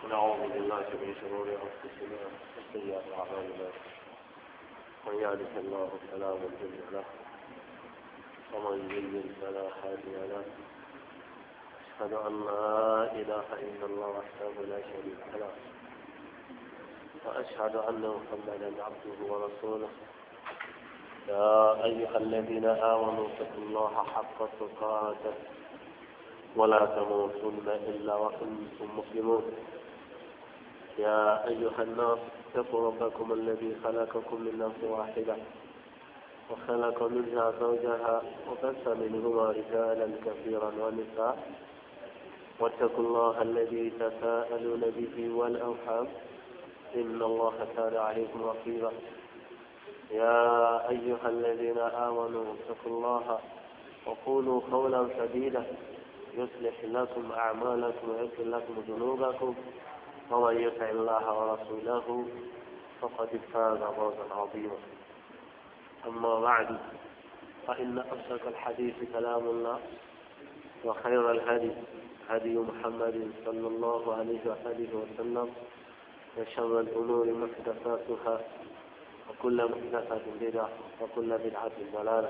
ونعوذ بالله من شرور أنفسنا وسيئات أعمالنا من يهده الله فلا مضل له ومن يضلل فلا هادي له أشهد أن لا إله إلا الله وحده لا شريك له وأشهد أن محمدا عبده ورسوله يا أيها الذين آمنوا اتقوا الله حق تقاته ولا تموتن إلا وأنتم مسلمون يا أيها الناس اتقوا ربكم الذي خلقكم من نفس واحدة وخلق منها زوجها وبث منهما رجالا كثيرا ونساء واتقوا الله الذي تساءلون به والأرحام إن الله كان عليكم رقيبا يا أيها الذين آمنوا اتقوا الله وقولوا قولا سديدا يصلح لكم أعمالكم ويغفر لكم ذنوبكم ومن يطع الله ورسوله فقد فاز فوزا عظيما أما بعد فإن أصدق الحديث كلام الله وخير الهدي هدي محمد صلى الله عليه وآله وسلم وشر الأمور محدثاتها وكل محدثة بدعة وكل بدعة ضلالة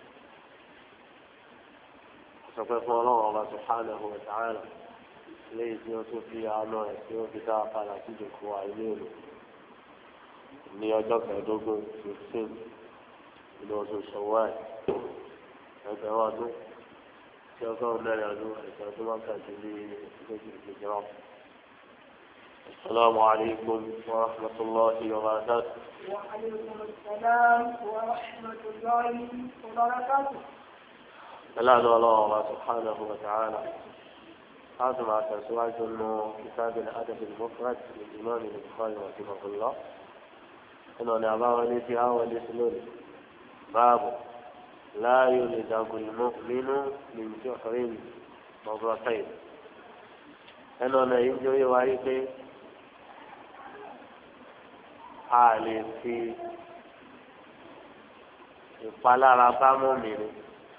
فقف الله سبحانه وتعالى ليس يوسفي عنه يوسفي على سجك وعينين إني أجاك أدوكم في السن إنه وزن شوال أدواته يقول لنا يدوه إساتما كاتبه في الجرام السلام عليكم ورحمة الله وبركاته. وعليكم السلام ورحمة الله وبركاته. الآن الله سبحانه وتعالى هذا ما تسواج أنه كتاب الأدب المفرد للإمام البخاري رحمه الله إنه نعبار لتها والإسلول باب لا يلدغ المؤمن من جحر مرتين إنه نيجي وعيكي a lè fi ìpalára bá mọ́mìnrin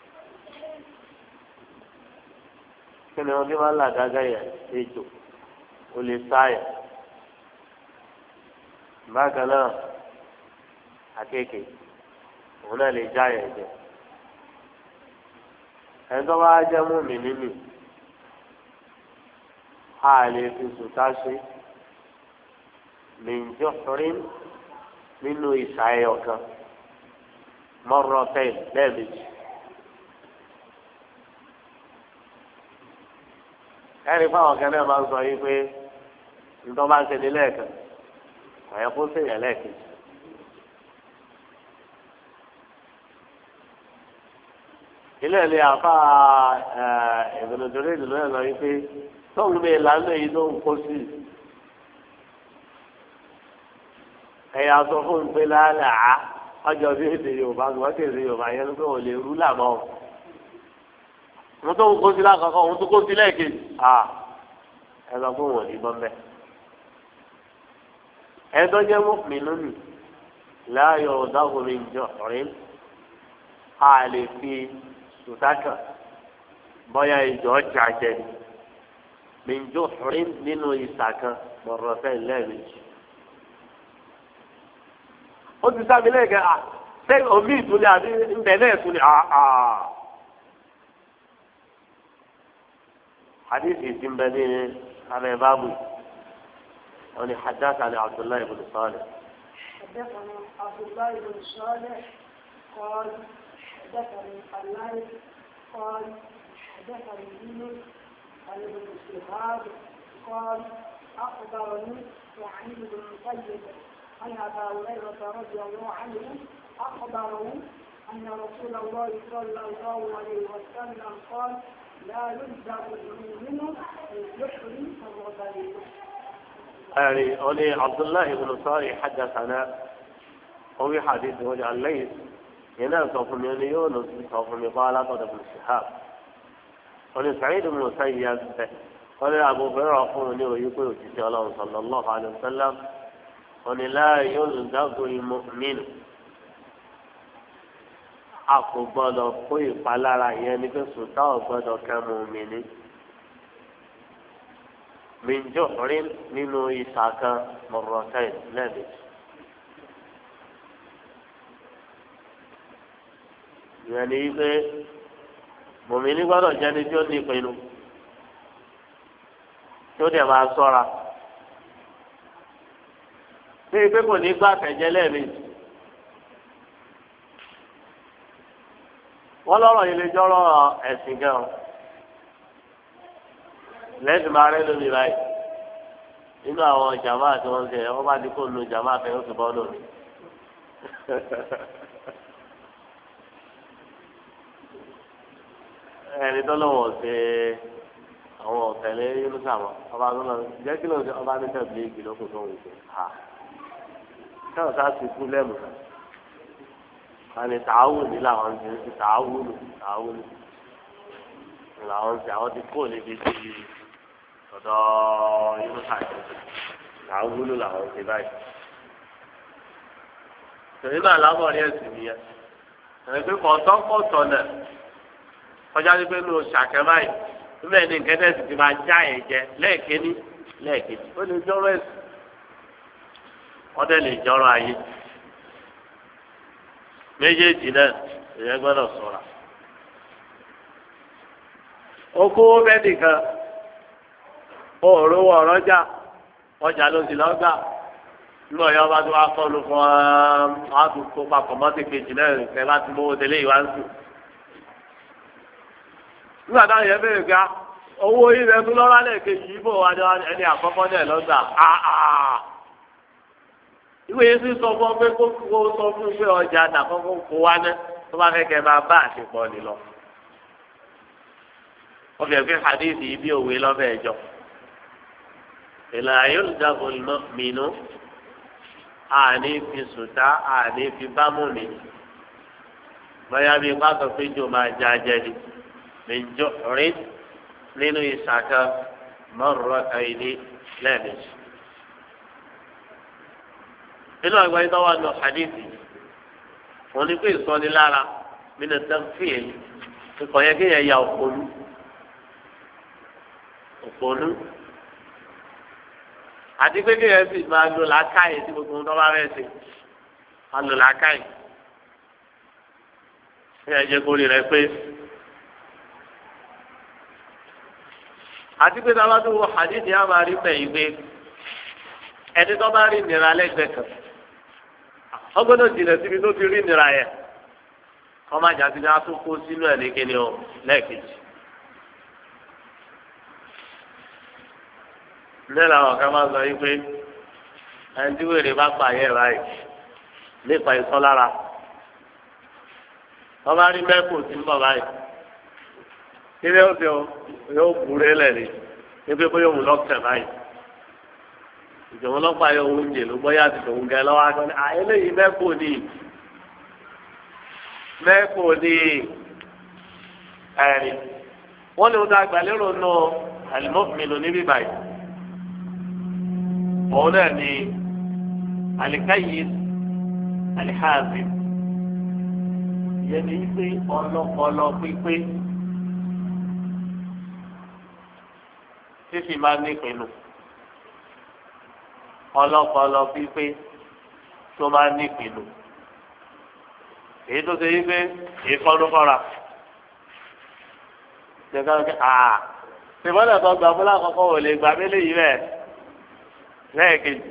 kí ni wọ́n fi máa ń là gágá yẹn ejò ó lè sáyà bákan náà àkekèé òun náà lè já yẹn jẹ ẹni tó bá jẹ́ mọ́mìnrin nì a lè fi sùtá ṣe mìíjọ́ rin nínú ìsàyẹ̀ ọ̀kan mọ́rọ́tẹ́yìn lẹ́ẹ̀mejì. ẹ̀rí fáwọn kan náà máa ń sọ yìí pé nítorí máa ń ṣe ní lẹ́ẹ̀kan ọ̀yẹ́ kó ṣèyàn lẹ́ẹ̀kejì. ilé ilé àfa ìbùdókòrè ìdùnnú ẹ̀ lọ yìí pé tóun lè lánàá yìí tó ń kó sí i. ẹ̀yà sọ fún un pé lálàá ọjọ́ bí èdè Yorùbá wọ́n ti èdè Yorùbá yẹn pé wọ́n lè rú làmọ́ wọn tó ń kó sí lákòókò wọn tó kó sí lẹ́ẹ̀kejì ẹ lọ fún wọn ní bọ́m̀bẹ́ ẹ tó jẹ́ mọ́kùnrin nì láàyò ọ̀dọ́kùnrin jọ ọ̀rẹ́ a lè fi sùtákà bọ́yá ìjọ ọjà jẹ ní ìjọ ọ̀rẹ́ nínú ìsàkàn mọ̀rọ̀fẹ́ lẹ́ẹ̀mejì. ó ti sábẹ́ lẹ́ẹ̀kẹ́ ṣé omi ìtúlẹ̀ àti ńbẹ̀ náà ìtúlẹ̀ حديث الجنباني على بابه أن حدثنا عبد الله بن صالح حدثنا عبد الله بن صالح قال حدثني الليث قال حدثني يونس عن ابن شهاب قال أخبرني وعن ابن المسيب أن أبا هريرة رضي الله عنه أخبره أن رسول الله صلى الله عليه وسلم قال لا يلزم المؤمن يحرم الرجل. يعني أولي عبد الله بن صالح حدثنا هو حديث وجه الليل ينام صوف من يونس صوف من قال قد ابن شهاب ولي سعيد بن مسيب ولي أبو هريرة يقول الله صلى الله عليه وسلم ولي لا يلزم المؤمن a kò gbọ́dọ̀ kó ìpalára yẹn ní pé sùtá ò gbọ́dọ̀ kẹ́ mú mi ní. mìíjọ́ rí nínú ìsàkàn mọ̀rọ̀tẹ́yìn lẹ́ẹ̀mejì. ìyẹn ni wípé mòmìnì gbọ́dọ̀ jẹ́ni tí ó ní ìpinnu tí ó dẹ̀ máa ṣọ́ra bí pé kò ní gbà kẹ̀jẹ́ lẹ́ẹ̀mejì. wọ́n lọ́rọ̀ yìí lè jọ́rọ̀ ẹ̀sìn gan-an lẹ́sìn máa rẹ́ lómi báyìí nínú àwọn jàmá àti wọn ṣe wọ́n bá dín kó nu jàmá fẹ́ ó sì bọ́ lónìí. ẹni tó lọ́wọ́ ṣe àwọn ọ̀tẹ̀lẹ̀ yúnúṣà mọ́ ọba tó lọ jẹ́ kí ló ń ṣe ọba ní tẹ̀lé igi lókun tó ń ṣe ha kẹ́hìn sá ti kú lẹ́mù àní tààwù ní làwọn ṣe ń ṣe tààwù ní làwọn ṣe àwọn ti kó níbi tí ọ̀dọ̀ yúnúṣà yẹn tààwù ní làwọn ṣe báyìí. tòun náà lábọ̀ ní ẹ̀sìn nìyẹn ẹ̀rọ pé kọ̀ọ̀tọ̀ náà kọjá sí pé ló ṣàkẹ́ báyìí níbẹ̀ ni nǹkan tẹ̀sí ti máa já ẹ̀ jẹ lẹ́ẹ̀kẹ́ni lẹ́ẹ̀kejì ó lè jọ́rọ̀ ẹ̀sìn wọ́n tẹ̀ lè jọ́rọ̀ ayé méjèèjì náà èèyàn gbọ́dọ̀ ṣọ́ra. okó bẹ́ẹ̀ni kan òòrùn ọ̀rọ̀jà ọjà ló ti lọ́gbà nígbà yẹn wọ́n bá tó wá kọ́lu fún wọn á tún kó papọ̀ mọ́tì kejì náà kẹ́ bá ti mówó tẹ́lẹ̀ ìwá ń sùn. nígbà táwọn yẹn bẹ̀rẹ̀ gbá owó ilẹ̀ tó lọ́rọ́ lẹ́ẹ̀kejì yìí bò wá ẹni àkọ́kọ́ náà lọ́gbà ìwé yẹn sì sọ fún ọ pé kó sọ fún pé ọjà àtàkọ́kọ́ kó wá ná tó bá fẹ́ kẹ́ máa bá àṣepọ̀ ni lọ. wọ́n fi ẹ̀fín hadith yìí bí òwe lọ́fẹ̀ẹ́ ẹ̀jọ̀ ìlànà yóò dàgbò mìínú àní fi sùtá àní fi bámú mi bóyá bí pásọ péjọ máa já jẹni méjọ rí nínú ìsàkà mọ́rọ̀ ẹ̀yìn lẹ́ẹ̀mejì. nínú àgbáyé tó wà lọ hadithi wọn ni pé ìsọnilára nínú tẹ́fíìn ikọ̀ yẹn kéèyàn ya òpònú àti pé kéèyàn sì máa lo làákàyè tí gbogbo ń tọ́ba rẹ̀ ṣe máa lo làákàyè kéèyàn jẹ́ kórè rẹ̀ pé àti pé tábà tó wọ hadithi á máa rí pẹ̀yì pé ẹni tó bá rí ìnira lẹ́gbẹ̀ẹ́ kan ọgbọ́dọ̀ jìnnà síbi tó ti rí ìnira yẹn wọ́n máa jàdí ní asúnkó sínú ẹ̀ ní kíni o lẹ́ẹ̀kejì. ilé làwọn kan máa sọ yìí pé ẹni tí wèrè bá pa ayé báyìí nípa ìsọ́lára wọ́n bá rí mẹ́kù tí ń bọ̀ báyìí kí ni ó ti yóò búré lẹ̀ ní pé bóyá òun lọ́kẹ̀ báyìí ìjọba ọlọ́pàá yọ oúnjẹ ló gbọ́ yàtọ̀ tó ń gẹ lọ́wọ́ aṣọ ni eléyìí mẹ́kò ní ẹ̀rí wọ́n lè wọ́n dá gbàlérò nù àlùmọ́fìmìlò níbí báyìí òun náà ni àlìkáyé àlìháàzì yẹn ní pé ọlọ́pọlọ pípé fífi máa ní ìpinnu ọlọ́pọlọ pípé tó máa ní ìpinnu èyí tó ṣe yí pé ìkọlùkọra ṣèbọ́dọ̀ tó gbà fúlà kọ́kọ́ ò lè gbà mélé yìí rẹ̀ lẹ́ẹ̀kejì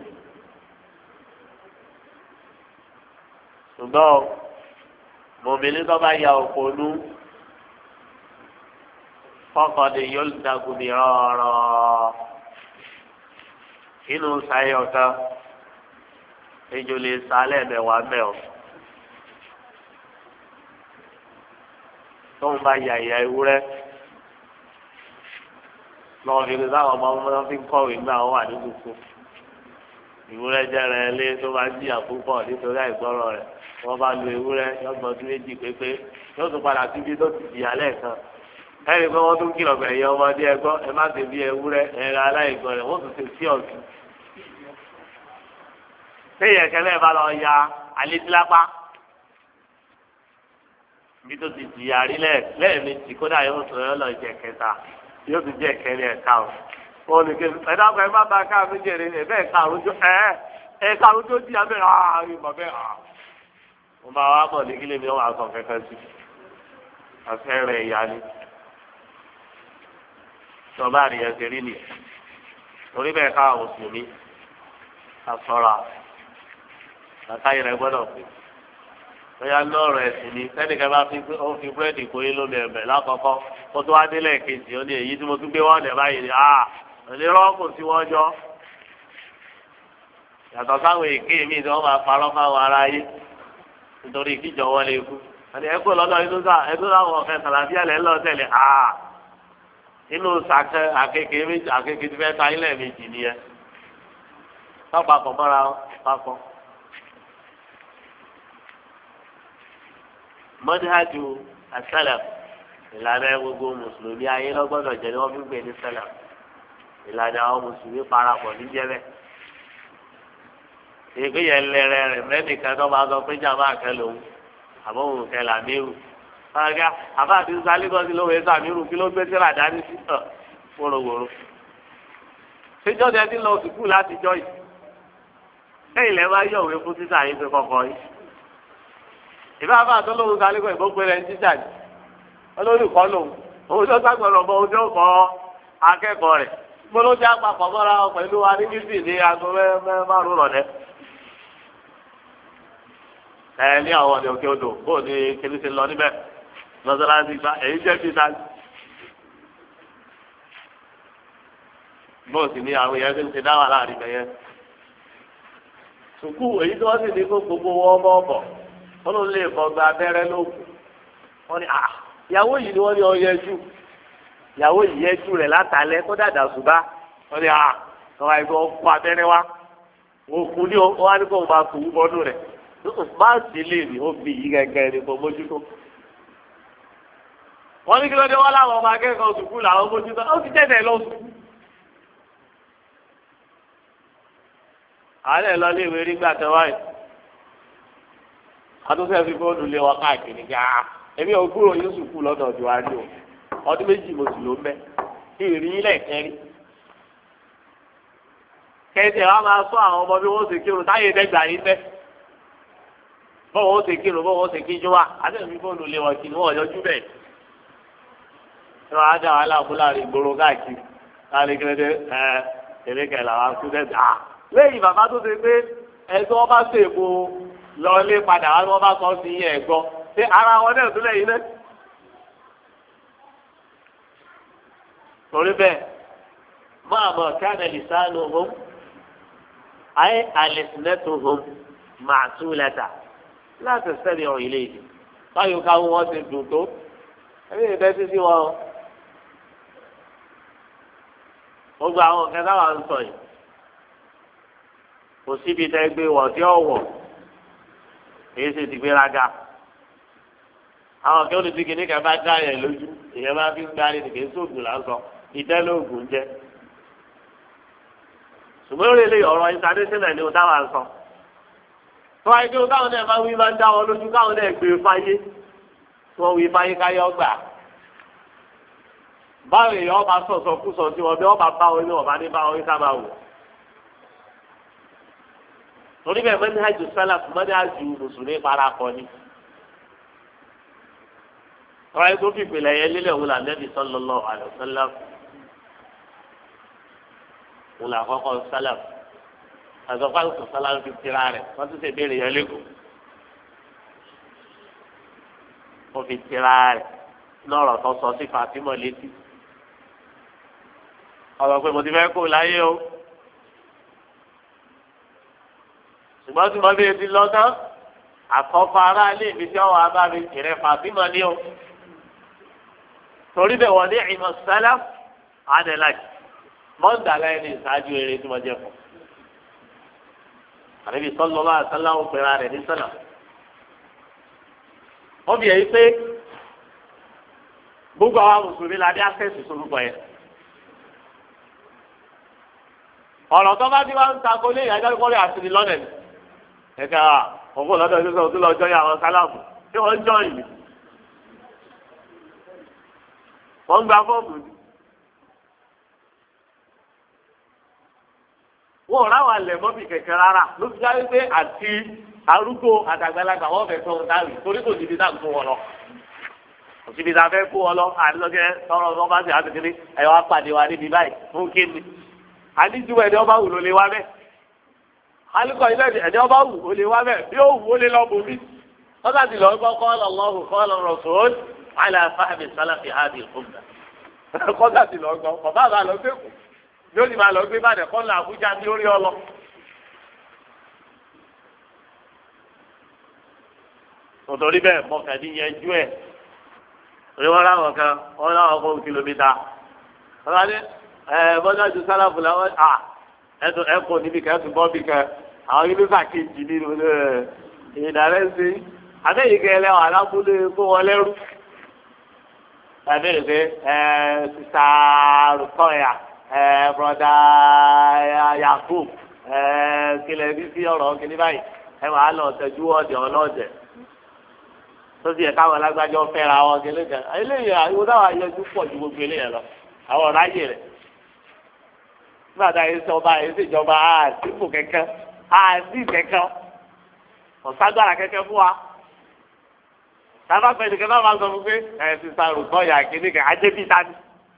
ṣùgbọ́n mòmìnir tó bá ya òpònú fọkàndé yóò dàgùn ní rọrọ inú sáyé ọ̀tá ejò lè sálẹ̀ mẹ́wàá mẹ́ọ̀ tóun bá ya ìyá ewúrẹ́ lọ́wọ́ fi sáwọn ọmọ fi ń kọ̀wé nígbà wọn wà ní kúkú ìwúrẹ́ jẹ́rẹ̀ ẹ lé tó bá jìyà púpọ̀ nítorí àìgbọ́rọ̀ rẹ̀ wọ́n bá lu ewúrẹ́ yọgbọ́n tún méjì pépé yóò tún padà síbi tó ti jìyà lẹ́ẹ̀kan ẹnì kan wọ́n tún kìlọ̀ bẹ̀rẹ̀ yẹ ọmọdé ẹgbọ́ ẹ má ṣe bí ewúrẹ́ ẹ̀rọ aláìgbọ́n rẹ̀ wọ́n tún ṣe sí ọ̀sùn. téèyàn kẹlẹ́ bá lọ ya alétílápá bí tó ti jìyà rí lẹ́ẹ̀mejì kódà yóò tún yọ lọ jẹ kẹta yóò tún jẹ kẹrin ẹ̀ka o wọn ní kéde ẹ̀dá ọkọ̀ ẹ̀ má ba ká mi jèrè ẹ̀bẹ́ ẹ̀karùn-ún tó di abẹ́ ìmọ̀ bẹ́ẹ̀ mo máa wá bọ̀ ní kílé mi wọ́n máa sọ kẹ́kẹ́ sí afẹ́rẹ́ ìyá ni tí wọ́n bá rí ẹsẹ̀ rí nìyẹn torí bẹ́ẹ̀ ká mùsùlùmí àsọ̀rọ̀ àtàyè rẹ̀ gbọ́dọ̀ pé bóyá lọ́ọ̀rọ̀ ẹ̀sìn ni sẹ́nìkan bá fi búrẹ́dì kó yín lómi ẹ̀bẹ̀ lákọ̀ọ́kọ́ kó tó wá délẹ̀ kejì ó ní èyí tí mo tún gbé wọ́n lẹ̀ báyìí ni onírọ́ kò sí wọ́n jọ yàtọ̀ sáwọn èké mi tí wọ́n máa parọ́ fáwọn ará yé nítorí kíjọ wọn lè kú àti ẹ̀kọ́ lọ́dọ̀ inú láwọn ọ̀fẹ́ sàlàfíà lẹ́ lọ tẹ̀lé inú sàkẹ́ àkekèé ti fẹ́ ta ilẹ̀ méjì nìyẹn pápákọ̀ mọ́ra pápọ̀. mọ́tíhájú asálàm ìlànà gbogbo mùsùlùmí ayé lọ́gbọ́dọ̀ jẹ́ ni wọ́n fi ń gbé ní sálàm ìlànà àwọn mùsùlùmí parapọ̀ níjẹ́bẹ́. èké yẹn lẹ́rẹ̀ rẹ̀ mẹ́nìkan tó máa sọ pé jàmbá kẹ́ lòun àbọ̀ òun kẹ́ làmírù. àbá àti sálíkọ́sí ló wẹ́ sàmírù kí ló gbé síra dání sí wóróworó. síjọ́ tẹ́ ti lọ sùkúù láti jọ́ yìí. kẹ́yìn lẹ́ máa yọ̀wé fún títà yín pé kọ́kọ́ yìí. ìbá bá tó lóhun sálíkọ́ ìgbókòó rẹ̀ ń títà yìí. olórí kọ́ lòun òun tó ságbọ̀nà bọ́ ojú ọkọ̀ akẹ́kọ̀ọ́ rẹ̀ gbọ́dọ̀ jẹ́ àpapọ̀ mọ́ra pẹ̀lú anígbèsè ní aago márùn-ún rọ̀lẹ́. ní àwọn ọ̀dẹ̀ òkè odò bó ní kìnní ti lọ níbẹ̀ lọ́sọ̀láńtì gba èyí jẹ́ bí sáà. bó sì ní àwọn èèyàn tó ń ṣe dáwà láàrin bẹ̀yẹn. sùkú èyí tí wọ́n sì ní kó gbogbo wọn bọ̀ bọ̀ wọ́n ló lè kọ́ gba abẹ́rẹ́ lókun. wọ́n ní ìyàwó yìí ni wọ́n ní ọyẹ́jú ìyàwó yìí yẹ́jú rẹ̀ látàlẹ́ kó dàda ṣùgbá wọ́n ní àwọn àìgbọ́ kó abẹ́rẹ́ wá òkú ní wọ́n á ní kó máa kú bọ́dún rẹ̀ máàsì lè ní ó bí yìí gẹ́gẹ́ ní kò mójútó. wọ́n ní kí ló dé wọ́n láwọn ọmọ akẹ́kọ̀ọ́ sùkú làwọn mójútó ó ti jẹ́nà ẹ̀ lọ sùkú. àárẹ̀ lọ lé ìwé nígbà tó wáyé àtúnṣe fi fóònù lé wọn káàkiri gàá èmi ò kúrò yín sùkú lọ́dọ̀ tí wàá ní o ọdún méjì mo sì ló ń bẹ ìrìn ilẹ̀ kẹrin kẹsì wa máa sọ àwọn ọmọ bí wọ́n ṣe kírun táyé dẹ́gbà yín bẹ́ bọ́wọ́ ó ṣe kírun bọ́wọ́ ó ṣe kíjú wa àtẹ̀mí fóònù lé wọn kì ní wọ́n yọjú bẹ́ẹ̀ ní wọ́n á dá wàhálà fúlàní ìgboro káàkiri láàrin kẹrẹdẹ èrè kẹlẹ àwọn akúndẹ̀dẹ̀ lẹ́yìn bàbá tó ṣe pé ẹgbẹ́ wọn bá ṣe èpo lọlé padà wá ni wọ́n bá sọ sí yẹn ẹ̀gbọ́n ṣé ara wọn náà tó lẹ́yìn náà. torí bẹ́ẹ̀ máa mọ̀ káàdà lìsánù hom ayé àlẹ́sìnẹ́tò hom màtúlẹ̀tà láti sẹ́ni ọ̀ ilé yìí báyọ̀ káwọn wọn ti dùn tó ẹbí ìbẹ́ títí wọn gbogbo àwọn kẹta wà ń sọ yìí kò síbi tẹ́ gbé wọ̀ tí ó wọ̀ èyí sì ti gbéraga àwọn kí ó lè ti kìíní kan bá dá yẹn lójú ìyẹn bá fi ń gbárí nìkan sóògùn lásán ìdẹ́lógún jẹ́ ṣùgbọ́n orí ilé ọ̀rọ̀ international ni o táwa ń sọ tó wáyé kí o káwọn náà máa wí máa ń dá wọn lójú káwọn náà gbé fáyé tí wọ́n wí fáyé káyọ̀ gbà báwo èèyàn ọba sọ̀sọ̀ kú sọ sí wọn bí wọ́n bá bá wọn ní ọba ní bá wọn ní sábà wò torí bẹ́ẹ̀ mọ́ni hajj sálàf mọ́ni hajj mùsùlùmí parapọ̀ ni ọ̀rọ̀ yẹn tó fi ìpìlẹ̀ yẹn lílẹ̀ wò lànàbì sallallahu alaihi wasallam wò là kọ́kọ́ sálàf àzọ̀kọ́ àlùkò sálàf fi tira rẹ̀ wọ́n tún ṣe béèrè yẹn lẹ́kọ̀ọ́ wọ́n fi tira rẹ̀ lọ́rọ̀ tó sọ sí Fatima létí ọ̀rọ̀ pé mo ti fẹ́ kó láyé o ṣùgbọ́n tí mo bí ti lọ tán àkọ́kọ́ ara ilé mi tí ọwọ́ abá mi kìrẹ́ Fatima ní o torí bẹ́ẹ̀ wọ́n ní ìmọ̀ sálá àdèlàjì mọ́ńdàlá ẹni ìsáájú eré tí wọ́n jẹ́ fún àlebi sallallahu alaihi wasallam pèrè rẹ̀ ní sọ́nà wọ́n bí ẹ̀yí pé gbogbo àwọn mùsùlùmí la dé access sórúkọ yẹn ọ̀rọ̀ tó bá ti wá ń takò lé ìyájọ́ ìkọ́lé àtìní lọ́nà ni ẹ̀ka ọ̀gbọ́n lọ́dọ̀ ìṣẹ́sọ̀ tó lọ jọ́yìn àwọn sálàmù tí wọ́n ń jọ́yìn wọ́n gba fọ́ọ̀mù ni wọn ò ráwọn alẹ̀ mọ́bì kẹ̀kẹ́ rárá ló fi jáde pé àti arúgbó àtàgbàlagbà wọn fẹ́ tó ń dáwì torí kò síbi náà kó wọn lọ kò síbi náà fẹ́ kó wọn lọ àdìlọ́kẹ́ tọrọ ọba ti àtìkiri ẹ̀yọ́ apàdé wa níbi báyìí fún kíni àdìjú ẹni ọba wù ló lè wá bẹ́ẹ̀ alukọ ilé ẹni ọba wù ó lè wá bẹ́ẹ̀ bí ó wù ó lè lọ bòmí lọ́sà ti lọ gbọ́ kọ́ lọ́wọ́ kọ́ lọ́rọ̀ sòón àlà fáàmì sálàfì hàbì ìfúnná kọ́sà ti lọ gbọ́ kọ́ bá bá lọ gbé kù yóò ní máa lọ gbé bàdẹ kọ́ lọ Àbújá ní orí ọlọ. nítorí bẹ́ẹ̀ mọ̀kàdí yẹjú ẹ̀ orí wọn láwọn kan wọn láwọn kó kìlómítà wọn bá dé bọ́dá ju sálàfù làwọn ẹ̀kọ́ níbi kan ẹ̀sùn bọ́ọ̀bì kan àwọn yunifásitì kejì nínú ìdárẹ́sì àbẹ́yìí ẹlẹ́wọ̀n alábúlé kó wọn lẹ́rú àbẹ́rẹ́ pé sísá rúkọ́yà broda Yakub kílẹ̀ bí sí ọ̀rọ̀ kìíní báyìí máa lọ tẹ̀jú ọ̀dẹ̀ ọlọ́ọ̀dẹ̀ tó sì yẹ káwọn alágbájọ fẹ́ra wọn kìíní kan eléyìí àwọn táwọn ayẹyẹ pọ̀ ju gbogbo eléyìí lọ àwọn ọ̀rọ̀ ayé rẹ̀ nígbà tá a yẹ sọba yẹ sèjọba àdìpọ̀ kẹ̀kẹ́ àdì kẹ̀kẹ́ ọ̀ságbára kẹ̀kẹ́ fún wa sábà pẹ̀lú kẹ̀kẹ́ bá máa sọ fún pé sísá rògbọ́ yà kíní kẹ̀ ajébí tani.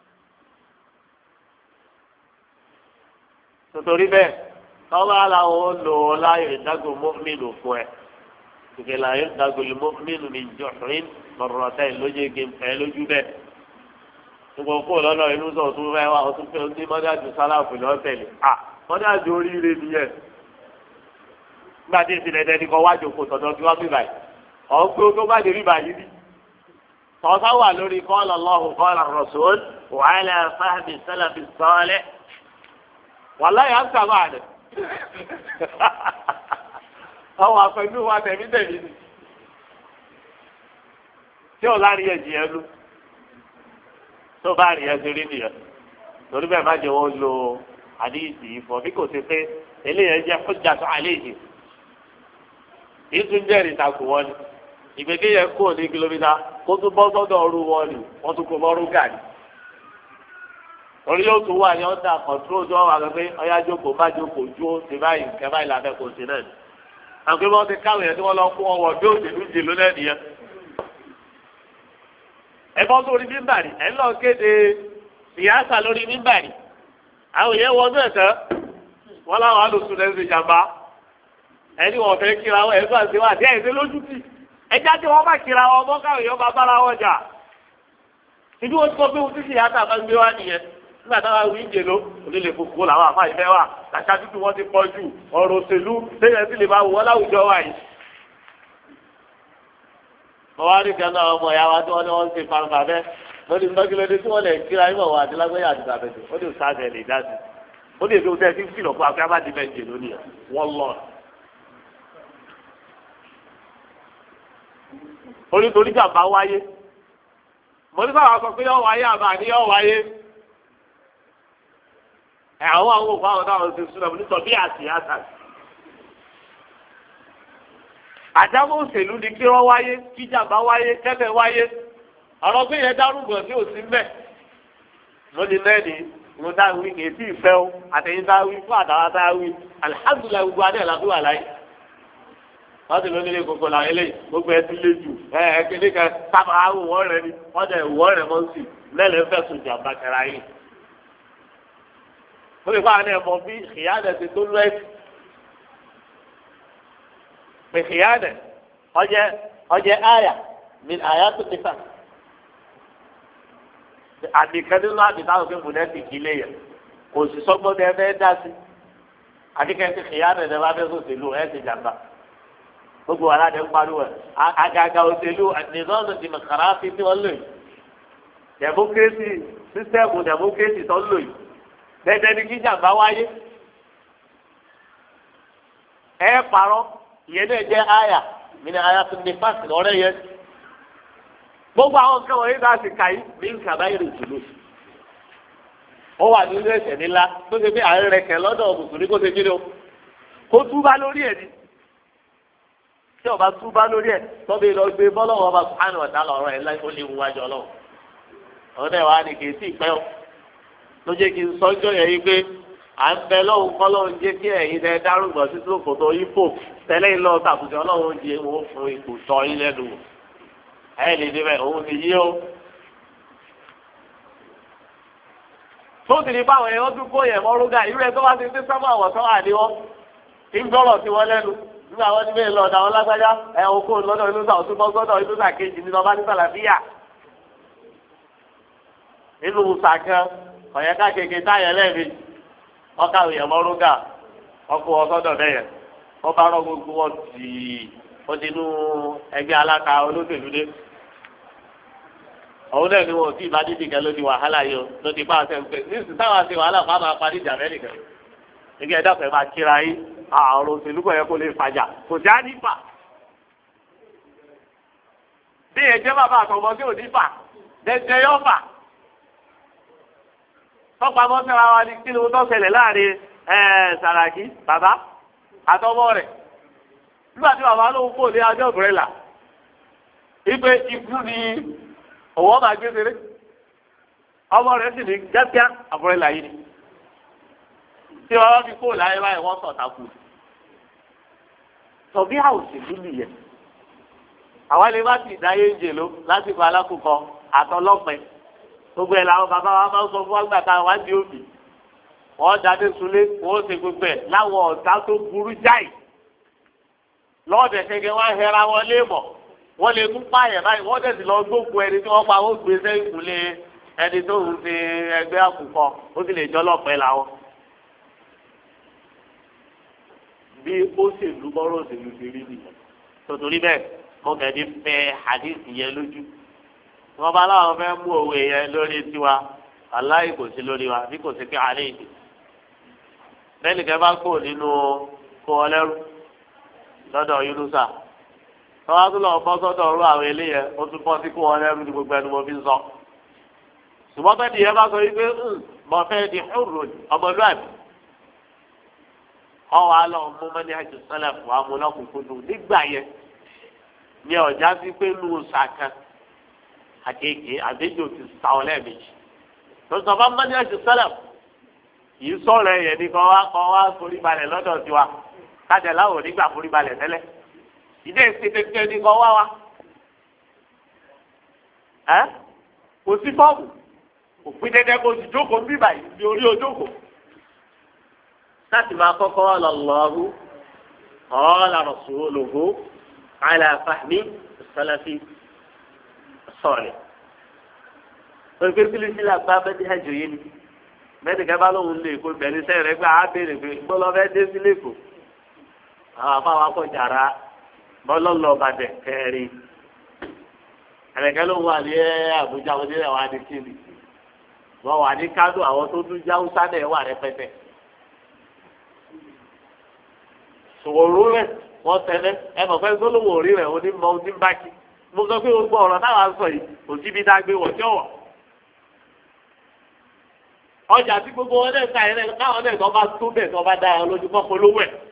nítorí bẹ́ẹ̀ tọ́wọ́ aláwọ̀ lò ó láyò ìdágò mọ́mìnì fún ẹ ìgbẹ́ láyò ìdágò mọ́mìnì ní jọ̀rín lọ́rọ̀tà ìlóye gẹ̀ǹfẹ́ lójú bẹ́ẹ̀ gbogbo kó lọ́nà inú sọ tún fẹ́ wá ọtún pé ní mọ́dájú sálàfù lọ́tẹ̀lẹ̀ mọ́dájú oríire nìyẹn nígbà tí ìsìlẹ̀ dẹni kan wájú kò tọ̀dọ̀ bí wọ́n bí báyìí ọ̀gbẹ́ tó bá dé rí báyìí rí tọ́sá wà lórí qala Allahu qala Rasul wa ala fahmi salafi salih wàláyé à ń sábà rẹ̀ àwọn àfẹnú wa tẹ̀mí tẹ̀mí ni tí ò lárí ẹ̀jì ẹ̀ lu tó bá rí ẹ̀jì rí nìyẹn torí bẹ́ẹ̀ má jẹ́ wọ́n lo àdéhìsì yìí fọ́ bí kò sí pé eléyẹn jẹ́ kọjá tó àléhìí yìí tún jẹ́rìí takò wọ́n ni ìgbẹ́kẹ̀ yẹn kó ní kìlómítà kó tún bọ́ sọ́dọ̀ ọrú wọn ni wọ́n tún kó mọ́rú gàdí orí yóò tún wà ní ọ̀dà kọ̀ntrol tó wà pé ọ̀yá jókòó má jókòó ju ó ti báyìí kẹ́ báyìí lábẹ́ kò sí náà ni. àgbẹ̀ wọn ti káwọn yẹn tí wọ́n lọ fún ọwọ́ bí òṣèlú jèlú náà nìyẹn. ẹ bọ́ sórí mímbàrí ẹ lọ kéde ìyáàsà lórí mímbàrí. àwọn yẹn wọnú ẹ̀sẹ̀ wọn láwọn alùsùn lẹ́nu ti jàmbá. ẹni wọn fẹ́ kíra wọn ẹgbẹ́ àti wà díẹ̀ ẹ̀sẹ̀ lójú tì. ẹja tí wọ́n bá kíra wọn mọ́ káwọn yẹn bá bára wọn jà. ìdí wọn ti sọ pé wọn ti fi ìyáàsà bá gbé wá nìyẹn nígbà táwa wí jèló onílé gbogbo làwọn àfa ìfẹ́ wà làṣà dúdú wọn ti pọ̀ jù ọ̀rọ̀ òṣèlú lẹ́yìn tí lè máa wọ láwùjọ wa yìí. mo wá rí kan náà ọmọ ìyá wa tí wọ́n ní wọ́n ń ṣe fanfa bẹ́ẹ̀ lórí mọ́kílódé tí wọ́n lè kíra ìmọ̀ wa àti lágbẹ́yà àti tàbẹ̀tẹ̀ ó lè sáàbẹ̀ lè dá sí ó lè fi oṣù tí ń kìlọ̀ fún akẹ́ abájí bẹ́ẹ̀ jèló nìyẹn wọ́n lọ. onítorí jàmbá wáyé mo ní báwa sọ pé yọ wáyé àbá ní yọ wáyé àwọn òkú àwọn táwọn ti súnmọ́ nítorí bí àti àtà. àdámọ́ òṣèlú ni kí wọ́n wáyé kí jàmbá wáyé kẹ́fẹ́ wáyé ọ̀rọ̀ pé yẹn dárúgbọ̀n sí òsín bẹ́ẹ̀ lónìí lẹ́ni mo dá wí kì í sí ìfẹ́ o àtẹ̀yìn dá wí fún àtàwọn dá wí alihamudulilayi gbogbo adé la fi wà láyé wọ́n ti lónìí lé gbogbo làwọn eléyìí gbogbo ẹ ti lé jù kéde kan sábà áwò wọ́n rẹ ni wọ́n dẹ̀ wọ́n rẹ mọ́ sí lẹ́lẹ̀ fẹ̀sùn jàmbá kẹra yìí. ó lè fún àwọn ẹ̀fọ́ bí ìyáàdẹ̀ ti tó lẹ́sì pé ìyáàdẹ̀ ọjẹ́ àyà mi àyà tó ti fà àdìkan nínú àdìkan òkè mùnẹ́tì kì í lè yẹ kò sì sọ́gbọ́n tẹ fẹ́ dá sí àdìkan ti ìyáàdẹ̀ tẹ bá fẹ́ sòṣèlú ẹ̀ ti jàmbá gbogbo wa láti ń pariwo àgàgà òṣèlú nìzọ́nù dìmọ̀kàràfì tí wọ́n lò yìí democracy sísẹ́mù democracy tó ń lò yìí dẹ́dẹ́ ni kí jàmbá wáyé ẹ parọ́ ìyẹn náà jẹ́ àyà mí ni àyà tó ní fásitì ọ̀rẹ́ yẹn gbogbo àwọn nǹkan wọ̀nyí bá ti kà yìí ní nkàbá yìí rìtùlù ó wà nínú ẹ̀ṣẹ̀ nílá tó ṣe pé àárín rẹ̀ kẹ̀ lọ́dọ̀ mùsùlùmí kó ṣe kí ni o kó túbá lórí ẹ̀ ni tí ọba túbá lórí ẹ̀ tọ́bi lọ gbé bọ́lọ́wọ́ ọba sùhánù ọ̀dà lọ́rọ̀ ẹ̀ láì ó lè wájú ọlọ́run ọ̀dọ̀ ẹ̀ wá ní kì í sí ìpẹ́ o ló jẹ́ kí n sọ́jọ́ yẹn yìí pé à ń bẹ lọ́hùn kọ́ lọ́hùn jẹ́ kí ẹ̀yin tẹ dárúgbọ̀n sí sókòtò ifo tẹ́lẹ̀ ń lọ tàbùtì ọlọ́run jẹ́ wọ́n fún ipò tọ́ yín lẹ́nu wò ẹ̀ lè débẹ̀ òun ti yí o. tó ti ní báwọn èèyàn tún kó yẹn mọ́ rúgà irú ẹ̀ tó bá ti fi sábà wọ̀ sọ́wọ́ àdéhọ́ ń gbọ́rọ̀ sí wọn lẹ́nu nígbà wọn ti bẹ́ẹ̀ lọ ọ̀dà wọn lágbájá ẹ̀ okó lọ́dọ̀ inú sà òtún bọ́sọ́dọ̀ inú sà kejì nínú ọba ní sàlàfíà nínú sàkán ọ̀yẹ́ká kékeré táyẹ̀ lẹ́ẹ̀mejì ọkà òyìn mọ́rúgà ọkọ̀ ọ̀sọ́dọ̀ bẹ́yẹn wọ́n bá rọ́ gbogbo wọn tì í ó ti nú ẹgbẹ́ aláta olóṣèlú dé òun náà ni wọn ò tí ì bá dídì kan ló di wàhálà yìí o ló ti bá a sẹ́ńpẹ́ nísìsiyìí táwọn àti wàhálà fún àwọn parí ìjà mẹ́rin kan nígbà ẹ̀dá fẹ́ máa kíra yín àrùn òṣèlú kọ̀ yẹ kó lè fàjà kò sí á ní fà bí ẹ̀jẹ̀ bàbá àtọ̀mọ́ tí ò ní fà dẹ́gbẹ́ yọ fà tọ́pamọ́ sẹ́ra wa ni kí ni wọ́n tọ́ ṣẹlẹ̀ láàrin Sàràkí bàbá àtọmọ rẹ̀ nígbà tí bàbá lóun kò ní ajọ́ bùrẹ́là ipe ikú ni òwò máa gbé seré ọmọ rẹ̀ sì ní gẹ́gẹ́ àbúrẹ́là yìí ni tí wọ́n fi kó láyé báyìí wọ́n sọ̀tà kù tọ̀bí àwòsílú nìyẹn àwa lè má ti dáyé ń jèló lásìkò alákòókò àtọlọ́pẹ́ gbogbo ẹ̀ làwọn bàbá wa máa ń sọ fún wa gbà ká wá di òbí wọ́n dáadé sulé wọ́n ṣe gbogbo ẹ̀ láwọn ọ̀tá tó burú jáì lọ́ọ̀dẹ̀ kẹ̀kẹ́ wọ́n hẹra wọn léèmọ̀ wọ́n lè tún pààyàn báyìí wọ́n tẹ̀sí lọ gbókù ẹni tí wọ́n pa ó gbé sẹ́yìn ìkúlé ẹni tó ń ṣe ẹgbẹ́ àkùkọ ó sì lè jọ́ lọ́pẹ́ làwọn. bí ó ṣèlú bọ́rọ̀ òṣèlú ti rí nìyẹn tòtòrí bẹ́ẹ̀ mo kẹ́ni fẹ́ hadith yẹn lójú wọ́n bá láwọn fẹ́ mú òwe yẹn lórí tiwa aláì kò sí lórí wa bí kò sí pé alẹ́ ìdè bẹ́ẹ̀ni kẹ́ bá kó nínú kó ọlẹ́rú lọ́dọ̀ Yunusa tọ́wá tó lọ bọ́ sọ́dọ̀ ọ̀rọ̀ àwọn eléyẹ ó tún bọ́ sí kó ọlẹ́rú ní gbogbo ẹnu mo fi ń sọ ṣùgbọ́n bẹ́ẹ̀ nìyẹn bá sọ wípé mo fẹ́ di hurru ọmọlúwàbí ọwọ́ alọ́ mú mọ́ni àjò sẹ́lẹ̀ fún amúlọ́kùnkúndùn nígbà yẹn ní ọ̀já sí pé lù sàkán àkèké àdéjò ti sa ọ lẹ́ẹ̀mejì lọ́sọ̀ bá mọ́ni àjò sẹ́lẹ̀ yìí sọ̀rọ̀ ẹ̀yẹ ní kọ́ wá forí balẹ̀ lọ́dọ̀ tiwa kájà láwọn onígbà forí balẹ̀ tẹ́lẹ̀ ìdí èsì kékeré ní kọ́ wá wa ẹ́ kò sí fọ́ọ̀mù òpin dẹ́dẹ́ kò sì jókòó ń bíbà yìí bí orí ojókòó láti máa kọ́kọ́ lọ́lọ́rú qala rasuluhu ala fahmi salafi salih òkè sílísílà bá bẹ́ẹ̀ hajj yìí ni bẹ́ẹ̀ni kẹ́ bá lóun lè kó bẹ̀rẹ̀ sẹ́yìn rẹ̀ pé a béèrè pé gbọ́dọ̀ fẹ́ dé sílé kò àwọn afáwọn akọ̀jàrá bọ́lọ́lọ́ bàtẹ̀ kẹrin ẹ̀rẹ̀kẹ́ ló wà ní Àbújá wọn nílẹ̀ wà ní kíni wọ́n wà ní Kánò àwọn tó tún jáwúsá náà wà rẹpẹtẹ sòwòrò rẹ̀ wọ́n tẹ́lẹ̀ ẹ mọ̀ fẹ́ gbólóhùn orí rẹ̀ onímọ̀ onímbàkì mo sọ pé gbogbo ọ̀rọ̀ táwọn sọ yìí kò síbi tá a gbé wọ̀ tí ọ̀wọ̀ ọjà tí gbogbo wọn náà ká yẹn káwọn náà tó bá tó bẹ̀ tó bá dá ọ lójú kọ́ polówó ẹ̀.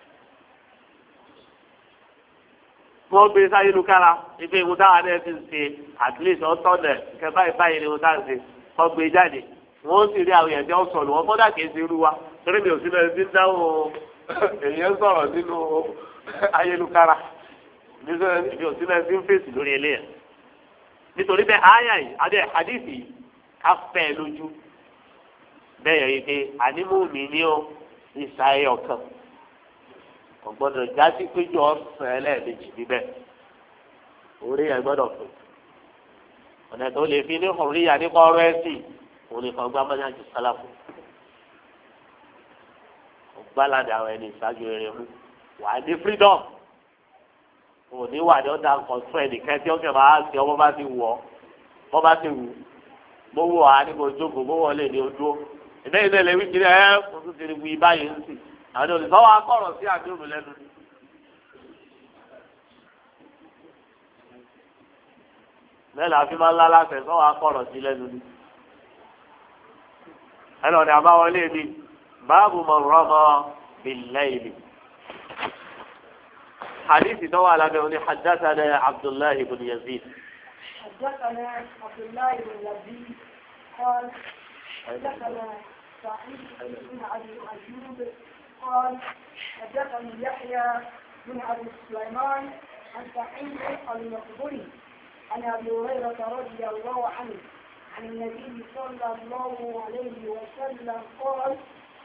wọ́n gbé sáyélukára ibi ìwò táwọn náà ti ń ṣe at least ọ̀tọ̀nẹ̀ kẹfà ìbáyìí ni wọ́n tá ń ṣe wọ́n gbé jáde wọ́n sì rí àwọn èèyàn tí wọ́n sọ̀rọ̀ wọ́n kọ́dà kìí ṣe irú wa torí mi ò sí lẹ́yìn tí ń dáhùn èèyàn sọ̀rọ̀ nínú ayélukára mi ò sí lẹ́yìn tí ń fèsì lórí eléyà nítorí bẹ́ẹ̀ ááyà yìí adé hadith yìí ká fẹ́ lójú bẹ́ẹ̀ yìí pé ànímọ́ mi ní o ìsàyẹ̀ ọ̀kan kò gbọ́dọ̀ jásí péjọ ọ̀sán ẹlẹ́ẹ̀mejì níbẹ̀ orí ẹ̀ gbọ́dọ̀ pè ọ̀nà tó lè fi ní hùríyà nípa ọ̀rọ̀ ẹ̀sìn òun ní kan gbá mọ́nyájú sálàfù ọ̀gbálàdé àwọn ẹni ìṣáájú eré mú wà á ní freedom òun ní wà ní ọ̀dà kọ̀ọ̀tún ẹnìkan tí ọ̀kẹ́ máa ń ṣe ọmọ bá ti wọ̀ ọ́ bá ti wù mo wọ̀ á ní mo jókòó mo wọ̀ lè ní ojú ìbẹ́yìn náà lè wí kiri ẹ́ kó tún ti wí báyìí ń sì àwọn olùsọ́wọ́ akọ̀rọ̀ sí àdéhùn lẹ́nu ni. bẹ́ẹ̀ la fi máa ń lálàsẹ̀ sọ́wọ́ akọ̀rọ̀ sí lẹ́nu ni. ẹnì ọ̀dẹ̀ àbáwọlé mi báàbù mọ̀ rọ́mọ bìláìlì. حديث دوا على حدثنا عبد الله بن يزيد. حدثنا عبد الله بن يزيد قال حدثنا سعيد بن أبي أيوب قال حدثني يحيى بن أبي سليمان عن سعيد المقبري عن أبي هريرة رضي الله عنه عن النبي صلى الله عليه وسلم قال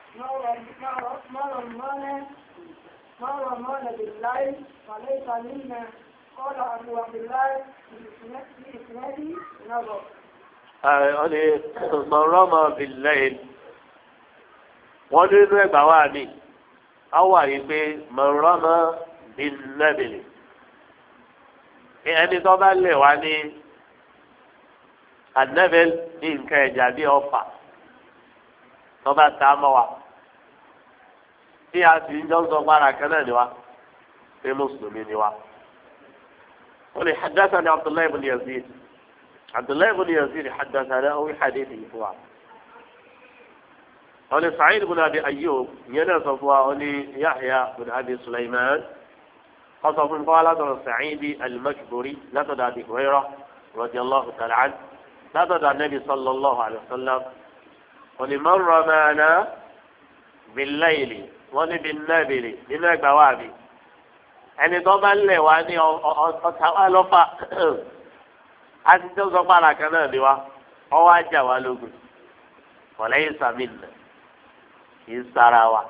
ما رمانا بالليل فليس منا قال أبو عبد الله في إسناده نظر. من رمى بالليل wọ́n nínú ẹgbàá wa ni a wà yìí pé man rama bin nabil ẹni tó bá lè wá ní anabil ní nǹkan ẹ̀jà bí ọfà tó bá ta mọ́ wa tí a sì ń jọ ń sọ para kan náà ni wa pé mùsùlùmí ni wa. wọ́n lè hadathana Abdullahi ibn Yazid Abdullahi ibn Yazid hadathana ó hadithi yìí fún wa. قال سعيد بن أبي أيوب ينصف وأني يحيى بن أبي سليمان قصف قال سعيد المكبري لا تدع أبي هريرة رضي الله تعالى عنه لا تدع النبي صلى الله عليه وسلم ولمن رمانا بالليل ولبالنابل لما جوابي يعني طبعا لي وأني أتوالفا أنت زمان كنا دوا هو أجوالوج وليس منا ìsarawa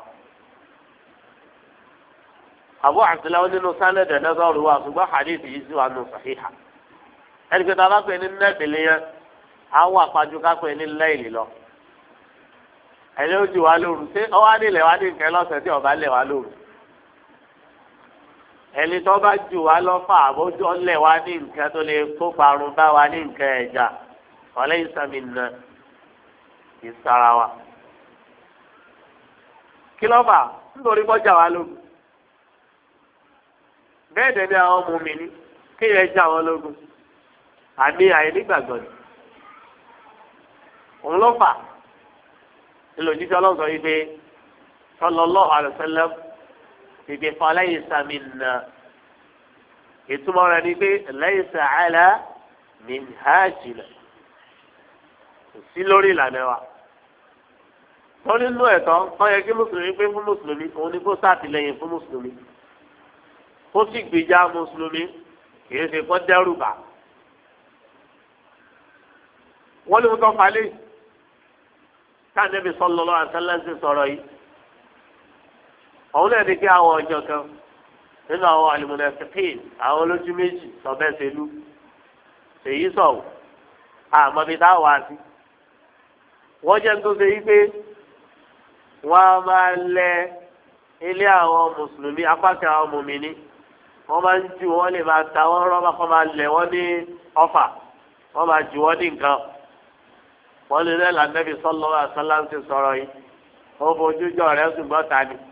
Abu Abdullah nínú sanad nazaru wa ṣùgbọ́n hadith yìí sì wà nù sahiha ẹni pé tàbá pè ní nẹ́ẹ̀bìlì yẹn àwọn àpájú ká pè ní lẹ́yìn lọ ẹni ó jù wá lóru ṣé ọwọ́ nílẹ̀ wá ní nǹkan lọ́sẹ̀ tí ọba lẹ̀ wá lóru ẹni tó bá jù wá lọ́fà àbójú ọ̀lẹ̀ wá ní nǹkan tó lè kó parun bá wa ní nǹkan ẹ̀jà walaysa minna ìsarawa. Kílọ́fà nítorí kọjá wa lógun bẹ́ẹ̀ dẹ̀ ni àwọn ọmọ mi ní kéèyàn já wọn lógun àmì àìnígbàgbọ́ ni òun ló fà ìlòjíṣẹ́ ọlọ́sọ yìí pé sallallahu alaihi wasallam ìgbè fún laysa minna ìtumọ̀ rẹ̀ ni pé laysa ala minhajina kò sí lórí ìlànà wa. wọ́n nínú ẹ̀tọ́ wọ́n yẹ kí mùsùlùmí pé fún mùsùlùmí òun ni kó ṣàtìlẹ́yìn fún mùsùlùmí kó sì gbèjà mùsùlùmí kìí ṣe kó dẹ́rù bà. wọ́n ní wọ́n tọ́ falẹ̀ káàdébí sallallahu alaihi wasallam sọ̀rọ̀ yìí. òun náà ní kí àwọn ọjọ́ kan nínú àwọn al-munafiqin àwọn olójú méjì sọ̀bẹ́sẹ̀lú èyí sọ̀wọ́ àmọ́bí táwọn wá sí. wọ́n jẹ́ tó ṣe yí pé wọ́n máa lẹ ilé àwọn mùsùlùmí apákẹ́ àwọn mùmíní wọ́n máa ń ju wọ́n lè máa ta wọ́n rọ́bà kọ́ máa lẹ̀ wọ́n ní ọfà wọ́n máa ju wọ́n ní nǹkan wọ́n lè lẹ́la Nabi sallallahu alaihi wasallam ti sọ̀rọ̀ yìí wọ́n fojú jọ rẹ̀ ṣùgbọ́n ta ni.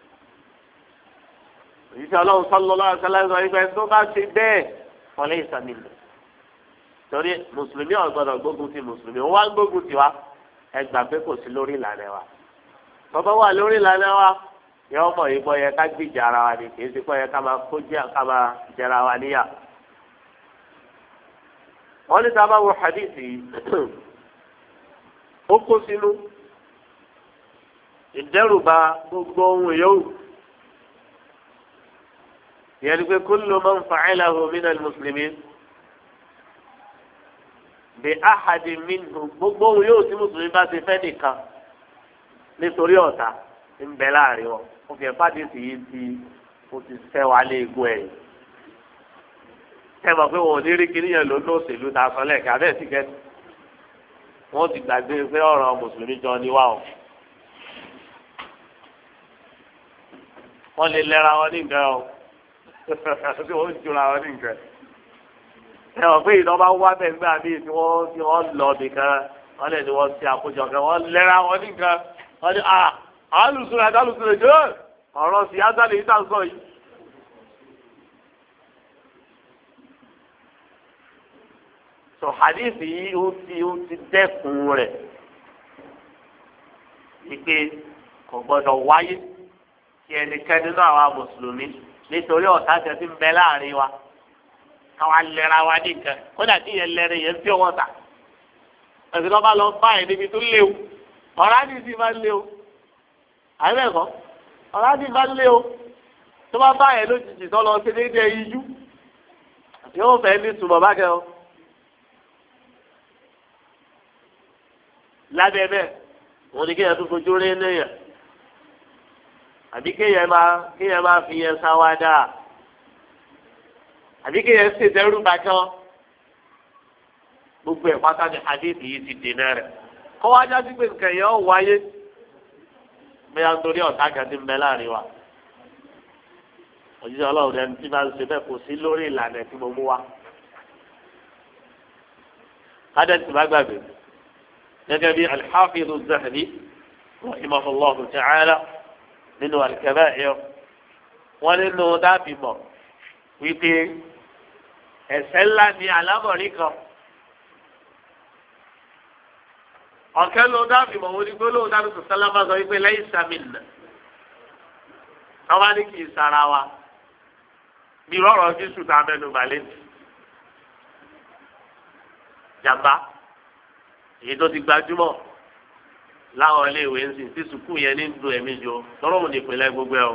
òṣìṣẹ́ ọlọ́run sallallahu alaihi wasallam sọ yìí pé tó bá ti bẹ́ẹ̀ wọ́n lè sàmì lọ. torí mùsùlùmí ò gbọ́dọ̀ gbógun ti mùsùlùmí wọ́n wá ń gbógun ti wa ẹ gbà pé kò sí lórí ìlànà wa bàbá wà lórí ìlànà wa yọ ọmọ yìí bọ́ yẹ ká gbìjà ara wa ni kì í sì kọ́ yẹ ká máa jẹra wa níyà. wọ́n ní sábà wo hadithi yìí ó kó sínú ìdẹ́rùbà gbogbo ohun yòówù yẹn ni pé kullu man fa'alahu minal muslimin bí ahadi minhu gbogbo ohun yóò tí mùsùlùmí bá ti fẹ́ nìkan nítorí ọ̀tá ń bẹ láàrin wọn ó fi ẹ̀fá dé sí yìí ó ti fẹ́ wá lé egun ẹ̀yìn. ẹ mọ̀ pé wọn ò ní rí kíní yẹn ló ní òṣèlú ta sọ lẹ́ẹ̀ka bẹ́ẹ̀ sì kẹ́tù wọ́n ti gbàgbé pé ọ̀rọ̀ mùsùlùmí jọ ní wá o. wọ́n lè lẹ́ra wọn ní nǹkan o tí wọ́n ń jura wọn ní nǹkan ẹ wọ́n pé ìdánwò wá bẹ́ẹ̀ gbé àbí tí wọ́n lọ nìkan wọ́n lè ní wọ́n ṣe àkójọ kan wọ́n lẹ́ra wọn nìkan wọ́n ní àlùsùn àti àlùsùn jẹ́ ọ̀rọ̀ sí ásálẹ̀ yìí tàn sọ yìí. sọ hadith yìí ó ti dẹ́kun rẹ̀ ìpè kò gbọ́dọ̀ wáyé kí ẹnikẹ́ni nínú àwọn mùsùlùmí nítorí ọ̀tá tẹ̀ sí ń bẹ láàrin wa káwa lẹ́ra wa nìkan kódà tí yẹn lẹ́rẹ̀ yẹn fi ọwọ́ ta ẹ̀sìn lọ́ba lọ bá ẹ̀ níbi tó léwu ọ̀rá ní ti máa ń lé o àìbẹ̀ kọ́ ọ̀rá ní máa ń lé o tó bá bá ẹ̀ lójijì tó lọ sí déédéé ijú yóò fẹ́ ní túmọ̀ bákẹ́ o. lábẹ́ bẹ́ẹ̀ wọ́n ní kéèyàn tó fojú rí léèyàn àbí kéèyàn máa fi yẹn sáwádà àbí kéèyàn ṣètẹ́rù bàjọ́ gbogbo ẹ̀ pátá ní àdéhùn yìí ti dènà rẹ̀ kọ́ wájú sí pé nǹkan yẹn ó wáyé bẹ́ẹ̀ nítorí ọ̀tá kan ti ń bẹ láàrin wa òjijì ọlọ́run ẹni tí bá ń ṣe bẹ́ẹ̀ kò sí lórí ìlànà tí mo mú wa kádẹ́tì bá gbàgbé gẹ́gẹ́ bí al-Hafiz az-Zahabi rahimahullahu ta'ala nínú al-Kaba'ir wọ́n nínú dábì mọ̀ wípé ẹ̀ṣẹ̀ ńlá ni àlámọ̀rí kan ọ̀kẹ́ ló dábì mọ̀ wọ́n ní gbólóhùn dábì tó sálámà sọ wípé laysa minna àwọn ní kì í sara wa bí rọrọ̀ Jésù tá a mẹ́nu balẹ̀ jàmbá èyí tó ti gbajúmọ̀ láwọn iléèwé ń sìn tí sùkúù yẹn ní dùn ẹ̀mí jọ lọ́rọ̀ òun ìpínlẹ̀ gbogbo ẹ̀ o.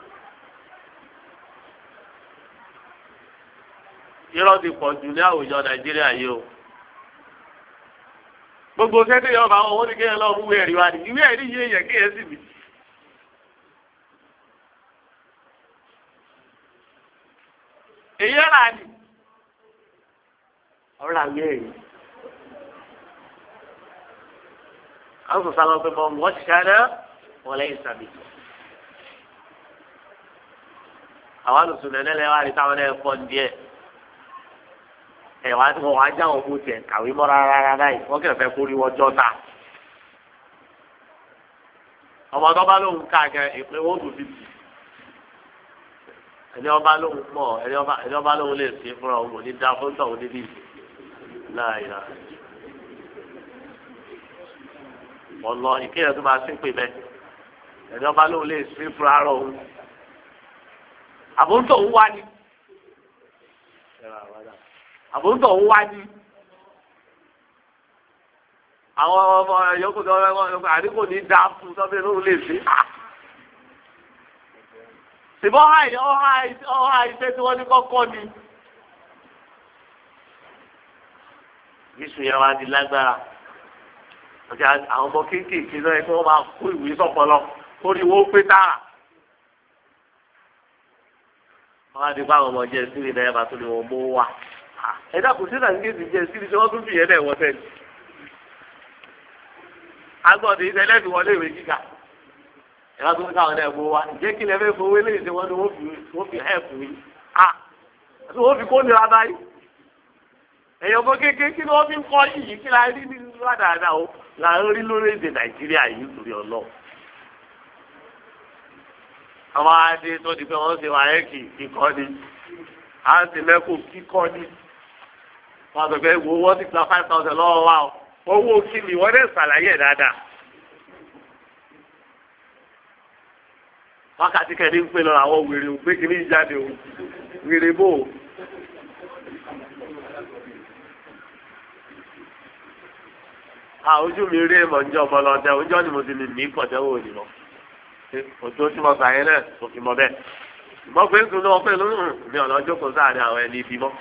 irọ́ ti pọ̀ jù ní àwùjọ Nàìjíríà yìí o. gbogbo sẹ́tẹ̀ yọ̀ bá wọn ní kéèyàn lọ́ọ́ mú ìwé ẹ̀rí wá ní ìwé ẹ̀rí yìí yẹ kéèyàn sì bì. èyí ẹ̀rà ni ọ̀rọ̀ àgbẹ̀ ẹ̀rí. àwọn sọ̀rọ̀ àwọn pẹ̀lú wọ́n ti ṣáná wọ́n lẹ́yìn sàbí. àwọn àlùsùn nẹ́nẹ́lẹ́ wá rí táwọn ẹ̀ pọ̀ díẹ̀. ẹ̀wá tí wọ́n wá já wọn kó tiẹ̀ kàwé mọ́ rárá báyìí wọ́n kẹ̀ fẹ́ kórí wọn jọ́ta. ọmọ tó bá lóhùn káàkiri ìpín wọn tún ti tì. ẹni ọba lóhùn mọ̀ ẹni ọba lóhùn lè ṣe fúnra òun kò ní dá fún tọ̀hún níbí láàyè. ọ̀nà ìkéyàn tó máa ṣépè bẹ́ẹ̀ ẹni ọba lóun lè ṣe fúra rọ òun àbóńtọ̀ ń wá ní àbóńtọ̀ ń wá ní àwọn ọmọ yòókù tó wọ́n àdínkù ní dá fún sọ́bẹ̀ lóun lè ṣe ṣùgbọ́n ọ̀há iṣẹ́ tí wọ́n ní kọ́kọ́ ni yíṣu yẹn wá di lágbára ọjà àwọn ọmọ kéékèèké náà kí wọ́n máa kó ìwé sọ̀pọ̀lọ́ kó ní wọ́n pé tààrà. wọ́n á di pa àwọn ọmọ jẹ sílẹ̀ náà yàtọ̀ tó ní wọ́n mú wa. ẹ̀dá kò sí nàìjíríà jẹ sílẹ̀ tí wọ́n tún fi yẹn náà wọ́n tẹ̀lé. agbọ̀dọ̀ ìṣẹ̀lẹ̀ fi wọlé ìwé gíga. ẹ̀dá tó ń káwọn náà mú wa. ǹjẹ́ kí lẹ fẹ́ fowó eléyìí tí wọ́n ní wọ́n fi hẹ́ẹ̀pù yìí. àti wọ́n fi kó nira báyìí. ẹ̀yọ̀ ọmọ kéékèèké kí ni wọ́n fi ń kọ́ yìí kí la rí ní ládàáda o la rí lórílẹ̀-èdè Nàìjíríà yìí torí ọlọ́. àwọn adé tó di pé wọ́n ṣe wáyẹ́kì kíkọ́ ni à ń ṣe mẹ́kò kíkọ́ ni wọ́n sọ pé wo wọ́n ti gba 5,000 lọ́wọ́ wa o owó kíni wọ́n dẹ̀ ṣàlàyé ẹ̀ dáadáa. wákàtí kẹ́ni ń pè lọ àwọn wèrè òpé kìíní jáde o wèrè bò ó. ojú mi rí èèmọ̀ ń jẹ́ ọmọ lọ́dẹ ojú ni mo ti lè ní ìkọ̀jẹ́wò òní lọ. òjò tí mo gbà yẹn náà kò fi mọ bẹ́ẹ̀. ìmọ̀ pé ń sùn lọ́wọ́ pé lóhùn mi ọ̀nà jókòó sáàrin àwọn ẹni ibi mọ́.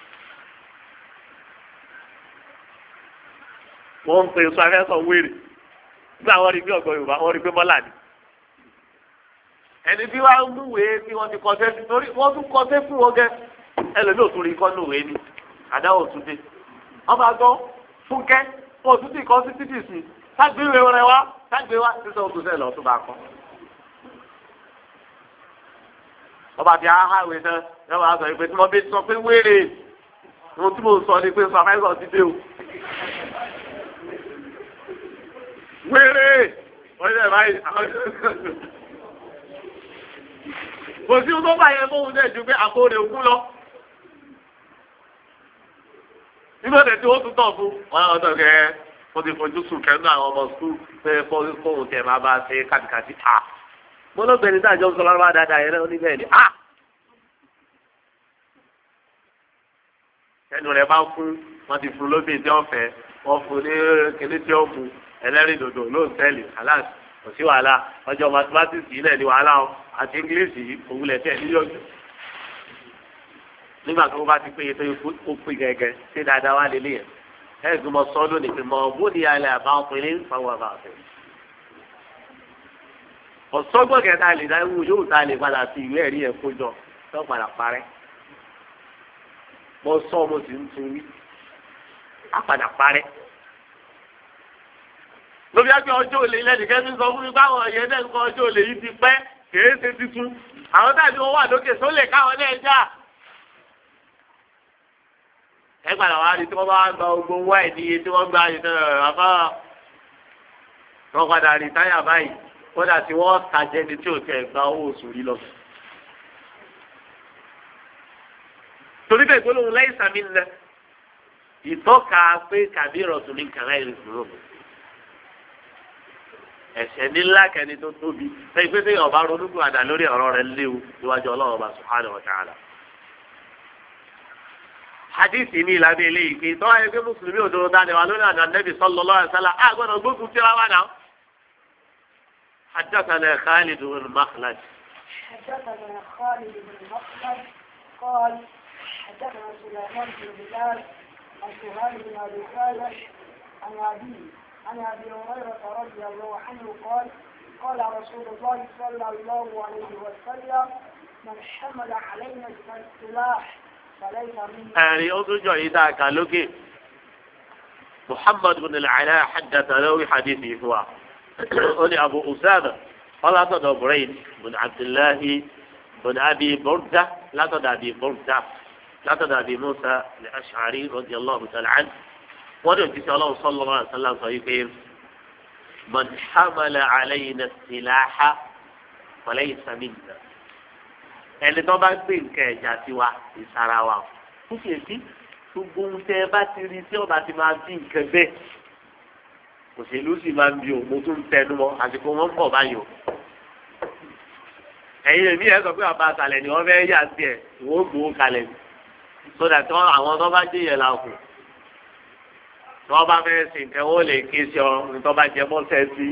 wọ́n ń pe sọ afẹ́sọ̀ wéèrè nígbà wọ́n rí bí ọ̀gbọ́n Yorùbá wọ́n rí pé mọ́là ni. ẹni tí wàá múwèé tí wọ́n ti kọ́sẹ́ sí torí wọ́n tún kọ́sẹ́ fún wọn gẹ́ ẹlòmíì ò tún rí kọ́ núwèé ni àdáwò tún dé. wọ́n máa gbọ́ fúnkẹ́ wọ́n tún ti kọ́ sí títì sí ságbéwé rẹ wá ságbé wá sísọ oṣù sẹ́lẹ̀ ọ̀tún bá kọ́. ọba tí a háwé náà ẹ wàá sọ pé tí wọ́n bẹ sọ pé wéèrè ohun tí mo sọ ni pé sọ afẹ́sọ̀ ti dé o. wéèrè wọ́n yẹ báyìí kò sí ohun tó bá yẹ fóun náà ju pé àkóòrè òkú lọ. nínú ọ̀dẹ̀ tí ó tún tọ̀ fún wọn ọ̀dọ̀ kẹ́ ó ti fojú sùn kẹ́nu àwọn ọmọ sùn pé fóun tẹ̀ máa bá ṣe kàtìkàtì ta. mo ló gbẹ̀ni dájọ́ ń sọ lọ́wọ́ dáadáa yẹn náà níbẹ̀ ni ẹnu rẹ̀ bá fún wọn ti fún lóbìn tí wọ́n fẹ́ wọ́n fún ní kíní tí ó mú ẹlẹ́rìí dòdò ló ń tẹ́lẹ̀ aláàsì kò sí wàhálà ọjọ́ mathematics yìí náà ní wàhálà o àti English yìí òwúlẹ̀ tẹ̀ níyọ̀jú. nígbà tó bá ti péye tó kó pé gẹ́gẹ́ ṣé dáadáa wá lélẹ̀ yẹn ẹ̀ẹ́dùn mọ sọ lónìí pé mọ bóni alẹ́ àbá ọkùnrin fáwọn àbá àfẹ́. ọ̀sọ́gbọ̀n kẹta lè dá ewu yóò ta lè padà sí ìwé ẹ̀rí ẹ̀ kójọ tó padà parẹ́. mo sọ mo sì ń tún wí á padà parẹ́. lóbi á pé ọjọ́ òlè lẹ́nìkẹ́ ní sọ fún mi báwọn ọ̀yẹ́ náà ń kọ́ ọjọ́ òlè yìí ti pẹ́ kèé ṣe tuntun àwọn táàbí wọn wà lókè sólè káwọn náà já. ẹ padà wá rí tí wọ́n bá gba ogbó wáì ní iye tí wọ́n gba àbá wọn padà rí táyà báyìí kódà tí wọ́n tàjẹ́ ni tí ò tẹ̀ gba owó oṣù rí lọ. torí bẹ́ẹ̀ gbólóhùn lẹ́yìn sàmì ń lẹ ìtọ́ka pé kàbí ìrọ̀tún ní kàrá ìrìnsùn ẹ̀ṣẹ̀ nílá kẹni tó tóbi lẹ́yìn pé téèyàn bá ronúkú àdá lórí ọ̀rọ̀ rẹ̀ léwu níwájú Ọlọ́run Ọba subhanahu wa ta'ala. hadithi ní ìlànà eléyìí pé tọ́wọ́ ẹgbẹ́ mùsùlùmí òdòdó dání wa lórí àná nẹ́bí sallallahu alaihi wasallam àgbọ̀dọ̀ gbógun tí wọ́n wà náà. حدثنا خالد بن مخلد قال حدثنا سليمان بن بلال عن سهيل بن ابي صالح عن ابي هريره رضي الله عنه قال قال رسول الله صلى الله عليه وسلم من حمل علينا السلاح فليس منا. يعني أرجع إذا قال لك محمد بن العلاء حدث له حديثه هو قال أبو أسامة قال أتى بريد بن عبد الله بن أبي بردة لا تدع أبي بردة لا تدع أبي موسى الأشعري رضي الله تعالى عنه ونبي الله صلى الله عليه وسلم صحيح من حمل علينا السلاح فليس منا ẹni tó bá gbé nǹkan ẹ̀jà sí wa ìsara wa ó fi èsì gbogbo ohun tẹ ẹ bá ti rí tí ọba ti máa bí nǹkan bẹ́ẹ̀ òṣèlú sì máa ń bi òun mo tún tẹnu mọ́ àsìkò wọn ń bọ̀ báyìí o ẹ̀yin èmi ẹ̀ sọ pé ọba àtàlẹ̀ ni wọ́n fẹ́ yà sí ẹ̀ ìwọ́n ó gbowó kalẹ̀ ni sódà tí àwọn tó bá jẹ́ yẹn la kù tí wọ́n bá fẹ́ sìn kẹ́ wọ́n lè ké sí ọ ní tó bá jẹ mọ́sẹ̀ sí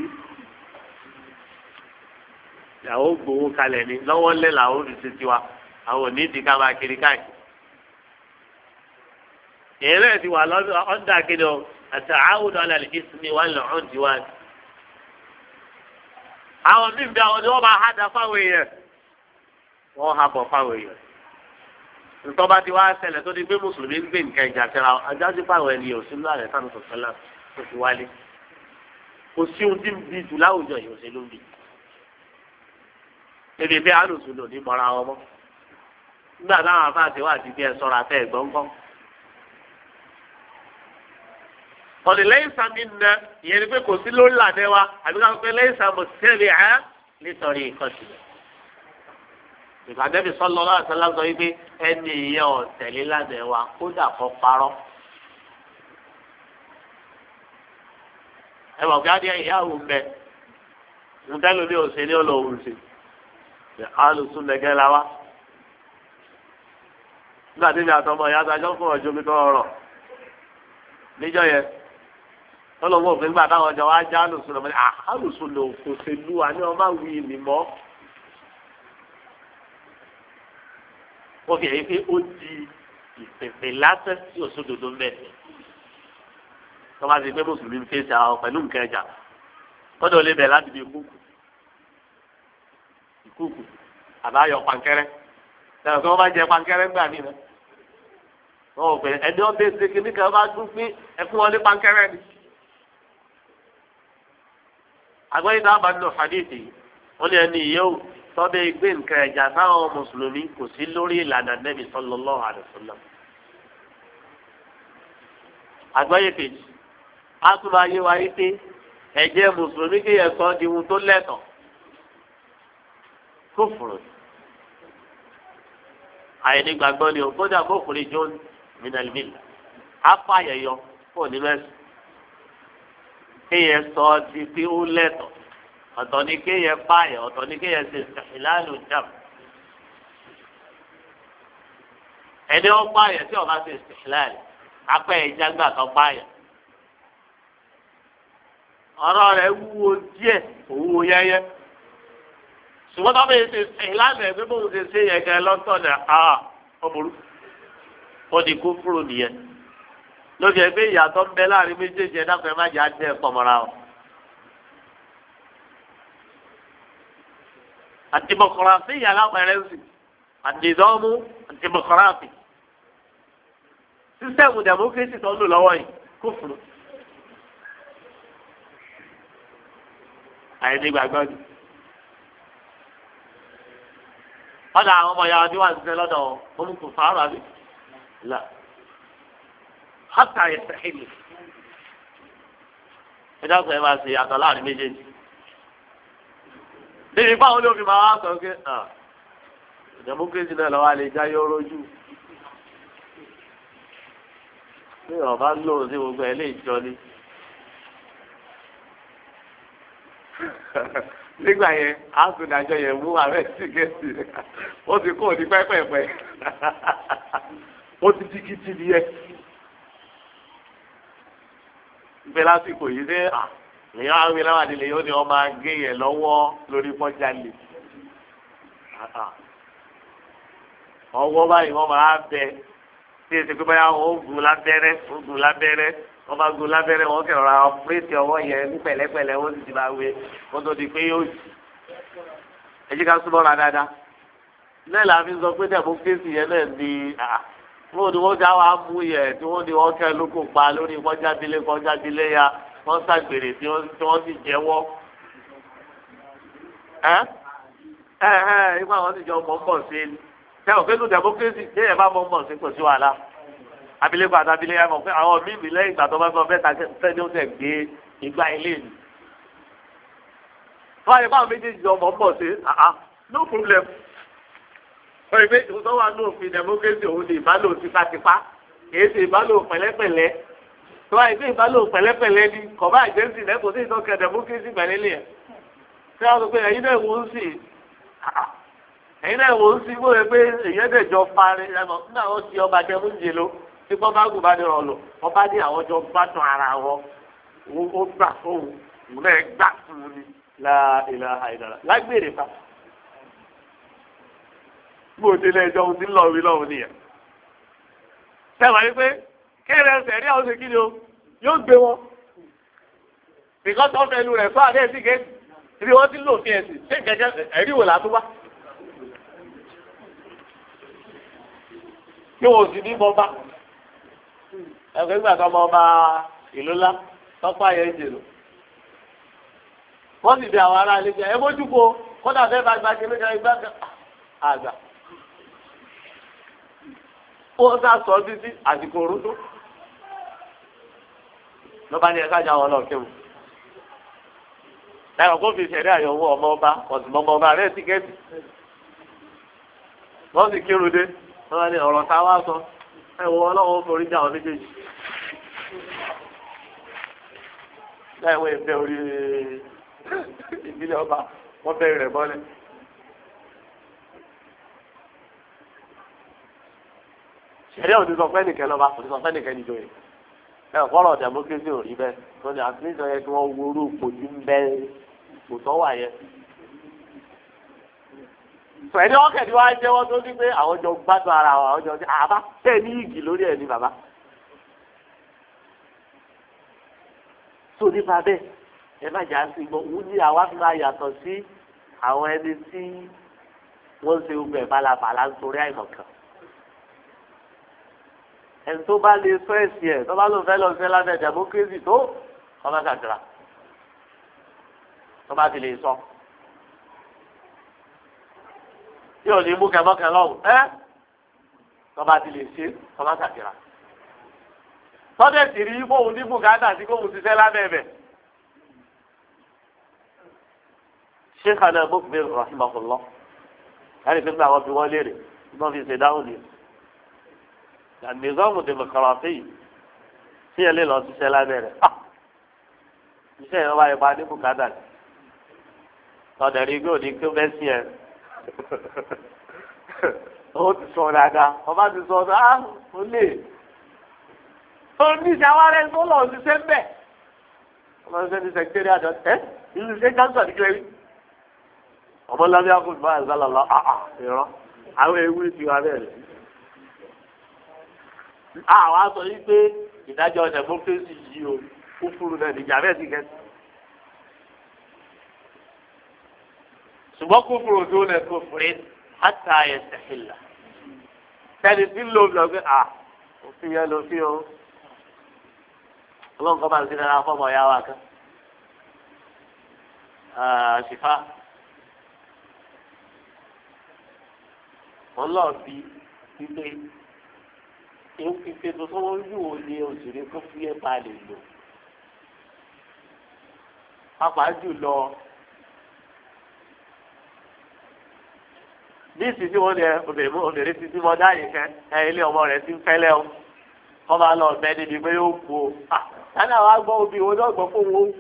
ìyàwó gbowó kalẹ̀ ni lọ́wọ́ lé làwọn olùsí tiwa àwọn òní ìdí ká máa kiri káàkiri. èrè ti wà lọ́dọ̀ ọ̀dà kìnìún o àti àwọn ọ̀dọ́ ìsinmi wà lọ́rùn tiwa. àwọn míì bí àwọn ni wọ́n máa hádà fáwọn èèyàn wọ́n hà bọ̀ fáwọn èèyàn. ntọ́ba ti wá ṣẹlẹ̀ tó di pé mùsùlùmí ń gbé nǹkan ìjà tẹ́ra ajájú fáwọn ẹni òsínú àrẹ sáà tó sọ́lá tó fi wálé. kò sí ohun tí ń bi jù láwùjọ yìí òṣèlú ń bi. ebi bí alùsùn lò ní mọ́ra wọn mọ́ nígbà táwọn afáàtì wà ti bí ẹ sọ́ra fẹ́ gbọ́ngbọ́n. ọ̀dẹ̀ lẹ́yìn sàmì nà ìyẹn ni pé kò sí lórí làdẹ́ wa àbí ká pé lẹ́yìn sàmì tẹ́lẹ̀ ẹ́ nítorí ìkọ̀sí. ìfàdébí sọ́lọ́ lọ́wọ́ àti aláǹsọ yìí pé ẹni ìyẹn ò tẹ̀lé làdẹ́ wa kódà kọ́ parọ́. ẹ mọ̀ bí adé ìyáwó ń bẹ ń tẹ́lu ní òṣèlú olóhùn sí alùsùn lẹ́gẹ́ la wa nígbà tí mi àtọmọ ìyá àtàjọ fún ọjọ́ mi tó rọrọ níjọ́ yẹn ọlọmọ òfin gbà táwọn ọjọ́ wa já alùsùn lọmọdé alùsùn lò kò ṣe lu wa ní ọmọ àwìn mi mọ wọ́n fi èyí pé ó di ìpèpè lásán tí òṣòdodo mẹ́rin tó bá ti pé mùsùlùmí ń fèsì àwọn pẹ̀lú nǹkan ẹja wọ́n dọ̀ lé bẹ̀ láti bí kúkú àbáyọ pankẹrẹ lẹ́yìn tí wọ́n bá jẹ pankẹrẹ gbà mí rẹ wọ́n ò pè ẹni wọ́n bẹ́ẹ̀ ṣe kíní kan bá dún pé ẹkún wọn ní pankẹrẹ ni. àgbẹ̀yìn náà bá nínú hadithi wọ́n ní ẹni yóò tọ́bẹ̀ gbé nǹkan ẹ̀jà sáwọn mùsùlùmí kò sí lórí ìlànà Nabi sallallahu alaihi wasallam. àgbẹ̀yìn kejì á tún máa yé wa yí pé ẹ̀jẹ̀ mùsùlùmí kí yẹ sọ di ohun tó lẹ́tọ̀ọ́ kófòrò àyẹ̀dí gbàgbọ́ ni o kódà kófòrò jọ mìnàlímìlà apá àyẹ̀yọ fún onímẹ̀sì kéèyàn sọ di pé ó lẹ́tọ̀ ọ̀tọ̀ ni kéèyàn pààyàn ọ̀tọ̀ ni kéèyàn ṣe ìlànà jàm ẹni ó pààyàn tí ọba ṣe ìlànà apá ìjàgbá kan pààyàn ọ̀rọ̀ rẹ̀ wúwo díẹ̀ òwúwo yẹ́yẹ́ ṣùgbọ́n tó bẹ́ẹ̀ ṣe ìlànà ẹ̀gbẹ́ bó ṣe ṣe yẹ kẹ́ lọ́tọ̀ ní ọ burú ó di kú fúrò nìyẹn lóbi ẹgbẹ́ ìyàtọ̀ ń bẹ láàrin méjèèjì ẹ̀ dákun ẹ̀ má jẹ́ àjẹ́ ẹ̀pọ̀ mọ́ra o. àdìmọ̀kọ̀ráfì yàrá pẹ̀rẹ́ sí àdìdọ́mú àdìmọ̀kọ̀ráfì sísẹ́mù dẹ̀mókírésì tó ń lò lọ́wọ́ yìí kú fúrò. àyẹ̀dí gbàgbọ́ ni. ọ̀dà àwọn ọmọ yàrá tí wọ́n ti sẹ́ lọ́dọ̀ olùkọ́ fàárọ̀ àbí là hàtà ẹ̀sẹ̀ ìlú. ẹ dákun ẹ máa ṣe àtọ̀ láàrin méjèèjì. níbi báwo ló fi máa wá sọ pé democracy náà lọ́wọ́ àlè já yọ rojú. bí ọba lóun sí gbogbo ẹ lè jọ ni. nígbà yẹn àtúndájọ yẹn mú ààrẹ tíkẹ́ẹ̀tì ó ti kó ní pẹ́pẹ́pẹ́ ó ti tíkìtì nìyẹn. ìgbẹ́ lásìkò yìí dé èèyàn àwọn ìlànà àdìlẹ̀ yóò ní wọ́n máa gé yẹn lọ́wọ́ lórí fọ́jà lè. ọwọ́ báyìí wọ́n máa bẹ tí èsì pé báyà wọ́n ó gùn lábẹ́rẹ́ wọ́n bá gun lábẹ́rẹ́ wọn kẹrọ ra ọ̀pẹ́rẹ́tì ọwọ́ yẹn ní pẹ̀lẹ́pẹ̀lẹ́ wọ́n sì ti máa wé wọ́n tó di pé yóò jù. ẹ jí ká súnmọ́ ra dáadáa. náà la fi sọ pé democracy yẹn náà ní wọ́n ní wọ́n já wa mú yẹ tí wọ́n ní wọ́n kẹ́ lóko pa lórí kọjábílé ya wọ́n ṣàgbèrè tí wọ́n sì jẹ́wọ́. ipa àwọn ti jọ mọ̀ sí i. ṣé òkè tó democracy ṣé ẹ bá mọ̀ sí kò sí wàhálà abilékọ àti abiléyà mọ̀ pé àwọn mímì lẹ́yìn ìgbà tó bá gbọ́ bẹ́ẹ̀ ta fẹ́ẹ́ ó tẹ̀ gbé igba ilé ni. wọ́n á yẹ fáwọn méjèèjì ọmọ pọ̀ sí no problem. wọ́n yẹ pé ìwòsàn wà ní òfin democracy òun ni ìbálò tipátipá kìí ṣe ìbálò pẹ̀lẹ́pẹ̀lẹ́. tó wáyé pé ìbálò pẹ̀lẹ́pẹ̀lẹ́ ni kọ̀ọ̀bá àjẹsì lẹ́kọ̀ọ́ sí ìtọ́kẹ́ democracy pẹ̀lẹ́lẹ́ yẹn. ṣé wọ́n sọ pé ẹ̀yin náà wò ó sì ẹ̀yin náà wò ó sì wọ́n yẹ pé èyí ẹ̀dẹ̀jọ parí nígbà wọn ti ọba jẹ múnjẹ ló tí wọ́n bá gùn bá ní ọ̀lọ́ wọ́n bá ní àwọn jọ gbádùn ara wọn ó gbà fóun òun náà gbà fún un ní láìlà àìdára lágbèrè fa. bí o délé ẹjọ́ ohun tí ń lọ rí lọ́wọ́ nìyẹn. sẹ́wọ̀n yìí pé kéèrè ẹsẹ̀ rí àwọn ṣèkìlì o yóò gbé wọn. nìkan tó fẹ́ lu rẹ̀ fún àdéhùn sí kéèkì ibi wọ́n ti ń lò fi ẹ̀sìn ṣé ìkẹ́kẹ́ ẹ̀rí wò látú wá. kí wọ́n sì ní bọ́ bá ẹgbẹ́ ìgbà tó ọmọ ọba ìlú ńlá tọ́pọ̀ ayé ń jèrò. wọ́n sì bí àwọn ará ilé jẹ́ ẹ mójú ko kọ́dà fẹ́ bá gba kiri kan ìgbà kan àgbà. ó sá sọ títí àsìkò orúdó. lọ́ba ní ẹ̀ka àjà wọn lọ kéwù. ẹ̀rọ kó fi ṣẹ̀rí àyẹ̀wò ọmọ ọba ọ̀sùn ọmọ ọba rẹ̀ tíkẹ́ẹ̀tì. wọ́n sì kírun dé wọ́n ní ọ̀rọ̀ tá a wá sọ. ẹ̀wọ̀n ọlọ́wọ́ forí jà wọn méjèèjì. láìwọ̀ ìfẹ́ orí ìbílẹ̀ ọba wọ́n bẹ̀rẹ̀ rẹ̀ bọ́lẹ̀. ṣẹ̀rí òní sọ fẹ́ nìkẹ́ lọ́ba òní sọ fẹ́ nìkẹ́ níjòyè. fọ́lọ̀ democracy ò rí bẹ́ẹ̀ tó ní àtúntò yẹ kí wọ́n worú òpòjú ń bẹ́ kò tọ́ wà yẹn. pẹ̀lú ọ̀kẹ́ni wá jẹ́wọ́ tó ní pé àwọn jọ gbádùn ara àwọn jọ àbá tẹ̀ ní igi lórí ẹ̀ ní bàbá. tó nípa bẹ́ẹ̀ ẹ má jà sí gbọ́ òun ní àwa fi máa yàtọ̀ sí àwọn ẹni tí wọ́n ń ṣe gbogbo ẹ̀ balabàlá nítorí àìmọ̀kan. ẹni tó bá lè sọ ẹ̀sìn ẹ̀ tó bá lò fẹ́ lọ sí lábẹ́ democracy tó ọmọ kàdúrà tó bá ti lè sọ. yóò ní mú kẹmọ́kẹ lọ́wọ́ ẹ́ tó bá ti lè ṣe ọmọ kàdúrà. tọ́jà sì rí fóun ní bùkátà tí kóun ṣiṣẹ́ lábẹ́ bẹ̀. Sheikhana Mukbil rahimahullah ẹni pé àwọn bí wọ́n léèrè wọ́n fi ṣe dáhùn ni. Nìzọ́ọ̀mù dèmọ̀kàràfì tí ẹ lè lọ ṣiṣẹ́ lábẹ́ rẹ̀. Iṣẹ́ yẹn wá ipa ní bùkátà ni. Tọ́jà rí gbé òní kí ó bẹ́ sí ẹ. Ó ti sọ dáadáa, ọba ti sọ ọ́ ó lè. Oníṣẹ́ àwárẹ̀ tó lọ ṣiṣẹ́ bẹ̀. ọmọ ẹgbẹ́ ní sẹkítẹ́rì àjọ ìlú ṣe káńsà ní kílẹ̀ rí ọmọ lábẹ́ àkóso báyìí sálà lọ ìrọ àwọn ewu ti wà bẹ́ẹ̀ rẹ̀. àwọn aṣọ yìí pé ìdájọ́ democracy yìí o kúfúrú náà níjà bẹ́ẹ̀ ti kẹ́sì. ṣùgbọ́n kúfúrú tó lẹ kúfúrú hátà ẹsẹ̀ ìlà. sẹ́ni tí ń lò lọ pé òfin yẹn ló fi o. ọlọ́run kọ́ máa ń sin ara fọ́mọ ya wa kan. ṣìfà. wọ́n lọ bí pípé ìpè tó sọ́wọ́ ojú wo ni òṣèré tó fi ẹ̀ bá lè lò. pàápàá jùlọ ní ìsinsìnyí wọn ni obìnrin ti bímọ dáyé kẹ ilé ọmọ rẹ̀ ti ń fẹ́lẹ́ o wọ́n máa lọ bẹ níbi pé yóò kú o. tani àwọn agbọ́ obì wọn náà gbọ́ fún wọn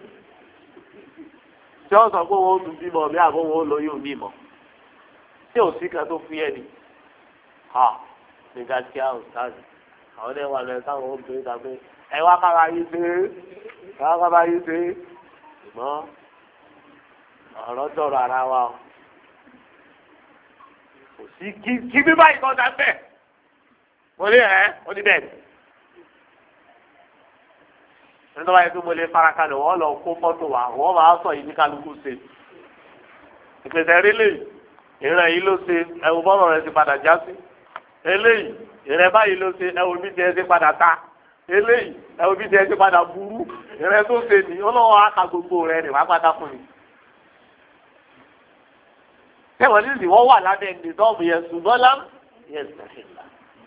tí wọ́n sọ pé wọn ó tún bímọ bí àbọ̀ wọn ó lóyún bímọ tí ò sí kan tó fi ẹ̀ ní. nígbà tí a ò sáàsì àwọn ẹwà lọ sáwọn obìnrin ta pé ẹ wá kára yín ṣe ẹ wá kára yín ṣe ṣùgbọ́n ọ̀rọ̀ dọ̀rọ̀ ara wa o kò sí kí bí báyìí kan dá bẹ́ẹ̀ mo ní mo ní bẹ́ẹ̀ nítorí wáyé pé mo lè farakalẹ̀ wọ́n lọ kó fọ́tò wa wọ́n máa sọ yìí ní kálukú ṣe ìpèsè rí lè ìrìn yìí ló ṣe ẹ̀wù bọ́ọ̀rọ̀ rẹ̀ ti padà já sí eléyìí ìrẹ báyìí ló ṣe ẹwù bí tiẹ̀ ṣe padà ta eléyìí ẹwù bí tiẹ̀ ṣe padà burú ìrẹ tó ṣe ní ọlọ́wọ́ aka gbogbo rẹ ní wàá pátá fún mi. tẹ́wọ̀n ní ìwọ́ wà lábẹ́ nìdọ́ọ̀mù yẹn ṣùgbọ́n lám yẹn ṣàṣìlá.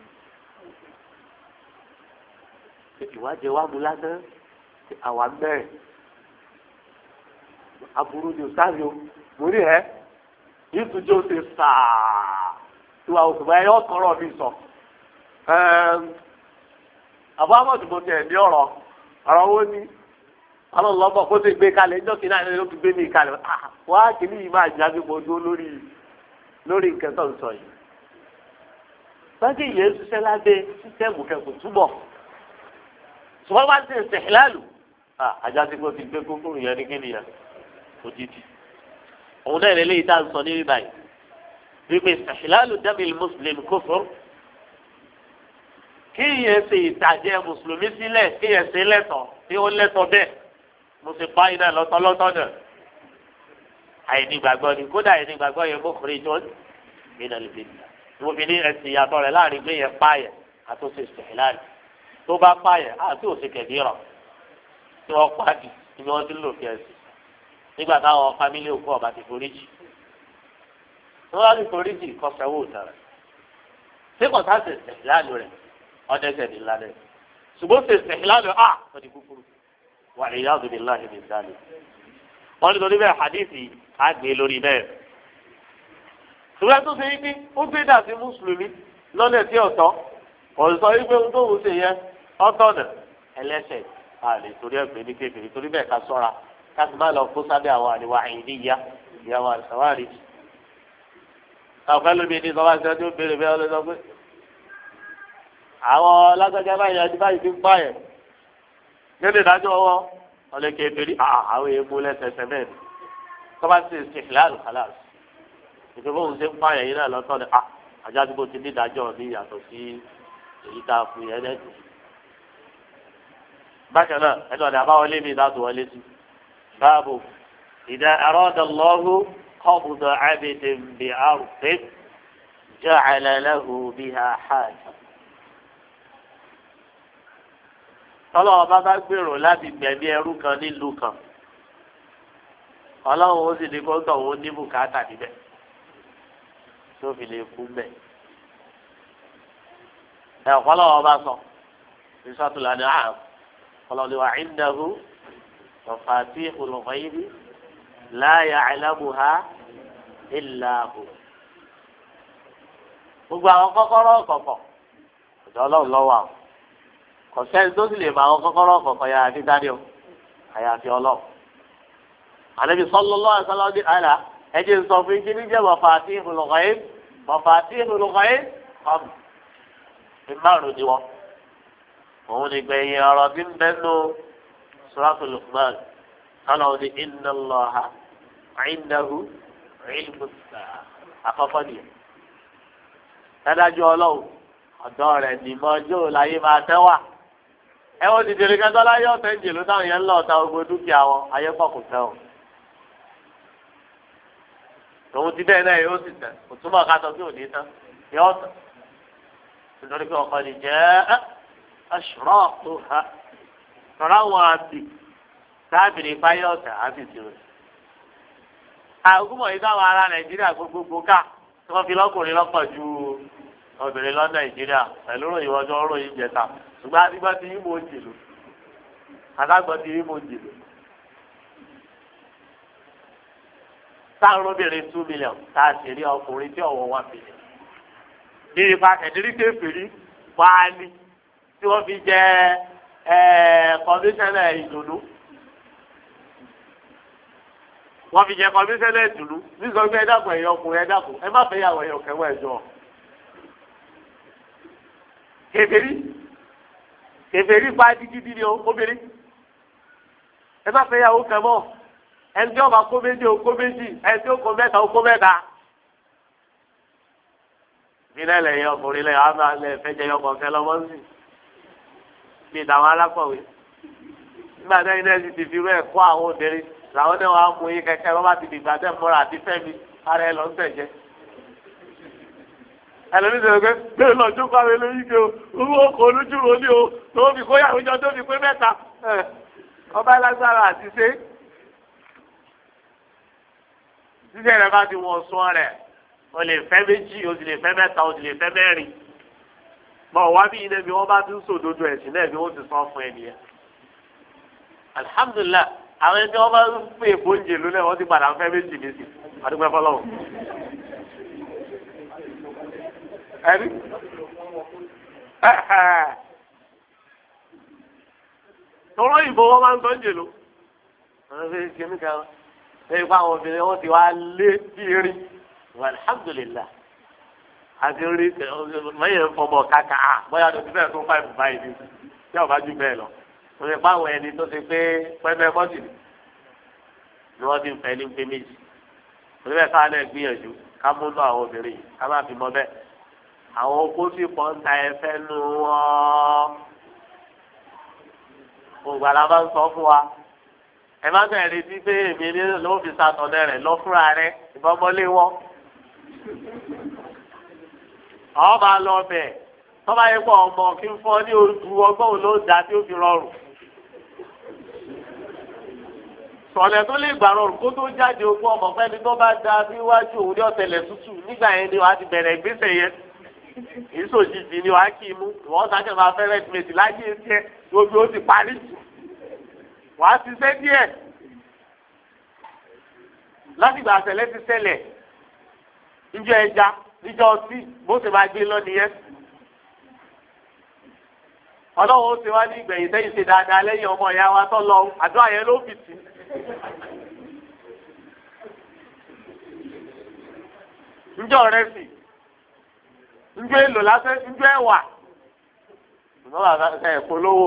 ìwádìí wa mú lásán àwa mẹ́rin aburú ni òsáàbí o mo rí ìtújó ṣe sàá tiwa òkú báyìí yóò tọrọ mi sọ àbọ̀ amọ̀tò mo tiẹ̀ ní ọ̀rọ̀ wo ni alọ́lọ́mọ kó tó gbé kalẹ̀ ẹjọ́ kìíní àná ló fi gbé mi kalẹ̀ wá kìíní yìí máa jáde mo dúró lórí nǹkan tó ń sọ yìí. báńkì yẹn ṣiṣẹ́ lábẹ́ sísẹ́mù kẹ́kọ̀ọ́ túbọ̀ ṣùgbọ́n bá ti ṣe ìlàlù ajá tí kò ti gbé kúkúrú yẹn ní kíni yẹn òjijì òun náà lè léyìí tá à ń sọ ní báyìí wípé ìṣàlálù dábìlì mùsùlùmí kófò kí yẹn ṣe ìtàjẹ mùsùlùmí sílẹ̀ kí yẹn ṣe lẹ́tọ̀ tí ó lẹ́tọ̀ bẹ́ẹ̀ mo sì pa iná lọ́tọ́lọ́tọ́ náà àìnígbàgbọ́ ni kódà àìnígbàgbọ́ yẹn mọ́kùnrin jọ nínú ìlú mo fi ní ẹsìn ìyàtọ̀ rẹ̀ láàrin pé yẹn pààyàn àtúnṣe ìṣàlálù tó bá pààyàn àti òsè kẹ̀dí rọ̀ tí wọ́n pàdé tí wọ́n ti lò fi ẹ̀sìn nígbà táwọn fámílì òkú ọba ti foríjì wọ́n á ní foríjì kọ́sẹ̀wò tẹ̀rẹ̀ tí kò sá sèse ìlànà rẹ̀ ọ̀dẹ́sẹ̀ ní ìlànà rẹ̀ ṣùgbọ́n sèse ìlànà rẹ̀ wọ́n ti kúkúrú wà ní yàtọ̀ ní láàyè ní ìdáni. wọ́n ní torí bẹ́ẹ̀ hadithi á gbé lórí bẹ́ẹ̀. ṣùgbọ́n tó ṣe wípé ó gbé dà sí mùsùlùmí lọ́nà tí ọ̀tọ̀ ọ̀sọ̀ wípé ohun tó wù ṣe yẹ ọ̀tọ̀nà ẹlẹ́sẹ̀ àlè torí ẹ̀gbẹ́ ní kékeré torí bẹ́ẹ̀ ká sọ́ra ká sì má lọ kó sábẹ́ àwọn àríwá àyìndíyà ìyàwó àṣàwárí àwọn ẹlòmíín ní sọ́wọ́ àti ẹni ó béèrè bẹ́ẹ̀ lọ́sọ pé àwọn alágbájá báyìí àti báyìí ti ń pa yẹn kéde ìdájọ́ ọwọ́ ọ̀lẹ́kẹ̀ èbèrè àwọn èèmú lẹ́sẹsẹ bẹ́ẹ̀ ni tọ́ba ti ṣe ìlànà kálàsì ìpè bóun ṣe ń pa yẹn yìí náà lọ́tọ́ ni àjọ àdúgbò ti ní ìdájọ́ ní ìyàtọ̀ sí èyí tá a fún yẹn lẹ́sìn. bákan náà ẹni ọ̀dà àbáwọlé mi ìdáàtò wọlé sí báàbò ìdá àrọ́dọ̀ قبض عبد بأرض جعل له بها حاجة tọ́lọ́wọ́ bá gbèrò láti gbẹ̀mí ẹrú kan nílùú kan ọlọ́run ó sì ní kó tọ̀ wọ́n ní bùkátà níbẹ̀ tó fi lè kú bẹ̀. ẹ̀ ọ̀pọ̀lọ́wọ́ bá sọ ìṣàtúlà ní àhàm ọlọ́run wà indahu mafatihul ghaibi la ya'lamuha illa hu. gbogbo àwọn kọ́kọ́rọ́ kọ̀kọ̀ ọ̀dọ̀ ọlọ́run lọ́wọ́ àwọn kò sẹ́ni tó sì lè mọ àwọn kọ́kọ́rọ́ kọ̀kọ̀ yàrá ní daniel àyàfi ọlọ́run. àlebi sallallahu alaihi wasallam àlà ẹ̀jẹ̀ sọ fún yín níjẹ́ mafatihul ghaib mafatihul ghaib ọ̀bù ní márùn-ún ni wọ́n. òun ni gbẹ̀yìn ọ̀rọ̀ tí ń bẹ́nu suratul Luqman ọlọ́run ní inna Allaha indahu ilmu as-sa'a àkọ́kọ́ nìyẹn. dádájọ́ ọlọ́run ọ̀dọ́ rẹ̀ nìmọ̀ ọjọ́ láyé máa tẹ́wà. ẹ wọ́n ti dèrè kẹ́tọ́ láyé ọ̀tẹ̀ ń jèlú táwọn yẹn ń lọ ta gbogbo dúkìá wọn ayé pọ̀ kò tẹ́ o. tòun ti bẹ́ẹ̀ náà yóò sì tẹ̀ kò túmọ̀ ká sọ pé òní tán yóò tán. nítorí pé ọkọ ni jẹ́ aṣọ́rọ̀ tó ha tọ́lá wọn àbí sábìrì fáyọ̀ ọ̀tà àbí tiwọn. àgùnmọ̀ yìí káwọn ará Nàìjíríà gbogbogbò ká tí wọ́n fi lọ́kùnrin lọ́pọ̀ ju obìnrin lọ Nàìjíríà pẹ̀lú ròyìn ọjọ́ ròyìn jẹta ṣùgbọ́n adigbọ́ ti yí mo jèlò adágbọ́ ti yí mo jèlò. sáàrùn obìnrin 2 million tá a sì rí ọkùnrin tí ọ̀wọ́ 1 million. ní ipa kẹ̀dírí kéferì wáálí tí wọ́n fi jẹ́ kọmíṣánná ìdùnnú. wọ́n fi jẹ́ kọmíṣánná ìdùnnú nígbà pé ẹ dákun ẹ̀yọ ọkùnrin ẹ dákun ẹ má fẹ́ yàwó ẹ̀yọ kẹwọ́ ẹ̀jọ́. kèfèrí pa dígídí ni obìnrin ẹ má fẹ́ yàwó kẹmọ́ ẹni tí ó bá kó méjì ó kó méjì ẹni tí ó kó mẹ́ta ó kó mẹ́ta. ìbílẹ̀ lẹ́yìn ọkùnrin lẹ́yìn àwọn máa lẹ fẹ́ jẹ ọkọ̀ kẹ lọ́mọ́ sí bí ìtàwọn alákọ̀wé nígbà tí ẹni náà ti fi rú ẹ̀ kó àwọn obìnrin làwọn náà wàá mú yín kẹ̀kẹ́ wọ́n bá ti dìgbà tẹ̀ mọ́ra àti fẹ́mi ara ẹ lọ ń tẹ̀jẹ́. ẹlòmíì sọ pé bẹ́ẹ̀ lọ jókòó àwọn eléyìí kí o owó ọkọ̀ olójúro ní o tó fi kó yàwó jọ tó fi pé mẹ́ta ọba lágbára àti ṣe. ṣíṣe rẹ̀ bá ti wọ̀ sún rẹ̀ o lè fẹ́ méjì o sì lè fẹ́ mẹ́ta o sì lè fẹ́ mẹ́rin. bọ̀ wá bí ilé bí wọ́n bá ti ń sòdodo ẹ̀sìn náà bí wọ́n ti sọ fún ẹ nìyẹn. alhamdulilah àwọn ẹni tí wọ́n bá ń pè é bóńjẹ lónìí wọ́n ti padà ń fẹ́ méjì méjì àdúgbò ẹ̀fọ́ lọ́wọ́. ẹni tọrọ ìbò wọn máa ń sọ ń jèlò wọn fi ṣe mí kan lẹ́yìn fún àwọn obìnrin wọn ti wá lé bí erin alhamdulilah àti rí mẹyẹ fọmọ kàkà bóyá tó ti fẹ́ tó 5 báyìí ní tí ọba jù bẹ́ẹ̀ lọ wọn fi fáwọn ẹni tó ti pé pẹpẹ bọ́dì ni wọ́n ti ń fẹ́ ní pé méjì òní bẹ́ẹ̀ káwọn náà gbìyànjú ká múnú àwọn obìnrin ká má fi mọ bẹ́ẹ̀ àwọn okó sì pọ̀ ń ta ẹfẹ́ nu wọn. ògbà la máa ń sọ fún wa ẹ má bẹ̀rẹ̀ retí pé èmi ní ló fi sàtọ̀nẹ́ rẹ̀ lọ fúnra rẹ̀ ìbọmọlé wọn. àwọn máa lọ bẹ̀ tọ́ba yẹn pọ̀ ọmọ kí n fọ́ ní oṣù ọgbọ́n ló dá tí ó fi rọrùn. sọ̀lẹ̀ tó lè gbà rọrùn kó tó jáde ogún ọmọ fẹ́ni tó bá da síwájú òun ní ọ̀tẹlẹ̀ tútù nígbà yẹn ni wàá ti bẹ̀rẹ̀ ìgbésẹ̀ yẹn. ìsòjìjì ni wàá kí i mú wọ́n sáké máa fẹ́ rẹ́tìmẹ̀tì láyé tiẹ̀ gbogbo ó ti parí wàá ti sẹ́ díẹ̀ látìgbà àtẹ̀lẹ́ ti ṣẹlẹ̀ níjọ́ ẹja níjọ́ ọtí bó ṣe máa gbé lọ nìyẹn ọlọ́run ó ti wá ní ìgbẹ̀yìn sẹ́yìn ṣe dáadáa lẹ́yìn ọmọ ìyá wa tó lọ àdúrà yẹn ló fi tì níjọ́ rẹ sì njẹ èlò lásán njẹ ẹwà ìmọ̀lá ẹ̀ polówó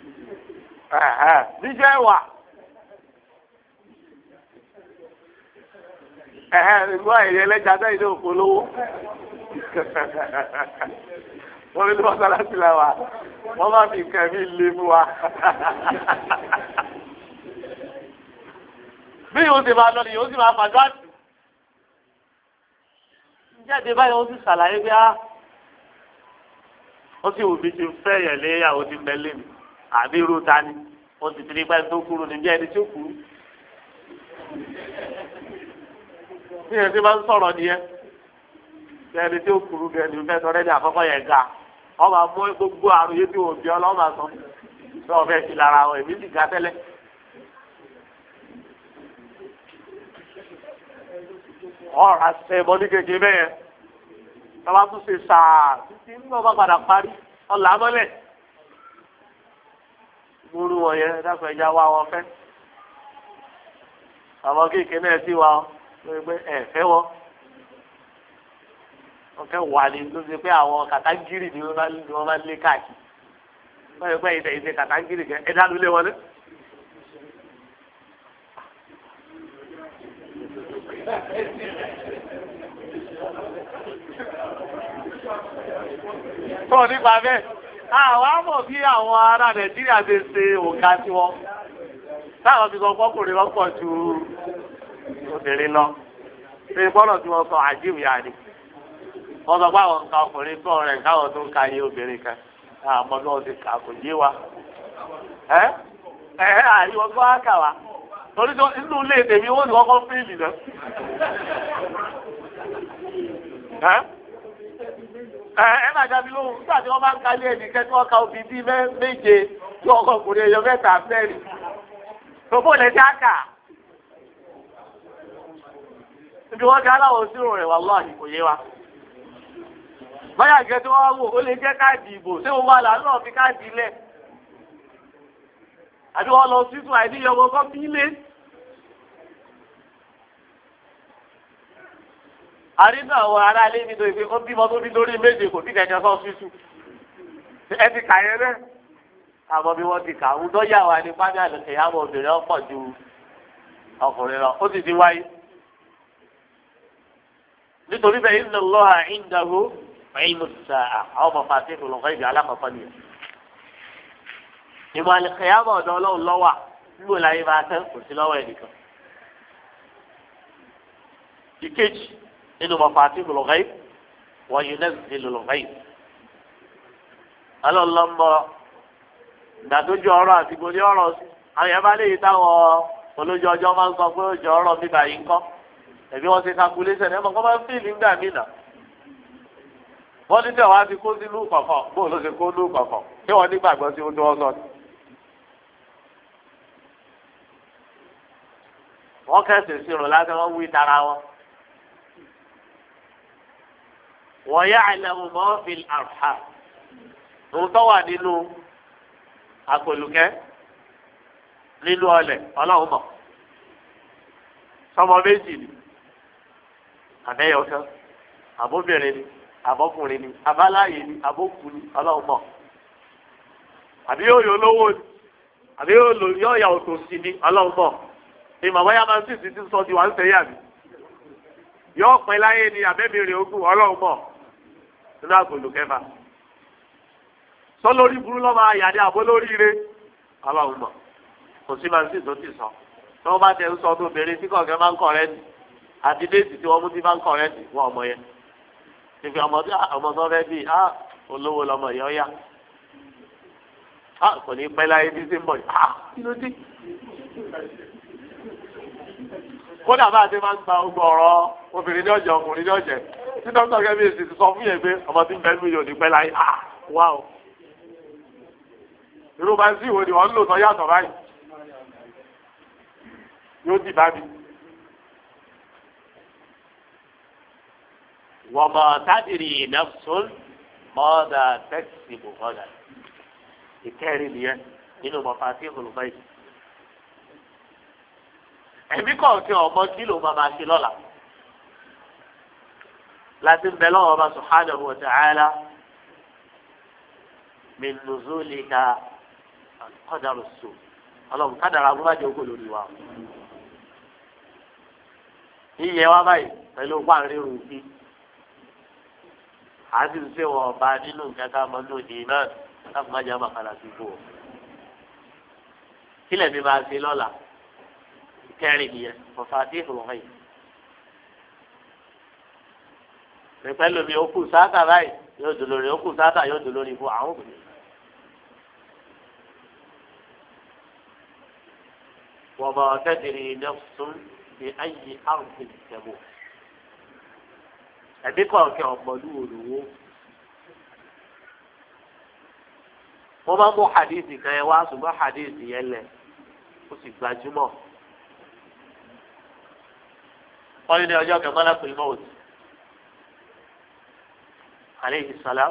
níjẹ ẹwà ìgbọ́ ẹ̀yẹ ẹlẹ́jà sẹ́yìn ní òpolówó wọ́n ní mọ́sálásí la wa wọ́n máa fi nǹkan mi lé fún wa. bí yóò ṣe máa lọ ni yóò sì máa fàdúrà tù jáde báyìí ó sì ṣàlàyé bí ó sì wù mí ti fẹ́ yẹn léyàwó ti pẹ́lẹ́ mi àbí irú ta ni ó sì ti ní pẹ́ tó kúrú níbi ẹni tó kúrú. bí yẹn ti máa ń sọ̀rọ̀ nìyẹn bí ẹni tó kúrú bí ẹni fẹ́ sọ lẹ́ni àkọ́kọ́ yẹn ga wọ́n máa mú gbogbo àrùn yìí tí wọ́n bí ọlọ́wọ́ máa sọ bí wọ́n fẹ́ fi lára wọn èmi sì ga tẹ́lẹ̀. ọ̀rọ̀ àṣẹ ìbọn ní kékeré bẹ́ẹ̀ tọ́ba tún ṣe sáà títí nígbà bá padà parí ọ̀là mọ́lẹ̀ gbúrú wọn yẹn dákun ẹja wá wọn fẹ́ àwọn kéèké náà sì wá wọn pé ẹ fẹ́ wọn wọn fẹ́ wà ní ló ṣe pé àwọn kàtàgìrì ni wọ́n máa lé káàkiri wọ́n yẹ pé ìṣe kàtàgìrì kẹ ẹ dánú lé wọlé tó nípa bẹ́ẹ̀ àwọn àmọ̀ bí àwọn ará Nàìjíríà ti ṣe òǹkà tiwọn táwọn fi sọ fọkùnrin lọ́pọ̀ ju obìnrin lọ ṣe bọ́lọ̀ tí wọ́n sọ àjíwì àní wọ́n sọ pé àwọn nǹkan ọkùnrin tó rẹ̀ káwọn tó ń ka iye obìnrin kan àmọ́ bí wọ́n ti kà kò yé wa àríwọ̀ gbọ́ àkà wa torí tó inú ilé tèmi wọ́n ti kọ́kọ́ fíìlì náà ẹ máa jábí lóhùn nígbà tí wọ́n bá ń ka ilé ẹnìkẹ́ tí wọ́n ka obì bíi méje tí ọkọ̀ ọkùnrin èèyàn mẹ́ta mẹ́rin tó bó lè dá kà níbi wọ́n ti aláwọ̀ sírò rẹ̀ wà lọ́ọ̀hìn kò yé wa. báyà jẹ́ tí wọ́n wò ó lè jẹ́ káàdì ìbò ṣé wọ́n wà láàánú ọ̀fi káàdì ilẹ̀ àbí wọ́n lọ sí tún àìníyàn ọmọ kan bí ilé. àrínú àwọn ará ilé mi tó ìpè ó bímọ tó bí lórí méje kò sí kẹjọ sọ sísú ẹ ti kà yẹn rẹ àmọ́ bí wọ́n ti kà ń tó yà wá ní pàmì àlùkè yàmọ obìnrin ọ̀pọ̀ ju ọkùnrin lọ ó sì ti wáyé nítorí bẹ́ẹ̀ inna Allaha indahu ilmu as-sa'a àwọn ọmọ fàtí ìfòlùkọ́ ìdí alákọ̀ọ́kọ́ nìyẹn. ìmọ̀ àlùkè yàmọ ọ̀dọ̀ ọlọ́run lọ́wà nígbò láyé máa tẹ́ kò sí lọ́wọ́ ẹnìkan. ìkejì nínú mọ̀fàtí ìfòlùkọ́ yìí wọ́n yìí náà ti lòlùkọ́ yìí. alọ́lọ́mọ ìdàdójú ọ̀rọ̀ àti gbòdì ọ̀rọ̀ sí àwọn yẹn bá lè yí táwọn olójú ọjọ́ máa ń sọ pé òjò ọ̀rọ̀ bíbá yìí ń kọ́ ẹ̀bí wọ́n ti calculation ẹ̀ mọ̀ kọ́ máa ń fìlì ńgbà mí nà wọ́n ní tẹ̀wá ti kó sínú kọ̀ọ̀kan bóun ló ti kó sínú kọ̀ọ̀kan tí wọ́n nígbàgbọ́ sí ohun tí wọ́n sọ ni. wọ́n kẹ̀sì ìṣirò láti wọ́n wí tara wọn. wọ́n yá àìlẹ́mú mọ́ fil arham ohun tó wà nínú àpòlùkẹ́ nínú ọlẹ̀ ọlọ́run mọ̀ sọmọ méjì ni àbẹ́yọ̀kẹ́ àbóbìnrin ni àbọ́kùnrin ni abáláyé ni àbókù ni ọlọ́run mọ̀ àbí yóò yọ lówó ni àbí yóò yà òtòṣì ni ọlọ́run mọ̀ ni màmá yá máa ń sì ti sọ di wà ń sẹ́yà mi yóò pẹ́ láyé ni àbẹ́bìnrin ogún ọlọ́run mọ̀ nínú àpòlùkẹ́ bá sọ lórí burú lọ́mọ àyàdé àbó lórí ire ọlọ́run mọ̀ kò sí máa ń sì tó ti sọ tí wọ́n bá tẹ̀ ń sọ tó obìnrin tí kọ̀ọ̀kẹ́ máa ń kọ̀ rẹ́ ni àti déètì tí wọ́n mú tí máa ń kọ̀ rẹ́ ni wọ́n ọmọ yẹn ìfi ọmọ tó fẹ́ bíi olówó lọmọ yẹn ọ̀yà kò ní pẹ́ láyé tí sí ń bọ̀ kí ló dé. kódà bá a ti máa ń gba ogun ọ̀rọ̀ obìnrin ní ọ̀jẹ̀ ọkùnrin ní ọ̀jẹ̀ tí dókítà kẹ́mi èsì ti sọ fún yẹn pé ọmọ tí ń bẹ́ẹ̀ lù yóò ní pẹ́ láyé wá o. irú bá ń sí ìwé ni wọ́n ń lò tán yàtọ̀ báyìí yóò dì bá mi. wọ́n mọ̀ tádìrì nafsun mọ́ọ̀dà tẹ́kisì bùkọ́dà ìkẹrin nìyẹn nínú mọ̀fàtí olùkọ́ yìí. ẹ̀mí kọ̀ọ̀kan ọmọ kí ló máa ṣe lọ́la láti bẹ lọ́wọ́ ọba subhanahu wa ta'ala min nuzulika qadaru su ọlọ́run kádàrà abúlájẹ ogún lórí wa. yíyẹ wá báyìí pẹ̀lú pàǹrírù bí a sì ń ṣe wọ ọba nínú kẹta mọ́nú ìmọ̀ láti má jẹ́ àmàkàlà sí ibò. kílẹ̀ mi máa ṣe lọ́la kẹrin nìyẹn mọ̀fàtí ìfòwò yìí. pẹ̀pẹ́ lomi okùn sáátà báyìí yóò dùn lórí okùn sáátà yóò dùn lórí ibò àwọn òbí. wọ́n bá tẹ́tìrì nafsun bí ayé àrùn tẹ̀wọ̀. ẹ̀mí kọ̀ọ̀kẹ́ ọ̀pọ̀lú olùwó. wọ́n bá mú hadith kan yẹn wá ṣùgbọ́n hadith yẹn lẹ̀ ó sì gbajúmọ̀. wọ́n ní ọjọ́ kẹfọ́lá pẹ̀lú mọ́wòtì. aleyhi salam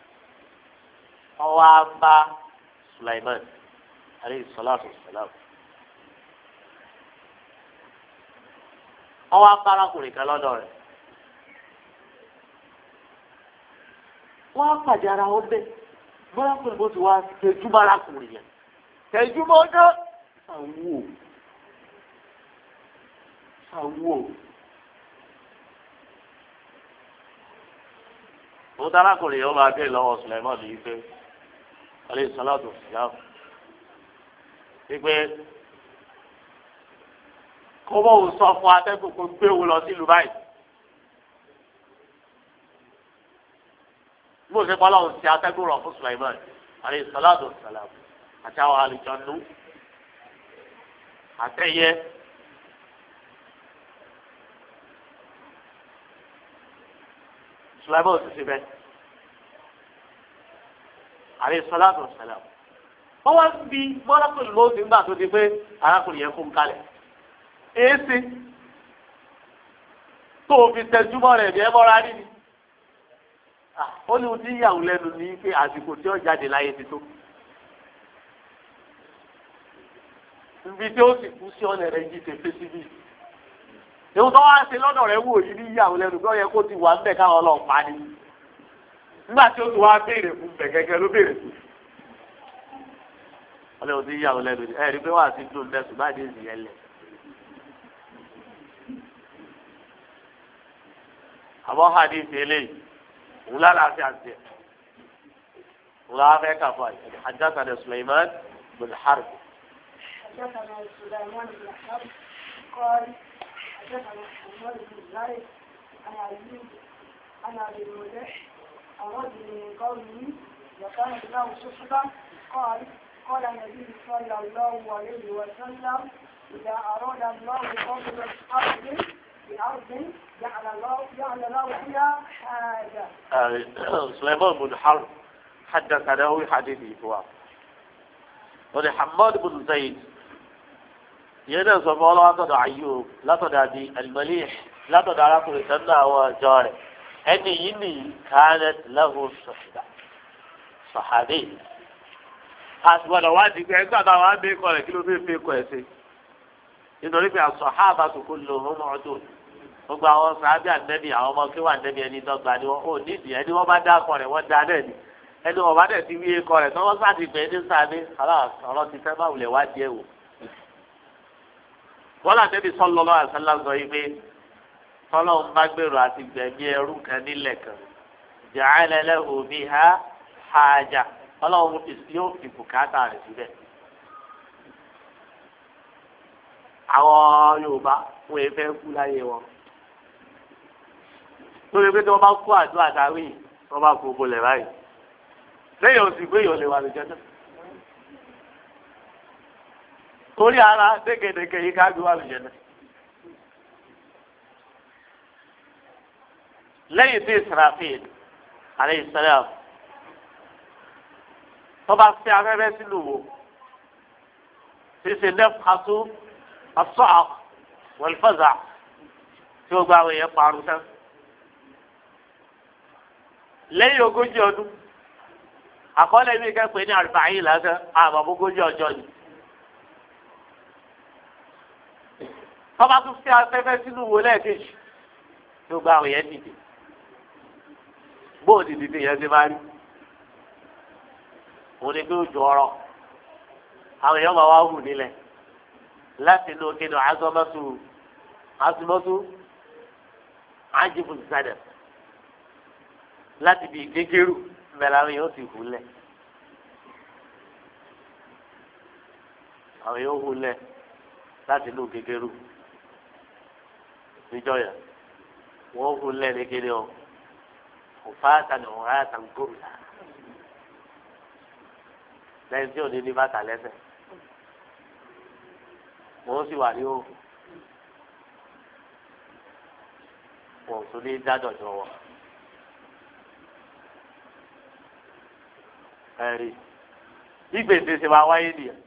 ọwọ́ abá Sulaiman aleyhi salatu salam. ọwọ́ abá arákùnrin kan lọ́dọ̀ rẹ̀. wọ́n á pàdé ara wọn bẹ́ẹ̀ bọ́lá pẹ̀lú bó ti wá tẹjúmọ́ arákùnrin yẹn tẹjúmọ́ ọjọ́ àwọ̀ òun tá arákùnrin yẹn ó máa dé lọ́wọ́ Sùlẹ̀mọ́nù yìí pé alayhi salatu wassalam wípé kó bóun sọ fún atẹ́gùn kó gbé òun lọ sílùú báyìí. bó ṣe kọ́ lọ́hùn sí atẹ́gùn rọ̀ fún Sùlẹ̀mọ́nù alayhi salatu wassalam àti àwọn àlùjànnú àtẹ̀yẹ. Sùlẹ̀mọ́nù ti ṣe bẹ́ẹ̀ alayhi salatu wassalam. wọ́n wá bí mọ́lákùnrin lóòótọ́ nígbà tó di pé arákùnrin yẹn fún kalẹ̀. èsì tó o fi tẹjúmọ́ rẹ̀ ní ẹ mọ́ra rí ni. ó ní ohun tí ìyàwó lẹ́nu ní pé àsìkò tí ó jáde láyé ti tó. ibi tí ó sì kú sí ọ̀nà rẹ̀ yìí ti fẹ́ síbí. èwo tó wá ṣe lọ́dọ̀ rẹ̀ wò yìí ní ìyàwó lẹ́nu bí ó yẹ kó ti wà ń bẹ̀ káwọn ọlọ́pàá ni. nígbà tí ó ti wá béèrè fún bẹ̀ gẹ́gẹ́ ló béèrè fún. wọ́n lé ohun tí ìyàwó lẹ́nu ní ẹ̀rí pé wà á ti dùn lẹ́sùn bá dé ìyẹn lẹ̀. àbọ̀ hadith eléyìí òun lára àti àti ẹ̀ òun lára fẹ́ kà fún àyè حدثنا سليمان بن حرب. حدثنا سليمان بن حرب قال حدثنا محمد بن زايد عن أيوب عن أبي المليح عن رجل من قومه وكانت له صحبة قال النبي صلى الله عليه وسلم إذا أراد الله قبض الأرض بأرض جعل له فيها حاجة. سليمان بن حرب حدثنا حديثه هو ولحماد بن زيد ينزل الله تدع أيوب لا تدع المليح لا تدع لكم سنة وجاره أني كانت له صحبة صحابي أسوأ وادي كذا وادي كذا كيلو في كويسي nítorí pé as-sahabatu kulluhum udud gbogbo àwọn sàábì ànẹ́bí àwọn ọmọ kí wà ànẹ́bí ẹni dọ́gba ni wọ́n ò nídìí ẹni wọ́n bá dá akọ rẹ̀ wọ́n dá náà ni ẹni wọ́n bá dẹ̀ ti wí ikọ rẹ̀ tí wọ́n sá ti pè é ní sàbí ọ̀rọ̀ ti fẹ́ máa wulẹ̀ wá díẹ̀ wò. wọ́n ànẹ́bí sallallahu alaihi wasallam sọ yìí pé tọ́lọ́hún bá gbèrò àti gbẹ̀mí ẹrú kan nílẹ̀ kan ja'ala lahu biha haja ọlọ́run yóò fi bùkátà rẹ̀ síbẹ̀. àwọn Yorùbá wọn èèfẹ́ kú láyé wọn lórí pé tí wọ́n bá kó àdó àtàwí wọ́n bá kó bolẹ̀ báyìí lẹ́yìn oṣù pé yóò lè wà lójọ́ náà torí ara dégedége yìí ká gbé wà lójọ́ náà. lẹ́yìn tí Israfil alayhi salam tó bá fi afẹ́fẹ́ sílùú wo ṣíṣe lẹ́fàtú الصعق والفزع tí ó gba àwọn èèyàn parun sẹ́. lẹ́yìn ogójì ọdún àkọọ́lẹ̀ mi kẹ́pẹ́ ní àrùbáyìn lásán àmọ́ ogójì ọjọ́ ni. tọ́ba tún fi afẹ́fẹ́ sínú wo lẹ́ẹ̀kejì tí ó gba àwọn èèyàn dìde. bóòdì dìde yẹn ti máa rí. òun ni pé ó jọ ọ̀rọ̀ àwọn èèyàn máa wá hù nílẹ̀. láti inú kínú azọmọtò ajibu zadẹ láti bí kékeré mẹlẹ àwọn yóò ti hù lẹ àwọn yóò hù lẹ láti inú kékeré níjọ yẹn wọn hù lẹ ní kéde o kò fà tani ọ̀rá àtàngóró lẹ́yìn tí ò ní bàtà lẹ́sẹ̀. wọ́n sì wà ní o wọ́n tún ní dádọ̀jọ́ wọn. ẹ̀rí ìgbésẹ̀ ṣe máa wáyé nìyẹn.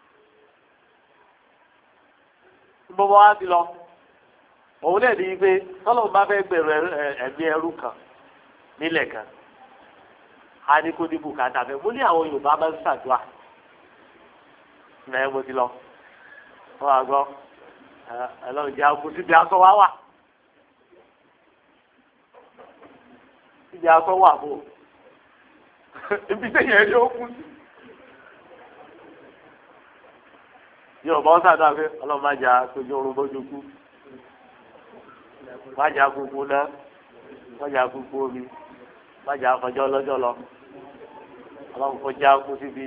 gbogbo wa ti lọ òun lè ní pé tọ́lọ́mù bá fẹ́ gbèrò ẹ̀mí ẹrú kan nílẹ̀ kan a ní kó ní bùkátà fẹ́ mo ní àwọn Yorùbá máa ń ṣàdúrà mẹ́rin mo ti lọ. wọ́n á gbọ́ ẹlọ́run jẹ́ àkókò síbi aṣọ wa wà síbi aṣọ wà bò ibi tẹ̀yẹ̀ ẹ̀rí ó kú sí. yóò bọ́ sàdá pé ọlọ́run má jà tójú oorun bójú kú má jà kúkú náà má jà kúkú omi májà àfọjọ́ lọ́jọ́ lọ ọlọ́run kò já kú síbi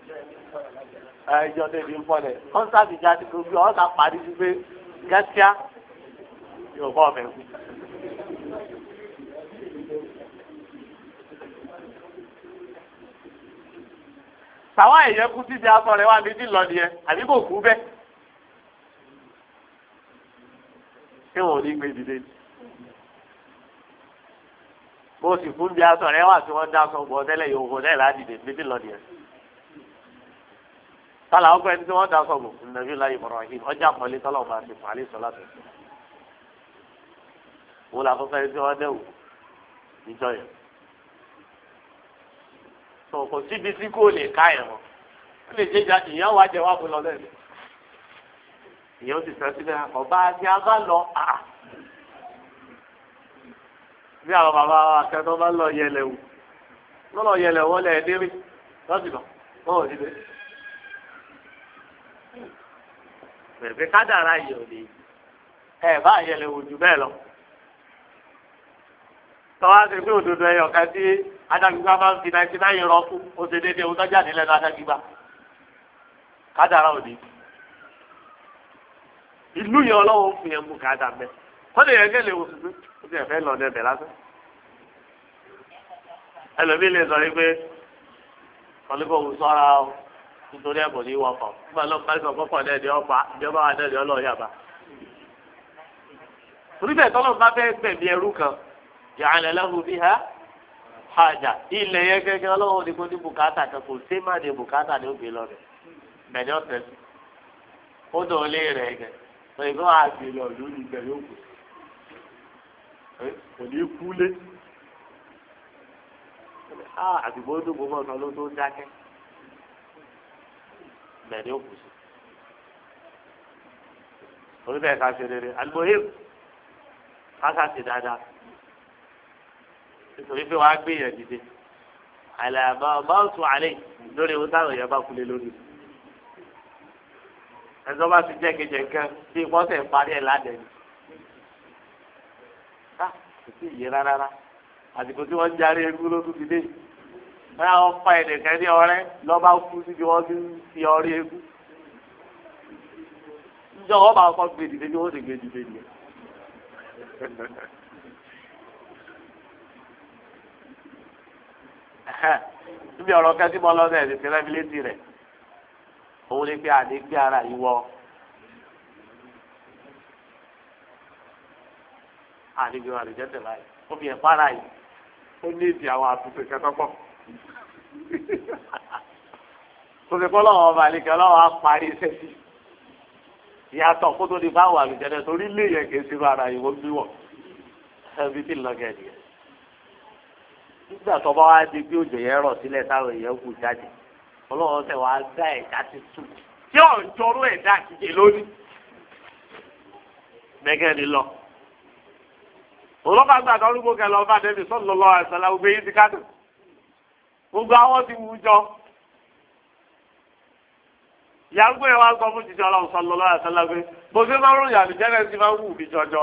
ẹjọ́ débi ń pọ̀ dẹ̀ kọ́ńtàtì jáde gbogbo ọ̀sà parí sí pé gẹ́tíá yóò bọ́ ọ̀fẹ́ kú. sàwọn èèyàn kú síbi aṣọ rẹ̀ wà nídìí lọ nìyẹn àbí kò kú bẹ́ẹ̀. ṣé wọn ò ní gbé dìde ni. bó sì fún bí aṣọ rẹ̀ wà tí wọ́n dá aṣọ bọ̀ tẹ́lẹ̀ yòówó náà ládìde nídìí lọ nìyẹn. sálà ọgbẹ́ ẹni tí wọ́n dá aṣọ bọ̀ nàbí láyé Ibrahim ọjà pọ̀lẹ́ tọ́lọ̀ máa ti fà á lè sọ láti. wọ́n là fún fẹ́ẹ́ tí wọ́n dẹ́wò níjọ yẹn. kò síbi tí kò lè ká ẹ̀ wọ́n ó lè jẹ́ ìyẹn wá jẹ wá fún lọ lẹ́nu ìyẹn ó sì fẹ́ sílẹ̀ ọba àti abá lọ bí àwọn bàbá akẹ́kọ̀ọ́ bá lọ yẹlẹ̀ wò lọ́lọ́ yẹlẹ̀ wọ́n lẹ̀ dérí lọ́sì lọ wọ́n ò dídé bẹ̀rẹ̀ kádàrá yìí ò lè ẹ̀ bá yẹlẹ̀ wò jù bẹ́ẹ̀ lọ tọ́wá ṣe pé òdodo ẹyọ kan tí adágbígbá máa ń fi 99 rọ fún ó ṣe déédéé ohun tó jáde lẹ́nu adágbígbá kádàrá òde ìlú yẹn ọlọ́wọ́ fún yẹn mú kádà mẹ́ kọ́dé yẹn kẹ́lẹ́ oṣù tó ó ti ẹ̀fẹ́ lọ dẹ́bẹ̀ lásán ẹlòmíì lè sọ wípé kọ́lébọ̀ sọ́ra o nítorí ẹ̀bùn ní wọ́pọ̀ nígbà náà pàṣẹ ọ̀pọ̀ nẹ́ẹ̀dẹ́ ọ̀pá ìjọba wa nẹ́ẹ̀dẹ́ ọlọ́ọ̀yàbá torí bẹ́ẹ̀ tọ́lọ́ bá fẹ́ gbẹ̀mí ẹrú kan yàrá lẹ́hùn bí ha hajà ilẹ̀ yẹn gẹ́gẹ́ ọlọ́wọ́ ní kó ní bùkátà kan kò sí má ní bùkátà ní òbí lọ rẹ̀ bẹ̀ni ọ̀sẹ̀ sí ó dọ̀ lé rẹ̀ gẹ̀ lọ́yìn kó wàá gbé lọ lórí ìgbẹ́ yóò kù kò ní kú lé àtìgbò ó dùn mọ́ ọ̀sán ló tó dákẹ́ bẹ̀ni ó kù sí orí bẹ́ẹ̀ ká ṣe rere alimohim ká ká ṣe dáadáa nítorí pé wàá gbé yẹn dìde àlàmà mọ́ọ̀tù àlẹ́ lórí ohun táwọn èèyàn bá kulé lórí. ẹ̀sọ́ bá ti jẹ́ kejì nǹkan tí ìpọ́sẹ̀ parí ẹ̀ ládẹ́ni. kò sí ìyè rárá àsìkò tí wọ́n ń jarí egún ló tún ti dé. báyà wọ́n fa ẹnìkan ní ọrẹ́ lọ́ba kú síbi wọ́n ti ń fi ọrí egún. níjọ́ wọ́n máa kọ́ gbé dìde bí wọ́n ti gbé dìde nìyẹn. níbi ọ̀rọ̀ kẹ́sí bọ́ lọ́sẹ̀ ẹ̀sìn fi rẹ́mi létí rẹ̀ òun ní pé àdé gbé ara yìí wọ àdé gbé ara ìjẹ́sẹ̀ báyìí ó fi ẹ̀fọ́ ara yìí ó ní ìdí àwọn àtúnṣe kẹtọ́pọ̀ tó fi kọ́ lọ́wọ́ ọba àlekẹ́ ọlọ́wọ́ á parí iṣẹ́ sí ìyàtọ̀ kó tó di fáwọn àlùjẹ́dẹ́ torí lè yẹ kí n sí ara yìí wọ́n bí wọ̀ ẹbí tí ń lọ gẹ̀ nìyẹn. nígbà tó bá wá di pé òjò yẹn rọ̀ sílẹ̀ táwọn èèyàn kù jáde ọlọ́run tẹ̀ wá dá ẹ̀dá tuntun tí ò ń jọrú ẹ̀dá àtijọ́ lónìí. mẹ́gẹ́ ni lọ. olóba gbàgbọ́ orúkọ kẹlẹ́ ọba débi sallallahu alaihi wasallam gbé yín ti kádùn. gbogbo àwọn ti wù jọ. ìyàgbé yẹn wá gbọ́ fún jíjẹ ọlọ́run sallallahu alaihi wasallam gbé bó ṣe máa ń ròyìn àlùjẹ́rẹ́ sí máa ń wù mí jọjọ.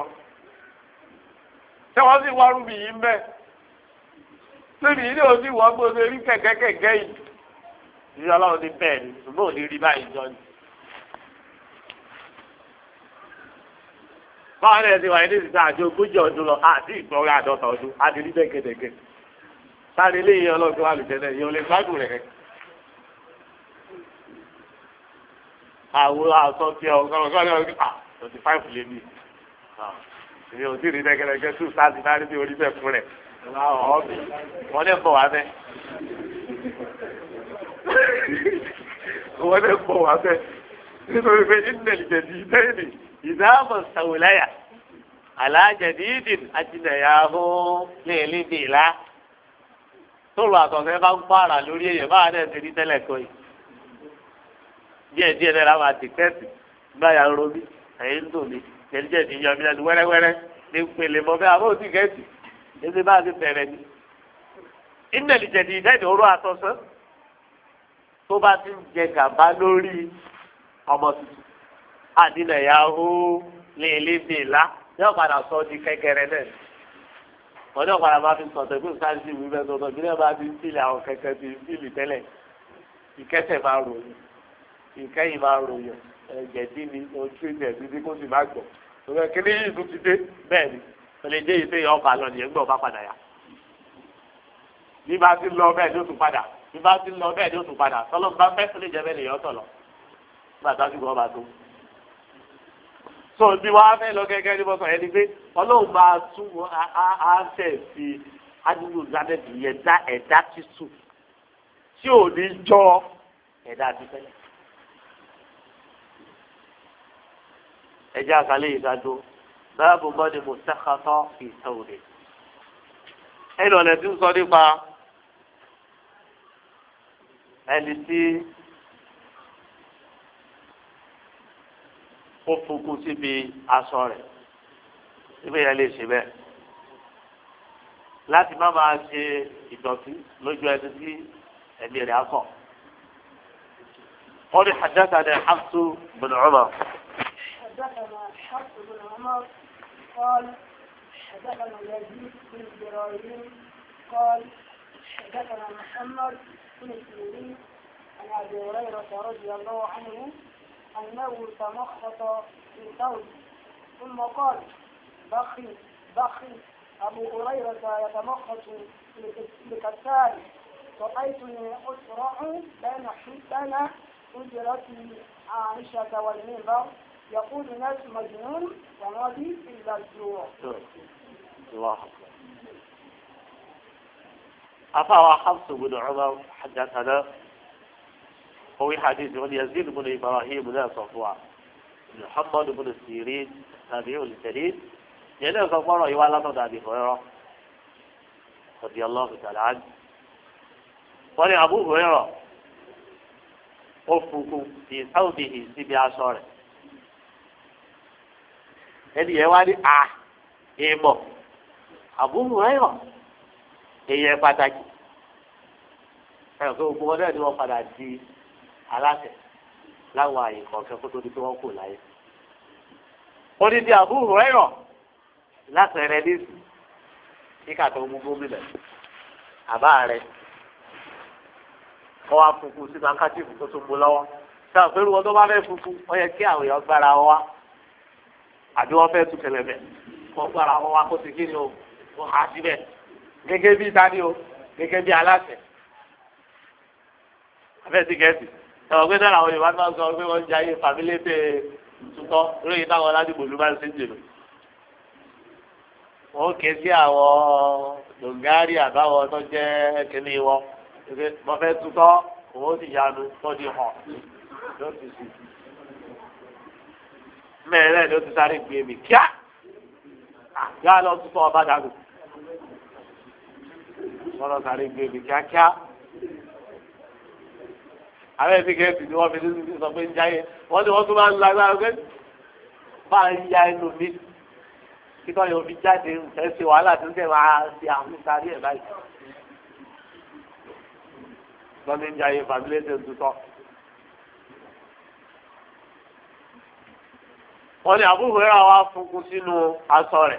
ṣé wọ́n sì wá rúbi yìí ń bẹ́ẹ̀ lórí ilé òsì wọ́n gbọ́dọ̀ rí kẹ̀kẹ́ yìí ìdí ọlọ́run ní bẹ́ẹ̀ ni ṣùgbọ́n òní rí báyìí jọ ni. báwọn ẹni ti wà ní ìsìta àti ogójì ọdún lọ àti ìgbọ́ra 50 ọdún àti rí bẹ́ẹ̀ kẹ̀kẹ́ sáré ilé yẹn ọlọ́run tó wà lùjẹ́ náà yẹn ò lè gbádùn rẹ̀. àwọn aṣọ tí ọgọ́rùn-ún 25 lé ní ìyẹn ò tí ì rí bẹ́ẹ̀ kẹ̀kẹ́ 2 sáà ti náà rí bí orí bẹ́ẹ̀ fún rẹ̀. wọ́n lè bọ̀ wá bẹ́ẹ̀. wọ́n lè bọ̀ wá bẹ́ẹ̀. nítorí pé ìdílé jẹ̀dí ìdẹ́yìnì ìdáàbò sàwùláyà alájẹ̀dí ìdìn àtìlẹ̀yàwó lẹ́ẹ̀lẹ́dẹ̀ẹ́lá. tóòrò àtọ̀fẹ́ bá ń pààrà lórí èèyàn báwa náà ti rí tẹ́lẹ̀ kọ́ yìí. díẹ̀díẹ̀ náà láwọn àtìkẹ́ẹ̀tì gbáyà ń robí ẹ̀yìn ń dùn ní jẹ̀díjẹ̀dí yọ mí lẹ́nu wẹ́rẹ́wẹ́rẹ́ ní pèlè mọ́ bẹ́ẹ̀ àbó òtìkẹ́ẹ̀tì ebi bá ti bẹ̀rẹ̀ ni ìnẹ̀lì jẹ̀dí ìdẹ́ẹ̀dì oró àtọ̀sán tó bá ti ń jẹ gàba lórí ọmọ tuntun àdínà ìyàwó léèlédè ńlá yóò padà sọ di kékeré náà wọ́n ní ọ̀padà máa fi sọ̀tẹ̀ fún sáńsì ìwé bẹ́ẹ̀ sọ̀tọ̀ bí wọ́n bá ti ń fìlì àwọn kẹ̀kẹ́ ti ń fìlì tẹ́lẹ̀ ìkẹsẹ̀ máa ròyìn ìkẹyìn máa ròyìn ẹ̀jẹ̀dí ni ojú ìtẹ̀ títí kó sì má gbọ̀ òwe kíní yìí tún ti dé bẹ́ẹ̀ ni ó lè dé ìfẹ́ ọba lọ nìyẹn gbọ́ bá padà yá bí bá ti lọ bẹ́ẹ̀ ni ó tún padà bí bá ti lọ bẹ́ẹ̀ ni ó tún padà tọ́lọ́ bá fẹ́ tó lè jẹ́ bẹ́ẹ̀ nìyẹn ọ̀tọ̀ lọ nígbà tó ti gbọ́ ọba tó. so bí wàá fẹ́ lọ gẹ́gẹ́ ní bọ́sọ̀ ẹni pé ọlọ́run máa tún àṣẹ sí adúlù zanẹ́tì yẹn dá ẹ̀dá títù tí ò ní jọ ẹ̀dá títẹ́lẹ̀. ẹjẹ́ àkàlẹ́ ìdájọ báàbò mọ́ni mùsàkàtọ̀ ìtòwòrè. ẹnu ọ̀nà tí ń sọ nípa ẹni tí ó fukun síbi aṣọ rẹ̀ síbi yẹn lè ṣe bẹ́ẹ̀ láti má máa ṣe ìdọ̀tí lójú ẹni tí ẹ̀mí rẹ̀ á kọ̀. wọ́n ní حدثنا حفص بن عمر. حدثنا حفص بن عمر قال حدثنا يزيد بن إبراهيم قال حدثنا محمد بن سيرين عن أبي هريرة رضي الله عنه أنه تمخط في ثوب ثم قال بخي أبو هريرة يتمخط بكتان رأيتني أسرع بين حجرتي عائشة والمنبر يقول الناس مجنون وماضي إلا الجوع. الله أفا حفص بن عمر حدثنا هو حديث من يزيد بن إبراهيم بن صفوان محمد بن سيرين تابعي الجليل يلا صفوان يوالا أبي هريرة رضي الله تعالى عنه وأن أبو هريرة وفقوا في ثوبه سبع عشر ẹni yẹn wá ní èèmọ̀ àbúrò ẹ̀rọ èèyàn pàtàkì ẹ̀rọ tó gbogbo ọdẹ ni wọ́n padà di aláṣẹ láwọn àyè kọ̀ọ̀kan kó tó di pé wọ́n kò láyé. ó ní di àbúrò ẹ̀rọ látẹ̀rẹ̀ nísì kíkà tó mú gómìnà àbá rẹ̀ kọ́ wa funfun sínú akátífù tó tún mú lọ́wọ́ sáà pẹ̀lú wọn tó bá fẹ́ funfun ó yẹ kí àwọn èèyàn gbára wọn wá àbí wọ́n fẹ́ tu kẹlẹ̀bẹ̀ wọ́n gbára wọn wá kó ti kí ni o wọ́n há síbẹ̀ gẹ́gẹ́ bí tani o gẹ́gẹ́ bí aláṣẹ. abẹ́sí kẹ́sì ẹ̀wọ̀n pé sára àwọn Yorùbá náà sọ pé wọ́n ń jayé fàmílẹ́ tẹ tutọ́ lórí táwọn aládùúgbò ló bá ń ṣe ń jèlò. wọ́n ké sí àwọn dòngárì àbáwọn tó jẹ́ kíní wọn wọ́n fẹ́ tutọ́ òun sì yanu tó di hàn ló ti sì mẹ́rẹ̀ ló ti sáré gbé mi kíá yá lọ tutọ́ ọba dànù wọ́n lọ sáré gbé mi kíákíá àwọn ẹbí kẹ́ẹ̀sì ni wọ́n fi ní sọ pé ń jáyé wọ́n ní wọ́n tún máa ń lágbára pé máa ń ya ẹnu mi kíkọ́ yóò fi jáde ẹ̀ ṣe wàhálà tó ń tẹ̀ máa ṣe àwọn ìsáré ẹ̀ báyìí wọ́n ní ń jáyé fàmílẹ́ tẹ̀ ń tutọ́. wọ́n ní Abu Hurairah wá funkun sínú aṣọ rẹ̀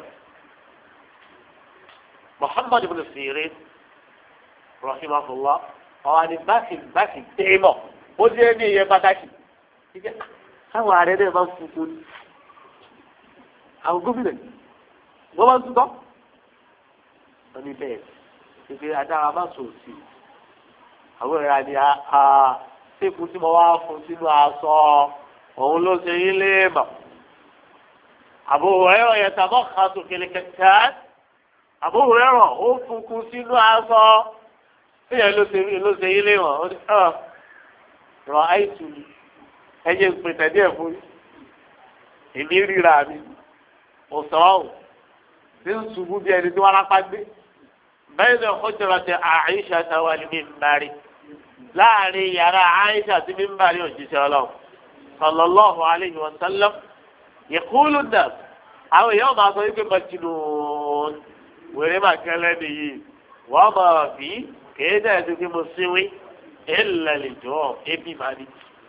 Muhammad ibn Sirin rahimahullah wọ́n ní báàkì tẹ́ẹ̀mọ̀ ó dé ní iye pàtàkì káwọn ààrẹ náà máa ń funkun ní àwọn gómìnà wọ́n máa ń tutọ́ wọ́n ní bẹ́ẹ̀ ìpè adára má sọ sí àwọn ìrìn àní ṣéèkù tí mo wá fún sínú aṣọ òun ló ṣe yín léèmọ̀. Abu Hurairah yatabakhatu fil kattan Abu Hurairah ó funkun sínú aṣọ tíyẹn ló ṣe yín léwọ̀n ó ní rọ àìsù ẹyẹ ìpìtẹ̀ díẹ̀ fún èmi ríra mi òsàn tí ń ṣubú bí ẹni tí wọ́n rápá gbé bẹ́ẹ̀ ni hujrati Aisha wal minbari láàrin yàrá Aisha tí minbari òjíṣẹ́ Ọlọ́run sallallahu alayhi wa sallam. Yẹ̀kúlù dà àwọn èèyàn máa sọ wípé majnun wèrè máa kẹ́lẹ́ nìyí wọ́n máa bí kéé dẹ̀ tó kí mo síwí ilẹ̀ lè jọ ebi máa ní.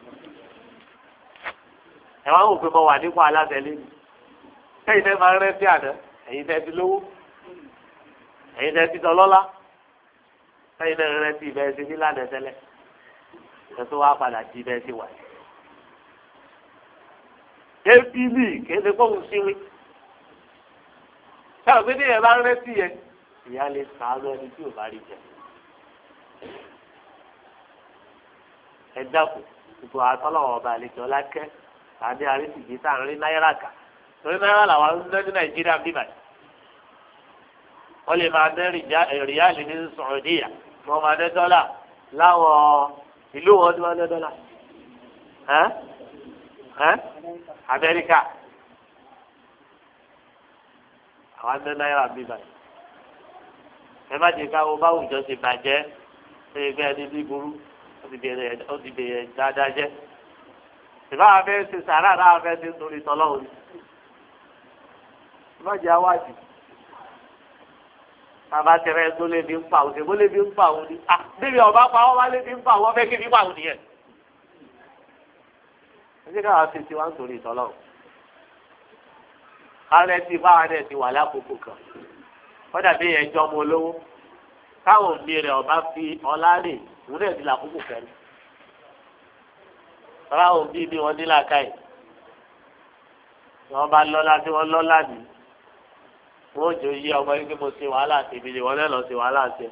ẹ wá wò pé mo wà nípò aláṣẹ lé mi ẹ̀yin tẹ́ máa rẹ́ sí àná ẹ̀yin tẹ́ ti lówó ẹ̀yin tẹ́ ti tọ́lọ́lá ẹ̀yin tẹ́ rẹ ti bẹ́ẹ̀ sí nílànà tẹ́lẹ̀ ẹ̀ tó wá padà di bẹ́ẹ̀ sí wà. ebili kéde kóhùn síwí sáà pé ní ẹ̀ bá rẹ́tì yẹn ìyá lè sàánú ẹni tí ò bá rí jẹ. ẹ dákun ìbò àtọ́lọ́wọ́ ọba àlejò ọlákẹ́ àdé àrísìkì tá à ń rí náírà kà torí náírà làwọn ń lé ní nàìjíríà bíbà yìí. wọ́n lè máa dé rìálì ní sọ̀rọ̀díyà wọ́n máa dé dọ́là láwọn ìlú wọn tí wọ́n dé dọ́là. amẹ́ríkà àwọn dé náírà bíbà yìí. ẹ má jẹ́ káwọ́ báwùjọ ṣe bàjẹ́ ṣe gbé ẹni bí burú ó ti bẹ̀rẹ̀ dáadáa jẹ́. ìbára fẹ́ ṣe sàrà náà fẹ́ ṣe torí tọ́lọ́hùn ni. má jẹ́ awádìí. bàbá tẹ̀rẹ̀ tó lé bí ń pa òun ṣèbó lé bí ń pa òun ni. bíbí ọba pa wọ́n wá lé bí ń pa òun fẹ́ kí bí pa òun nìyẹn. ẹ jẹ́ káwọn ṣe tiwa nítorí tọ́lọ́hùn. kárẹ́ tí báwa náà ti wà lákòókò kan. wọ́n dàbí ẹjọ́ ọmọ olówó. káwọn òbí rẹ̀ ọba fi ọlá rè òun náà ti là kókò kẹrin tọ́lá òbí bí wọ́n nílà káyì wọ́n bá lọ́lá tí wọ́n lọ́lá ní wọ́n jò yí ọmọ yìí pé mo ṣe wàhálà tèmi ni wọ́n lẹ́nu ṣe wàhálà tẹ.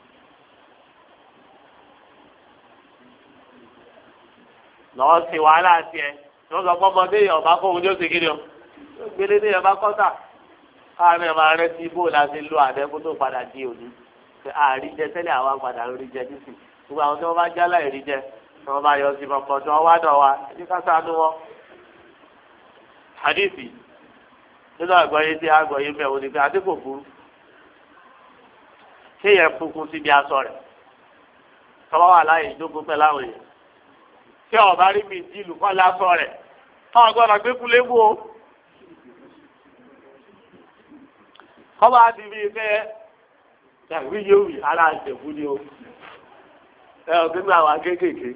lọ́wọ́ ṣe wàhálà tiẹ̀ wọ́n sọ fún ọmọdé yẹn ọba kóhun ní oṣù kìíní o gbélé ní ẹ̀bá kọ́tà káàmì ẹ̀ máa rẹ́ sí ibò láti lo àdẹ́kùn tó padà di òní àríjẹ tẹ́lẹ̀ àwọn padà rí jẹ nísì gbogbo àwọn tí wọ́n bá já láìrí jẹ tí wọ́n bá yọ sí pọpọ tí wọ́n wá dọ̀ wá ẹni ká sànú wọn. hadithi nínú àgbọ̀yé tí àgbọ̀yé bẹ̀ wọ́n ni pé adé kò burú kéèyàn fúnkún síbi aṣọ rẹ̀ tọ́wọ́ wà láyé ìjókòó pẹ̀ láwọn èèyàn tí ọba rí mi dìlù kọ́ lásọ rẹ̀ káwọn gbọ́dọ̀ gbé kulé wò ó kọ́ bá ti fi fẹ́ yàgbé yóò wì ara àjẹ̀bú ni o ẹ ò gbé àwọn akékèké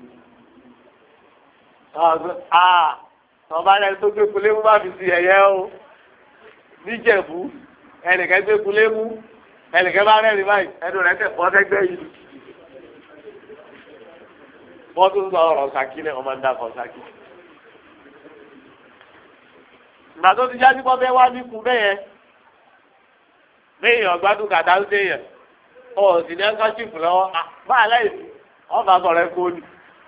ọba rẹ tó gbé kulé mú bá fi si ẹ̀yẹ o níjẹ̀bú ẹnìkan gbé kulé mú ẹnìkan bá rẹ́rìn báyìí ẹnu rẹ̀ tẹ̀ fọ́ sẹ́gbẹ́ yìí wọ́n tún sọ ọ̀rọ̀ sàkí náà wọ́n máa ń dàkọ̀ sàkí. ìgbà tó ti jáde pọ́ bẹ́ẹ̀ wá ní kú bẹ́ẹ̀ yẹn léèyàn gbádùn kàdá ń séyàn ọ̀ sì ní ẹ́ńkọ́ṣìfù lọ́wọ́ báà láìsí wọ́n bá sọ̀rọ̀ ẹ̀kọ́ ni.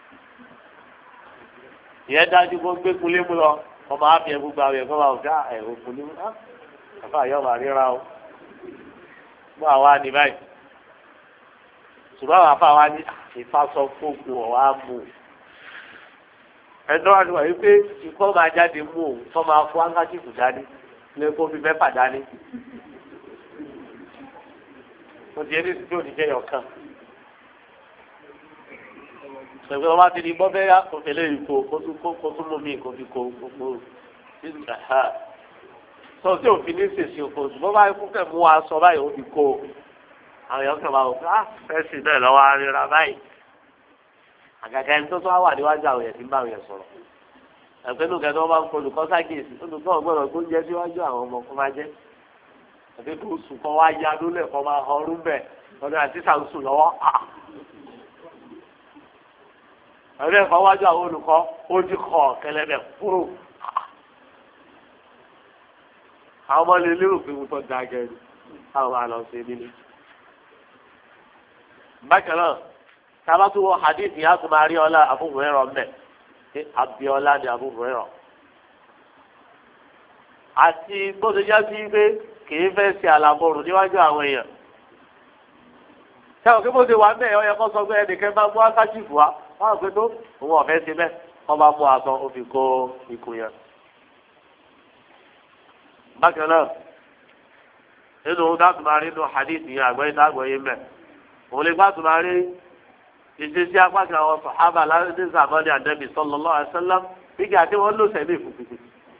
ìyẹn dájú kó gbé kulé mu lọ ọmọ àfi ẹ̀ gbogbo àwọn ẹ̀kọ́ máa ń fẹ́ ẹ̀rọ kulé mu àfa àyọ̀ máa ríra o mú àwa ní báyìí ṣùgbọ́n àwọn afa wa ní ìfasọ fóògù ọ̀wá mú ẹ̀dọ́ àti wàyí pé ikọ́ máa jáde mú òun tó máa fún ẹ́ńkọ́ṣìfù dání lé kó fi mẹ́fà dání. mo ti ẹni tí ò ní jẹ́ yọ̀kan. Ṣèpé ọba ti di bọ́ bẹ́ẹ̀ yá kò tẹ̀lé ìkó kó tún mú mi kó fi kó gbogbo sọ tí òfin ní sèṣì òkò ṣùgbọ́n báyìí kú kẹ̀ mú wa sọ báyìí ó fi kó àwọn èèyàn kẹ̀ máa wò pé fẹ́ẹ̀sì náà lọ́wọ́ arira báyìí. Àgàgà ẹni tó tún wá wà níwájú àwọn èèyàn tí ń bá àwọn èèyàn sọ̀rọ̀. Ẹ̀pẹ́ nù kẹ́tọ́ bá ń kọ olùkọ́ ságèsì olùkọ́ ọgbọ́dọ̀ tó ń jẹ́ síwájú àwọn ọmọ kó máa jẹ́. Àbí kó sùn kọ́ wá ya lólẹ̀ kọ́ máa ọrún bẹ̀ ọdún àti sàǹsù lọ́wọ́. Ẹ̀rọ ẹ̀fọ́ wájú àwọn olùkọ́ ó ti kọ̀ kẹlẹ́bẹ̀ kúrò. Àwọn ọmọ lè lérò pé mo tọ́ da gẹ̀ẹ́rì káwọn máa lọ sí nílé. Bákan náà, sábà tó wọ hadith yẹn á tún máa rí ọlá Abu Hurairah mẹ́ ṣé Abíọ́lá ni Abu Hurairah. Àti bó ṣe já sí pé kìí fẹ́ ṣe àlàbọ̀rù níwájú àwọn èèyàn. Ṣé o kí bó ṣe wà mẹ́ ọ yẹ kó sọ pé ẹnìkan bá mú ákáṣífù wa wọ́n gbé tó òun ọ̀fẹ́ ṣe bẹ́ẹ̀ wọ́n bá mú aṣọ ó fi kó ikùn yẹn. Bákan náà nínú ohun táàtù máa rí nínú hadith yẹn àgbáyé táàgbọ̀yé mẹ́ òun lè gbàtù máa rí ìṣesí apá kan àwọn sàhábà láti sàmọ́lé ànábì sallallahu alaihi wasallam nígbà tí wọ́n lò sẹ́lẹ̀ fúnfún.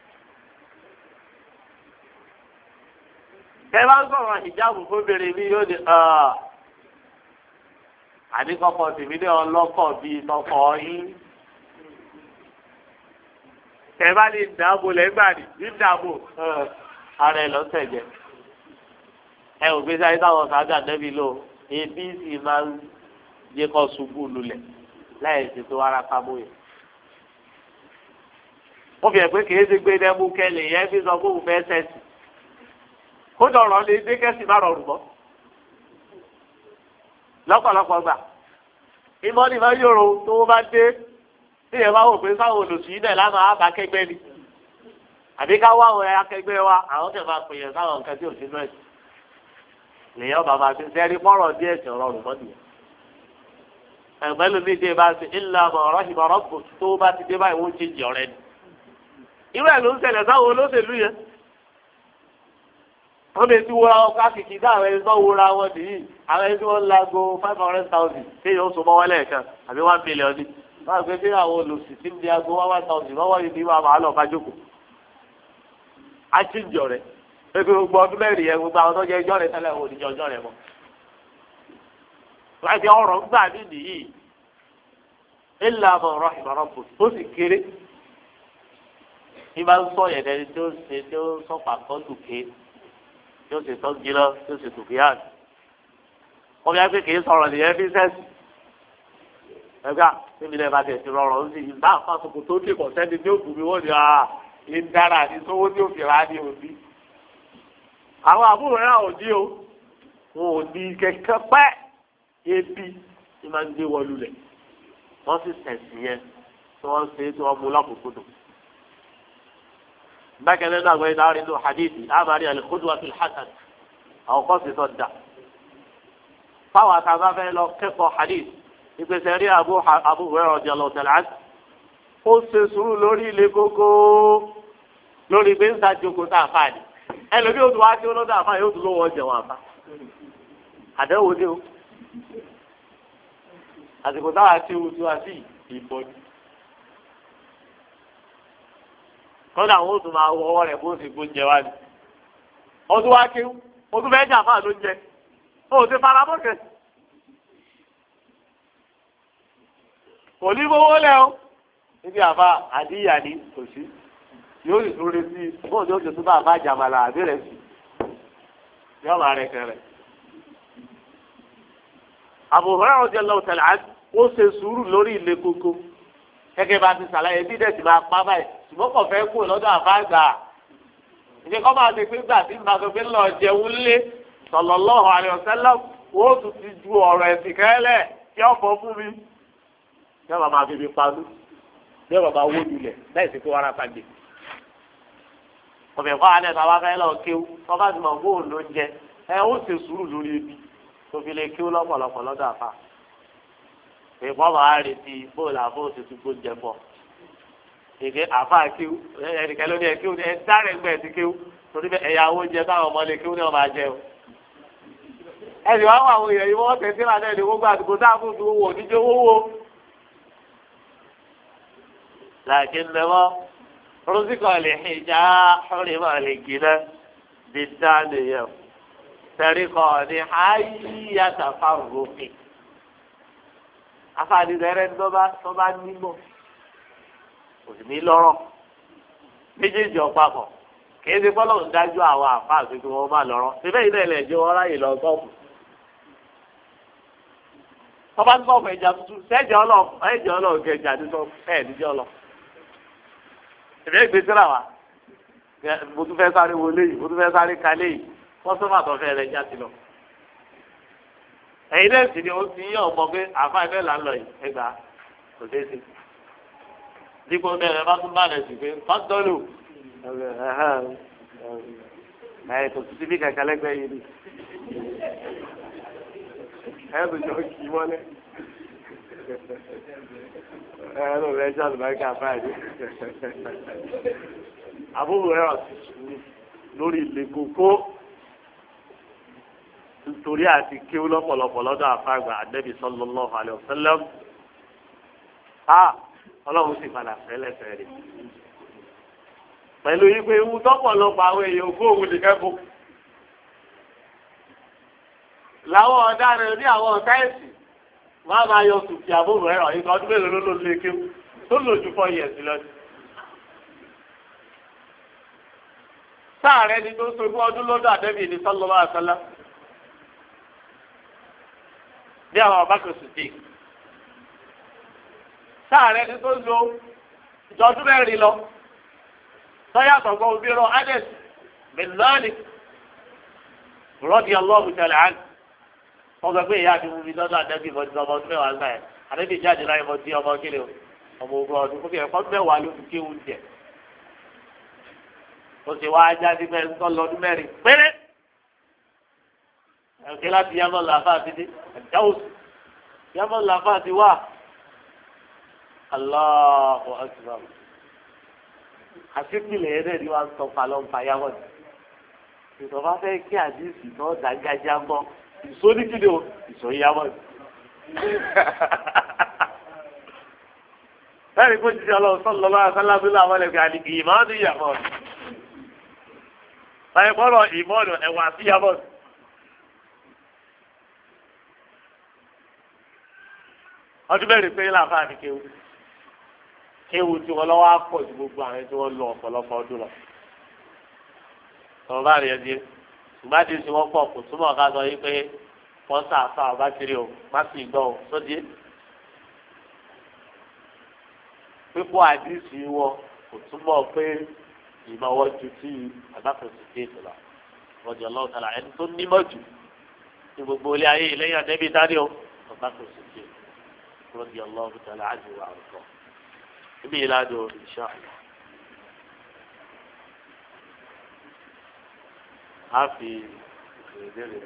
Kẹ́ bá ń sọ̀rọ̀ ìjáàbù fóbìnrin mi yóò ní àdìkọ́kọ́ tèmi ní ọlọ́kọ̀ bíi tọkọ yín. Kẹ́ bá ní ìdáàbò lẹ́gbàdì ní ìdáàbò ara ẹ̀ lọ́sẹ̀ jẹ. ẹ ò gbé sáyé táwọn sáájà nẹ́bí lò ebi sì máa ń yẹ kó ṣubú lulẹ̀ láì sí tó wára pamọ́ yẹn. ó fi hàn pé kìí ṣe gbé dẹ́mú kẹ́lẹ̀ yẹn fi sọ fóun fẹ́ sẹ́sì kó dọ̀rọ̀ lé dé kẹ́sì má rọrùn mọ́ lọ́pọ̀lọpọ̀ gbà ìmọ̀ni máa yòrò tó bá dé tí ìyẹn bá wò pé sáwọn olùsí náà lánàá àbá kẹgbẹ́ ni àbí ká wá àwọn akẹgbẹ́ wa àwọn tẹ̀ máa pè yẹn sáwọn nǹkan tí ò sí náà lèyàn bàbá ti sẹ́rí pọ́rọ̀ díẹ̀ sí ọ̀rọ̀ rùmọ́ nìyẹn ẹ̀gbẹ́ lómi dé bá ṣe ńlá ọ̀rọ̀ ìbọ̀rọ̀ kò tó bá ti dé báyìí wọ́n ti jì ọ̀rẹ́ ni irú ẹ̀ ló ń ṣẹlẹ̀ sáwọn olóṣèlú yẹn wọ́n lè ti wúra ọkọ̀ àkìkì dá àwọn ẹni tó wúra wọn nìyí àwọn ẹni tí wọ́n lago 500,000 kéèyàn ó so mọ́ wọlé ẹ̀kan àbí 1 million ní wọ́n àgbẹ̀ sí àwọn olùsì tí ń di aago 1,000 lọ́wọ́ yìí ní wàá máa lọ bá jókòó. a ti ń jọ rẹ̀ pé gbogbo ọdún mẹ́rin yẹn gbogbo àwọn tó jẹ́ ẹjọ́ rẹ̀ tẹ́lẹ̀ wò ní ọjọ́ rẹ̀ mọ́. láti ọ̀rọ̀ ń gbà mí nìyí ńlá àmọ̀ ọ̀rọ̀ ìmọ̀ràn kò tó sì kéré ní bá ń sọ yẹn lẹni tó sọ pàkọ́ lùké tí ó sì tọ́ gílọ́ tí ó sì tùkìyàn. wọ́n bí wá pé kì í sọ̀rọ̀ nìyẹn fi sẹ́sì. ẹgbẹ́ níbi lẹ́ẹ̀ bá tẹ̀ sí rọrùn ó sì yí bá àpapọ̀ tó dé kọ̀ sẹ́ni tí ó kù mí wọ́n ní ń dára ní sówó tí ó fi rà á ní òbí. àwọn àbúrò rẹ̀ ò ní o wọn ò ní kẹ̀kẹ́ pẹ́ ebi ní máa ń gbé wọlú lẹ̀ wọ́n sì sẹ̀sì yẹn tí wọ́n ṣe tí wọ́n mú lọ́kùnkúndùn. bákan náà gbé náà nínú hadithi amari al-qudwatul hasan àwọn kọ́sì tó dà. fáwọn àtàwọn afẹ́ lọ kẹ́kọ̀ọ́ hadith ìpèsè rí Abu Hurairah radiyallahu ta'ala anhu ó ṣe sùúrù lórí ilé gógó lórí pé ń sàjókòó tá a fà ní ẹlòmí ó tún wá sí olódò àfà yóò tún lówó ọjà wọn àfà àdéhùn ní o àsìkò táwa ti wù tí wá sí ìbọn ni kọ́dà àwọn ó tún máa wọ ọwọ́ rẹ̀ bó sì gbóúnjẹ wá ní ọdún wá kéwú ó tún fẹ́ẹ́ jà fà ló ń jẹ ó ti fara mọ́kẹ́. kò ní gbowó lẹ o níbi àfa àdíyà ni kò sí yóò sì tún retí bóun yóò tún bá àfa jàmàlà àbí rẹ sí yóò máa rẹ kẹrẹ. Abu Hurairah radiyallahu ta'ala anhu ó ṣe sùúrù lórí ilé koko gẹ́gẹ́ bá ti sàlàyé bí dẹ̀sí máa pa báyìí ṣùgbọ́n kò fẹ́ kú lọ́dọ̀ àfa àgbà ìṣe kọ́ máa ṣe pé gbà tí màá sọ pé lọ jẹun lé sallallahu alaihi wasallam ó tún ti ju ọ̀rọ̀ ẹ̀sìn kẹ́lẹ̀ kí ọ̀fọ̀ fún mi yọba máa fi panu yọba máa wó lulẹ̀ láì sí pé wàrà pàdé ọbẹ̀ kọ́ alẹ́ bàbá fẹ́ lọ kéwú ọba tí mo fóònù ló ń jẹ ẹ ó ṣe sùúrù lórí ebi tó fi lè kéwú lọ́pọ̀lọpọ̀ lọ́dọ̀ àfa ìpọ́n máa retí bóòlù àfọ́ òṣèlú tó jẹ pọ̀ èké àfa kéwú ẹnìkan ló ní ẹ kéwú ẹ dárẹ gbẹ ti kéwú torí bẹ ẹ̀yà owó jẹ táwọn ọmọ lè kéwú ní ọmọ àjẹ o ẹnì wá wà àwọn èèyàn yìí wọ́n tẹ̀sí ìlànà ẹ̀dín gbogbo àdìgbò táàbù tó wò níjẹ́ owó لكنما رزق الحجاء حرم الجنة بالثانية سرقان حي تفرق afáàdì rẹ tó bá nímọ̀ òsì ní lọ́rọ̀ méjèèjì ọ̀pápọ̀ kìí ṣe fọlọ́ ń dájú àwọn àfáà pé kí wọ́n má lọ́rọ̀ síbẹ̀ yìí náà lè jẹ́ wọ́n ráyè lọ gọ́ọ̀fù tọ́ba ní gọ́ọ̀fù ẹja tuntun sẹ́jọ́ ọlọ́ọ̀ kẹjà ní sọ ẹ̀ níjọ́ lọ. ìbẹ́ ìgbésí ra wa mo tún fẹ́ sáré wọlé yìí mo tún fẹ́ sáré kalẹ̀ yìí wọ́n sọ́mà tó fẹ́ rẹ̀ já sí lọ. ẹ̀yin náà sì ni ó ti yí ọmọ pé àfáà ẹ̀fẹ́ là ń lọ yìí ẹgbàá kò dé sí. dípò bẹ́ẹ̀ bá tún bá rẹ̀ sí pé fọ́tọ́lù kò sí síbí kankan lẹ́gbẹ̀ẹ́ yìí ni ẹ̀rù jọ kì í mọ́lẹ̀ ẹ̀rù rẹ̀ jọ àlùbáríkà fáìlì àbúrò rẹ̀ lórí ilé kókó nítorí àti kéwú lọ́pọ̀lọpọ̀ lọ́dọ̀ àfàgbà Ànábì sallallahu alaihi wasallam ọlọ́run sì padà fẹ́lẹ́fẹ́ rẹ̀ pẹ̀lú ipe ewu tọ́pọ̀lọpọ̀ àwọn èèyàn ògbó òun nìkan kó làwọn ọ̀daràn ní àwọn ọ̀tá ẹ̀sìn wọ́n á máa yọ sùkì àbúrò ẹ̀rọ yìí kan ọdún mélòó ló lé kéwú tó lò ju 4 years lọ. sáàrẹ́ ni tó so fún ọdún lọ́dọ̀ Ànábì ní sallallahu alaihi wasallam bí àwọn Abubakar Siddiq sáàrẹ ni tó lo ìjọdún mẹ́rin lọ sọ́yàtọ̀ gbọ́ omi rọ Anas bin Malik radiyallahu ta'ala anhu wọ́n sọ pé ìyá àti mumi lọ́dọ̀ àdẹ́bí ìbọn ti ọmọ ọdún mẹ́wàá gbà ẹ̀ àdẹ́bí jáde láyé mọ́ sí ọmọ kíni o ọmọ ogun ọdún kó fi ẹ̀kọ́ mẹ́wàá ló fi kéwù jẹ ó sì wá ajá sí pé ń tọ́ lọ́dún mẹ́rin péré ẹ̀kẹ́ láti yámọ́ làfáà ti dé ẹ̀dáwòsì yámọ́ làfáà ti wà Allahu akbar àṣepìlẹ̀ yẹn náà ni wọ́n sọ palọ́ǹpa yámọ́ ni ìtọ́ba fẹ́ kí àdìsí náà dàgájá mọ́ ìsóníkìlẹ̀ o ìsòyàmọ́ ni bẹ́ẹ̀ni kó jíjẹ́ ọlọ́run sọ́lọ́ lọ́wọ́ sálábílà àwọn ẹlẹ́gbẹ̀ẹ́ àdìgì ìmọ̀ọ́dún ìyàmọ́ ni báyìí kọ́rọ̀ ìmọ̀ọ́dún ẹ̀wà sí yàmọ́ ni. ọdún mẹ́rin pé láǹfààní ní kéwu tí wọ́n lọ́wọ́ á pọ̀ ju gbogbo àwọn tí wọ́n lọ ọ̀pọ̀lọpọ̀ ọdún lọ. sọ̀rọ̀ bá rí ẹni ṣùgbọ́n àti ìṣe wọ́n pọ̀ kò túmọ̀ ká sọ yí pé wọ́n sàfà ọba kiri o má sì gbọ́ o sódì. pípọ̀ àdìsí wọn kò túmọ̀ pé ìmọ̀wọ́ ju tí àgbàkọ̀sí kéèkì lọ. wọ́n jọ lọ́wọ́ tala ẹni tó nímọ̀ jù ní gbogbo ilé ayé ìlẹ́yìn àdẹ́bí dání o àgbàkọ̀sí kéèkì. رضي الله تعالى عنه وارضاه بميلاده ان شاء الله عافي ديري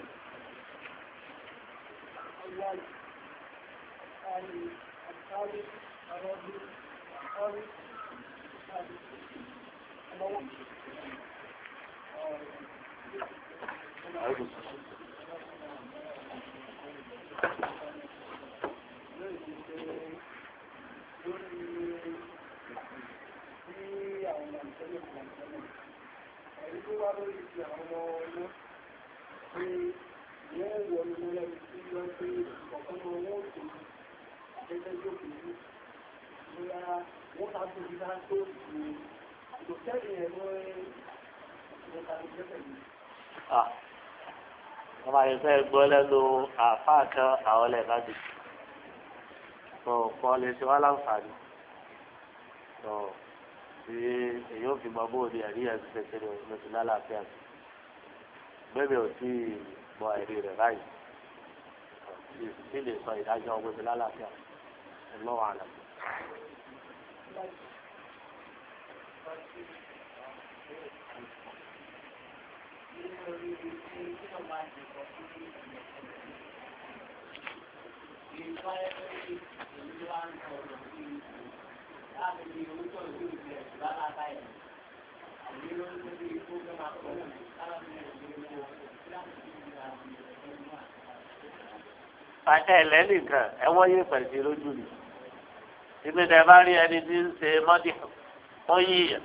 ọba ìfẹ́ gbọ́ lẹ́nu àáfàá kan àwọn ẹlẹ́gbàdì tó kọ́ lè ṣe wá láǹfààní tó tí èyí ò fi mọ bóòdì ẹ̀rí ẹ̀sìn ṣẹṣẹ ní oṣù lálàáfíà sí bẹ́ẹ̀ ò tí ì mọ ẹ̀rí rẹ̀ báyìí tí lè sọ ìdájọ́ oṣù lálàáfíà ẹ̀lọ́wọ́ àlà. Ẹlẹ́nìkan ẹ̀wọ́n yé pẹ̀lú lójú mi. Ibi tẹ bá rí ẹni tí ń ṣe mọ́dì wọ́n yí yẹn.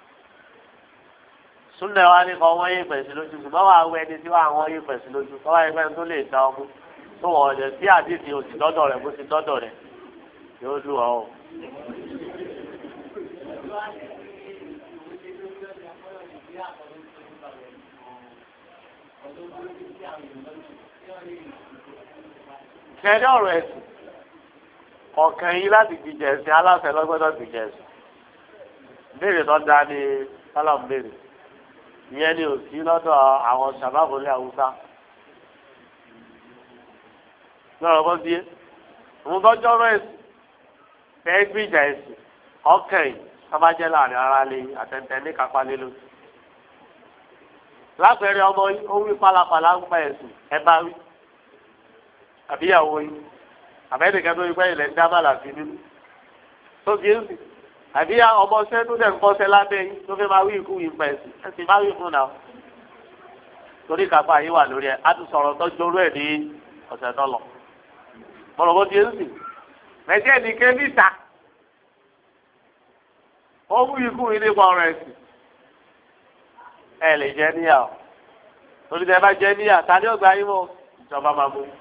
Súnlẹ̀ wa ní kan wọ́n yé pẹ̀lú lójú ṣùgbọ́n wàá wọ ẹni tí wọ́n yé pẹ̀lú lójú. Wọ́n wáyé pẹ́ni tó lè da ọmú. Tó wọ̀ ọ̀dẹ̀ tí àdìsí òsì dọ́dọ̀ rẹ̀ bó ti dọ́dọ̀ rẹ̀ yóò lù ọ́. Kẹ́rí ọ̀rọ̀ ẹ̀sìn ọ̀kàn yìí láti gbìjẹ̀ ẹ̀sìn aláṣẹ lọ́gbọ́dọ̀ gbìjẹ̀ ẹ̀sìn. Béèrè tó dáa ní sálọ̀mù béèrè. Ìyẹn ni ò sí lọ́dọ̀ àwọn sàbábọ̀lé Haúsá. Lọ́rọ̀ bọ́ bíyé. Òun tọ́jọ́ ọ̀rọ̀ ẹ̀sìn fẹ́ gbìjà ẹ̀sìn ọ̀kàn yìí sábàjẹ́ láàrin ara lé àtẹ̀tẹ̀ ní kápá lé lóṣù. Lápẹẹrẹ ọmọ yìí ó wí pálapàla ń pa ẹ̀sìn ẹ bá wí. Àbíyàwó yìí àbẹ́nìkan tó yí pé ilẹ̀ ń dá bàlà sí nínú tó fi ń sìn àbí ọmọ ṣẹ́ tó dẹ̀ ń kọ́ṣẹ́ lábẹ́ yín tó fẹ́ máa wí ikú yìí pa ẹ̀sìn ẹ sì máa wí fún náà torí kápá yìí wà lórí ẹ̀ á ti sọ̀rọ̀ tó jorú ẹ̀ ní ọ̀sẹ̀ tó lọ. Mọ̀rọ̀ bó ti ń sìn mẹ́jẹ́ nìkan níta ó wí ikú yìí nípa ọ̀rọ̀ ẹ̀sìn ẹ lè jẹ́ níyà o torí tẹ bá jẹ́ níyà ta ni ó gba yín mọ́ ìjọba máa mú.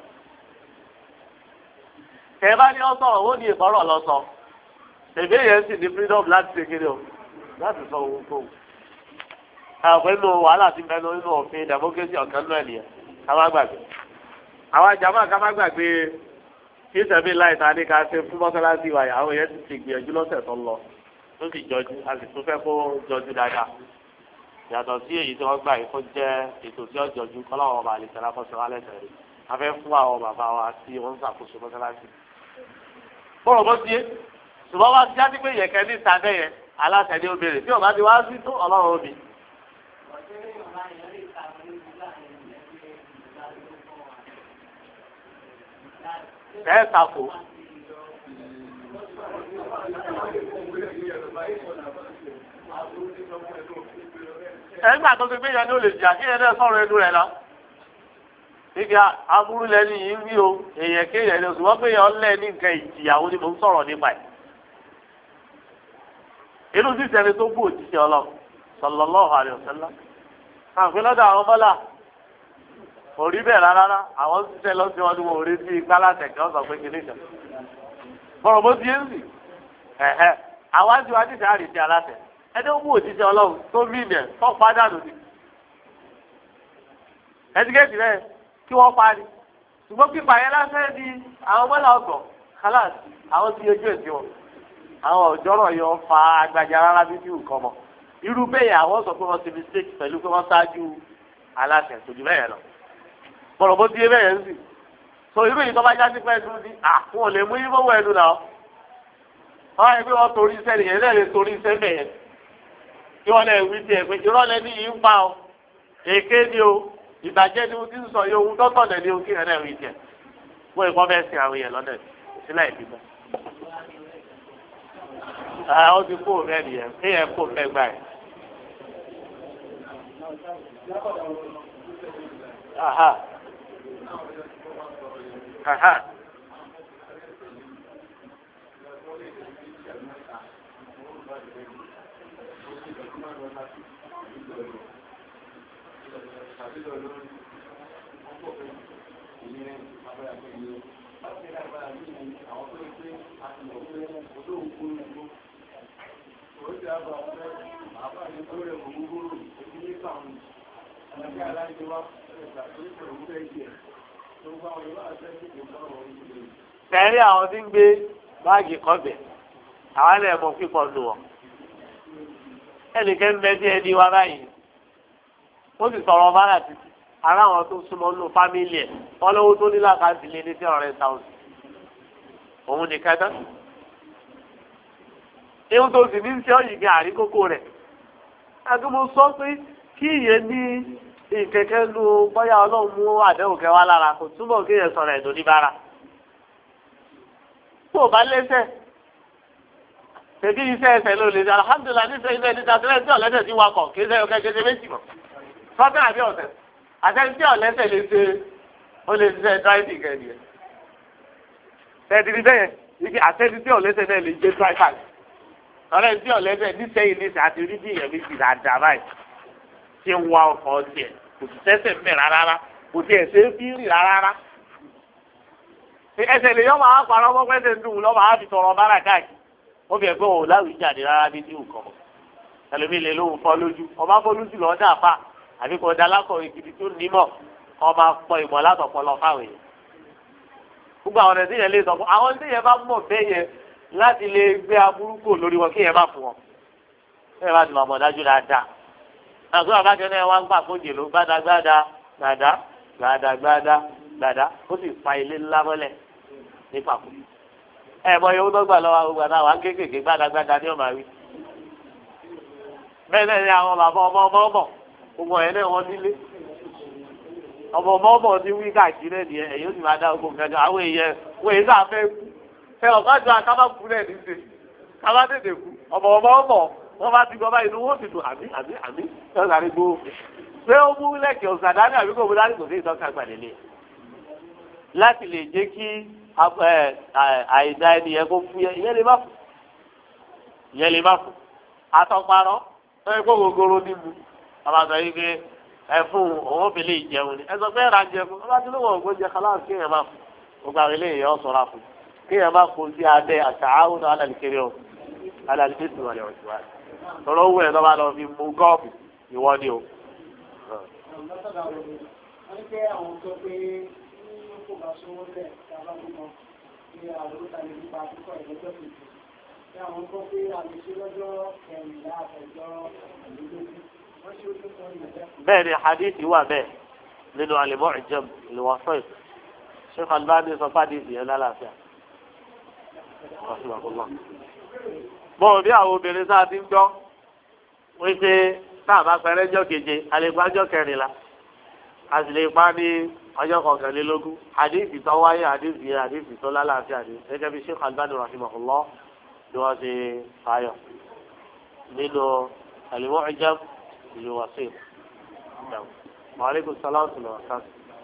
Kẹ̀bá ni ọ sọ̀rọ̀ ó ní ìfọ̀rọ̀ lọ sọ. Èmi yẹn sì ní freedom láti ṣe kiri o láti sọ ohun tó. Àwọn pẹ̀lú wàhálà ti mẹ́nu nínú òfin democracy ọ̀kan náà nìyẹn ká má gbàgbé. Àwọn àjàmọ́ ká má gbàgbé kí sẹ́mi láì ta ní ká ṣe fún mọ́sálásí wa àwọn yẹn ti gbìyànjú lọ́sẹ̀ tó lọ tó sì jọjú a sì tún fẹ́ kó jọjú dáadáa yàtọ̀ sí èyí tí wọ́n gbà yìí kó jẹ́ ètò tí ó jọjú kọ́láwọ́ ọba àlejò alákọ̀ọ́sọ wa lẹ́sẹ̀ rẹ̀ a fẹ́ fún àwọn bàbá wa tí wọ́n ń ṣàkóso mọ́sálásí. bọ́rọ̀ bó ti yé ṣùgbọ́n wá sí jáde pé yẹ̀kẹ́ ní ìta bẹ́yẹ aláṣẹ ní obìnrin tí ọba ti wá sí tó ọlọ́run obì. ẹ tako ẹgbà tó ti gbé yẹn ní olè jà kí yẹn náà sọ̀rọ̀ ẹnu rẹ̀ lọ. níbi aburú lẹ́nu yìí ń rí o èèyàn kéèyàn ní oṣù wọ́n pé yẹn ọlẹ́ ní nǹkan ìjìyàwó ni mò ń sọ̀rọ̀ nípa ẹ̀. inú sì sẹ́ni tó bú òjíṣẹ́ ọlọ́run sallallahu alaihi wasallam. àǹfin lọ́dọ̀ àwọn bọ́lá kò rí bẹ́ẹ̀ rárá àwọn ṣiṣẹ́ lọ sí wọn ní wọn ò rí sí ipá látẹ̀kẹ́ ọ̀sán pé kìíní kan. bọ̀rọ̀ bó ti yé sí àwọn àti wájú ìṣe àrìsí aláṣẹ ẹni ó mú òjíṣẹ́ ọlọ́run tó mí ìmẹ̀ tó pàdánù ni. ẹtíkẹ́tì rẹ̀ kí wọ́n parí ṣùgbọ́n pípa yẹn lásán di àwọn mọ́lá ọgbọ̀n kálás àwọn tí ojú èsì wọn àwọn ọ̀jọ́rọ̀ yọ fa agbájá rárá bí bí nǹkan mọ́ irú bẹ́ẹ̀ àwọn sọ pé wọ́n ti mistake pẹ̀lú pé wọ́n ṣáájú aláṣẹ tòjú bẹ́ẹ̀ lọ bọ̀rọ̀ bó ti yé bẹ́ẹ̀ ń sì so irú yìí tó bá jáde pẹ́ dúró ní àwọn ò lè mú yín mọ́wọ́ ẹnu náà wọ́n yẹ pé wọ́n torí iṣẹ́ nìyẹn lẹ́ẹ̀lẹ́ torí iṣẹ́ bẹ́ẹ̀ kí wọ́n lè wí tiẹ̀ pé ìrọ̀lẹ́ ní yìí ń pa ọ èké ni o ìbàjẹ́ ni o ti ń sọ yìí ohun tọ́tọ̀ lẹ̀ ní o kí ẹ̀ náà wí tiẹ̀ wọ́n ìkọ́ bẹ́ẹ̀ sin àwọn èèyàn lọ́dẹ̀ sílẹ̀ ìdìbò. ó ti kó rẹ̀ nìyẹn kéèyàn kó fẹ́ gbà ẹ̀. Tẹ̀rí àwọn tí ń gbé báàgì kọ́bẹ̀, àwọn ilẹ̀ ẹ̀mọ́ pípọ̀ lù wọ́n. Ẹnìkan ń bẹ sí ẹni wa báyìí. Ó sì sọ̀rọ̀ bára títí. Ará àwọn tó súnmọ́ nínú fámìlì ẹ̀. Wọ́n lówó tó ní lákàtí lé ní 300,000. Òun nìkan tán. Ewu tó sì ní sí ọ̀yìn gan àríkókò rẹ̀. Àgbẹ̀mọ sọ pé kí ìyẹn ní ìkẹ̀kẹ́ lu bọ́yá ọlọ́run mú àdéhùn kẹwàá lára kò túbọ̀ kí ìyẹn sọ̀rọ̀ ẹ̀dùn níbàárà. Tó o bá lẹ́sẹ̀, tẹ̀bí iṣẹ́ ẹsẹ̀ ló lè ṣe alhamdulilah nífẹ̀ẹ́ ilé ẹni tàbí tí ọ̀lẹ́sẹ̀ ti wakọ̀ kì í ṣe ọ̀kẹ́ kéde méjì mọ̀. Sọ́tẹ́ àbí ọ̀sẹ̀, àtẹni tí ọ̀lẹ́sẹ̀ lè ṣe ó lè ṣiṣẹ́ dráìdì kẹ́ni ẹ̀. Tẹ̀dìrì bẹ́ẹ̀ ibi àtẹni tí ọ̀lẹ́sẹ̀ náà lè jẹ́ dráìfà. Ọ̀rẹ́ tí ọ̀lẹ́sẹ̀ níṣẹ́yìn ní àti rí bí ìyẹn méjì dáadáa báyìí tí ń wa ọkọ̀ tiẹ̀ kò sì tẹ́sẹ̀ mẹ́ rárá kò tiẹ̀ ṣe é fi rìn rárá. Ẹsẹ̀ lè yọ máa parọ́ mọ́ pẹ́sẹ̀ ń dùn lọ́ máa fi tọrọ bára káàkiri. Ó fi ẹ̀gbẹ́ òun láwùí jáde rárá bí tí nǹkan. Ẹlòmí lè lóhùn fọ́ lójú. Ọba fọ́ lójú lọ́ọ́ dà fà àbí kò dá lákọ̀ọ́ ìgidi tó nímọ̀ ọba pọ̀ ìmọ̀ látọ̀pọ̀ lọ fáwọn èèyàn. Gbogbo àwọn ẹ̀sìn yẹn lè sọ fún àwọn tí yẹn bá mọ̀ bẹ́ẹ̀ yẹn láti lè gbé aburú kò lórí wọn kí yẹn bá fún wọn. Bẹ́ẹ̀ bá ti mọ̀ dájú dáadáa. Àgbẹ̀ àbájọ náà wá ń gbà fún jèlò gbádagbáda gbàdá gbàdàgbàdà gbàdá ó sì fa ilé ńlá mọ́lẹ̀ nípa kù. Mọ ewu tó gbà lọ́wọ́ gbogbo àtàwọn akékèké gbàdàgbàdà ní ọ̀mà wí. Bẹ́ẹ̀ náà ni àwọn bàbá ọmọ gbogbo ẹ̀ náà wọ́n nílé. ọmọ ti wí káàkiri ẹ̀ nìyẹn ẹ̀yìn ó sì máa dá gbogbo nǹkan jọ àwọn èèyàn wọ́n èyí sáà fẹ́ kú. Ọ̀gájọ akábàkú náà ní ṣe kábà tètè kú ọmọ wọ́n bá ti gbọ́ báyìí inú wọ́n ti dùn àmì lọ́sàrí gbó. Ṣé ó mú lẹ́kẹ̀ ọ̀sàdánì àbí kò mú dání kò sí ìtọ́ka gbàdélé. Láti lè jẹ́ kí àìdá ẹni yẹn kó fún yẹn ìyẹn lè má fún. Àtọ̀parọ́ ẹ kó gogoro níbu. Bàbá sọ yìí pé ẹ fún òun òbílẹ̀ ìjẹun ni. Ẹ sọ pé ẹ̀rà jẹ fún. Bàbá tí ló wọ̀ ògbó jẹ kálá kéèyàn má fún. Gbogbo àwọn eléyìí ọ̀ sọ̀rọ̀ fún. Kéèyàn má kó sí abẹ́ àtàwọn alàlùkéré o. Alàlùkéré wà ní ọ̀sùn wa. Tọ́lọ́ wù ẹ̀ lọ́ba lọ fi mú gọ́ọ̀fù ìwọ ni o. ní àwọn olùtàlẹ̀ nípa àkókò ìgbẹ́jọ́ kejì ní àwọn gbọ́ pé àlùsí lọ́jọ́ kẹrìnlá àtẹ̀jọ́ ìlúlógún wọ́n ṣe ó tó sọ ìrẹ̀lẹ́. bẹ́ẹ̀ ni hadithi wà bẹ́ẹ̀ nínú al-Mu'jam al-Wasit Sheikh Albani sọ fàdíìsì yẹn lálàáfíà. bọ́ọ̀ bí àwọn obìnrin sáà ti ń gbọ́ wípé táà bá pẹ̀rẹ́ jọ́ keje àlegbájọ́ kẹrìnlá a sì lè pa ní ọjọ́ kọkànlélógún àdéhìsì tó wáyé àdéhìsì tó lálàáfíà ní gẹ́gẹ́ bí Sheikh Albani rahimahullah ni wọ́n ṣe fààyọ̀ nínú al-Mu'jam al-Wasit. Wa alaikum salaam wa rahmatullahi.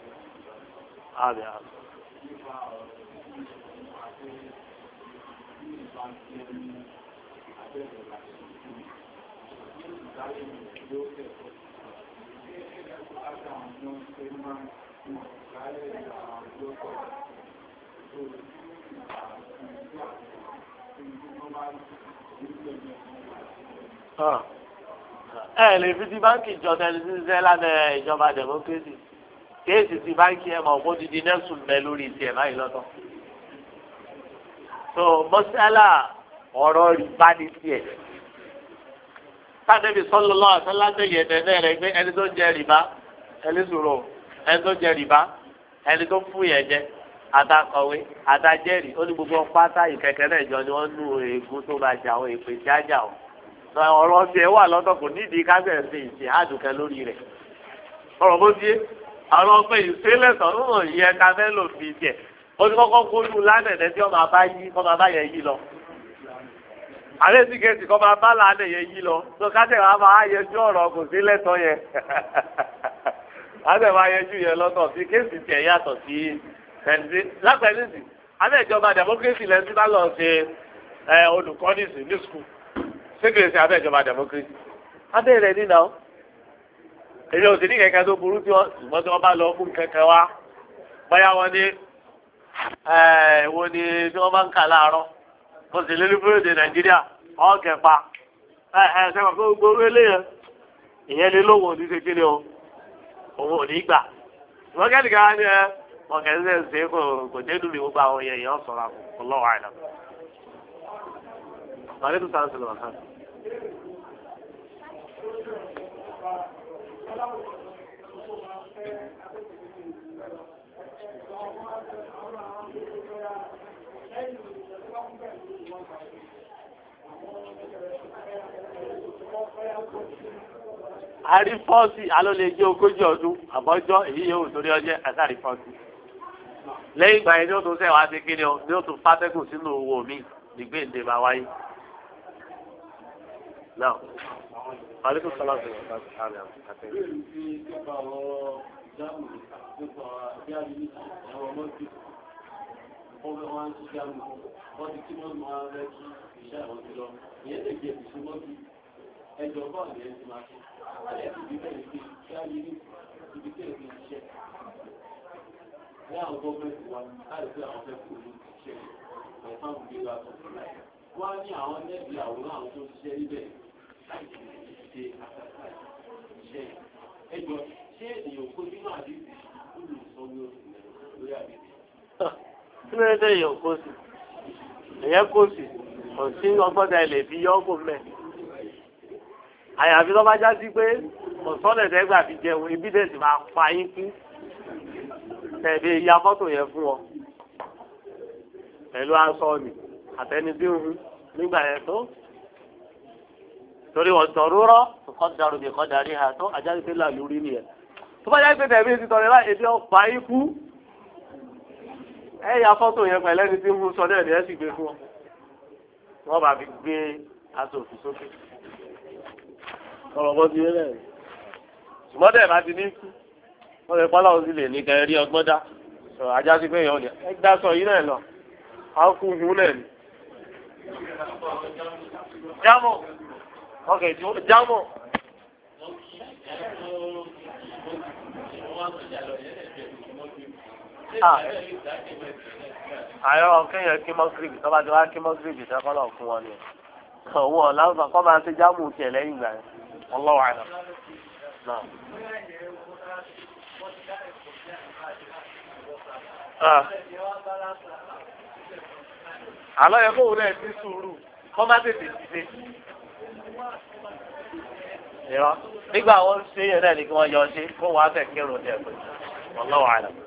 Ẹ lè fi ti báńkì jọ tẹlifíṣẹ́ lánàá ìjọba democracy kéèsì ti báńkì ẹ̀ mọ̀ kó ti di nẹ́sùn mẹ́ lórí tiẹ̀ báyìí lọ́tọ̀. tó mọ́sálà ọ̀rọ̀ rìbá ní tiẹ̀. Sáàdébì sallallahu alaihi wasallam yẹ̀dẹ̀ rẹ̀ pé ẹni tó jẹ rìbá ẹni sọ̀rọ̀ ẹni tó jẹ rìbá ẹni tó fún yẹn jẹ àtàkọ̀wé àtàjẹ́rì ó ní gbogbo pátá ìkẹ̀kẹ́ náà jọ ni wọ́n nú ègún tó bá jà àwọn èpè tí á jà ọ́. ọ̀rọ̀ tiẹ̀ wà lọ́tọ̀ kò nídìí kábẹ̀ẹ́sì ìṣe àdùkẹ́ lórí rẹ̀. ọ̀rọ̀ bó ti àwọn ọ̀pẹ ìṣẹ́lẹ̀sọ̀ ń yẹ káfẹ́ lò fi tiẹ̀ ó ti kọ́kọ́ kójú lánàá tí ọmọ abá yí kọ́ máa bá yẹn yí lọ. àlẹ́ sì kẹ́sì kọ́ máa bá lánàá yẹn yí lọ tó kásẹ̀ wàá máa yẹjú ọ̀rọ̀ kò sí lẹ́tọ̀ yẹn. kásẹ̀ máa yẹjú yẹn lọ́tọ̀ sí kéèsì tiẹ̀ yàtọ̀ sí ẹ̀ǹdí lápẹ̀lẹ́sì alẹ́ ìjọba democracy lẹ́sìn bá lọ ṣe olùkọ́nìsì ní skul sékèèsì abẹ́ ìjọba democracy abẹ́ rẹ̀ nínà ó èyí ò sì ní kẹ̀kẹ́ tó burú tí wọ́n bá lọ fún kẹ̀kẹ́ wá báyà wọn ní wo ni tí wọ́n bá ń kà láàárọ̀ kò sì lé ní fúrẹ́dì nàìjíríà ọ̀kẹ́fà sẹ́wọ̀n kó gbóró eléyẹn ìyẹn lé lówó ní ṣe kíni o òun ò ní gbà wọ́n kẹ́nìkan ní wọ́n kẹ́ ń ṣe kò dénú mi gbogbo àwọn yẹn yẹn sọ̀rọ̀ àpò lọ́wọ́ àìlọ́. Aleykum salaam wa rahmatulah. Àrí fọ́ọ̀sì alólè jẹ́ ogójì ọdún àbọ́jọ́ èyí yóò torí ọjẹ́ àtàrí fọ́ọ̀sì. Lẹ́yìn ìgbà yẹn ni ó tún sẹ́wọ̀n á ti kí ni o ni ó tún fátẹ́kùn sínú owó mi nígbè ń dè máa wáyé. Náà, aleykum salaam wa rahmatulah. Ẹjọ́ bọ́ọ̀lù yẹn ti máa ṣe. Alẹ́ ti di bẹ́ẹ̀ ni kí á yí ní ibi tí èmi ti ṣe. Ní àwọn gọ́ọ̀mẹ̀ntì wa, láti fi àwọn fẹ́ kúrò ní ṣe ẹ̀fọn òbí wa sọ. Wọ́n á ní àwọn nẹ́ẹ̀bì àwòrán àwọn tó ṣiṣẹ́ níbẹ̀ láti ṣe àkàtà iṣẹ́. Ẹjọ́ ṣé èèyàn kó nínú àdìsí olùsọ́wé lórí àdìsí? Kí ló dé èèyàn kó sí? Èèyàn kó sí. Kò sí ọgbọ́dọ̀ ẹ̀ lè fi yọ́ kó mẹ́. Àyàfi tó bá já sí pé ọ̀sọ́lẹ̀ tẹ́gbà fi jẹun ibi dẹ̀ sì máa pa yín kú tẹ̀lé ya fọ́tò yẹn fún ọ pẹ̀lú aṣọ mi àtẹni bí òun nígbà yẹn tó torí wọn tọrúrọ kọ́ darú bí kọ́ darí ha tó ajá pé là lórí nìyẹn tó bá já pé tẹ̀lé ti tọrẹ láì ebi ọ̀pá yín kú ẹ ya fọ́tò yẹn pẹ̀lú ẹni tí ń mú sọdọ̀ ẹ̀ sì gbé fún ọ wọ́n bá fi gbé aṣọ òfin sókè. Ọ̀rọ̀ bọ́ ti rẹ̀. Ṣùgbọ́n dẹ̀ bá ti ní kú. Wọ́n lè pọ́lá òsì lè ní kẹrí ọgbọ́n dá. Sọ ajá sí pé èèyàn ni. Ẹ gbá sọ yìí náà lọ. A kú hun náà ni. Jámọ̀. Ọkẹ̀ tí ó jámọ̀. Àyọ̀ kéèyàn kí mọ́gírìbì tó bá ti wá kí mọ́gírìbì sẹ́kọ́ náà fún wọn ni. Owó ọ̀la kọ́ máa ṣe jámù tiẹ̀ lẹ́yìn ìgbà yẹn. Wallahu a'lam. Náà. àlọ́ yẹ kóun náà ti sùúrù kọ́ má tètè dìde. nígbà wọn ṣe yẹn náà ni kí wọ́n yọ ṣe kó wọ́n á fẹ́ kírun ní ẹ̀fọ́ wallahu a'lam.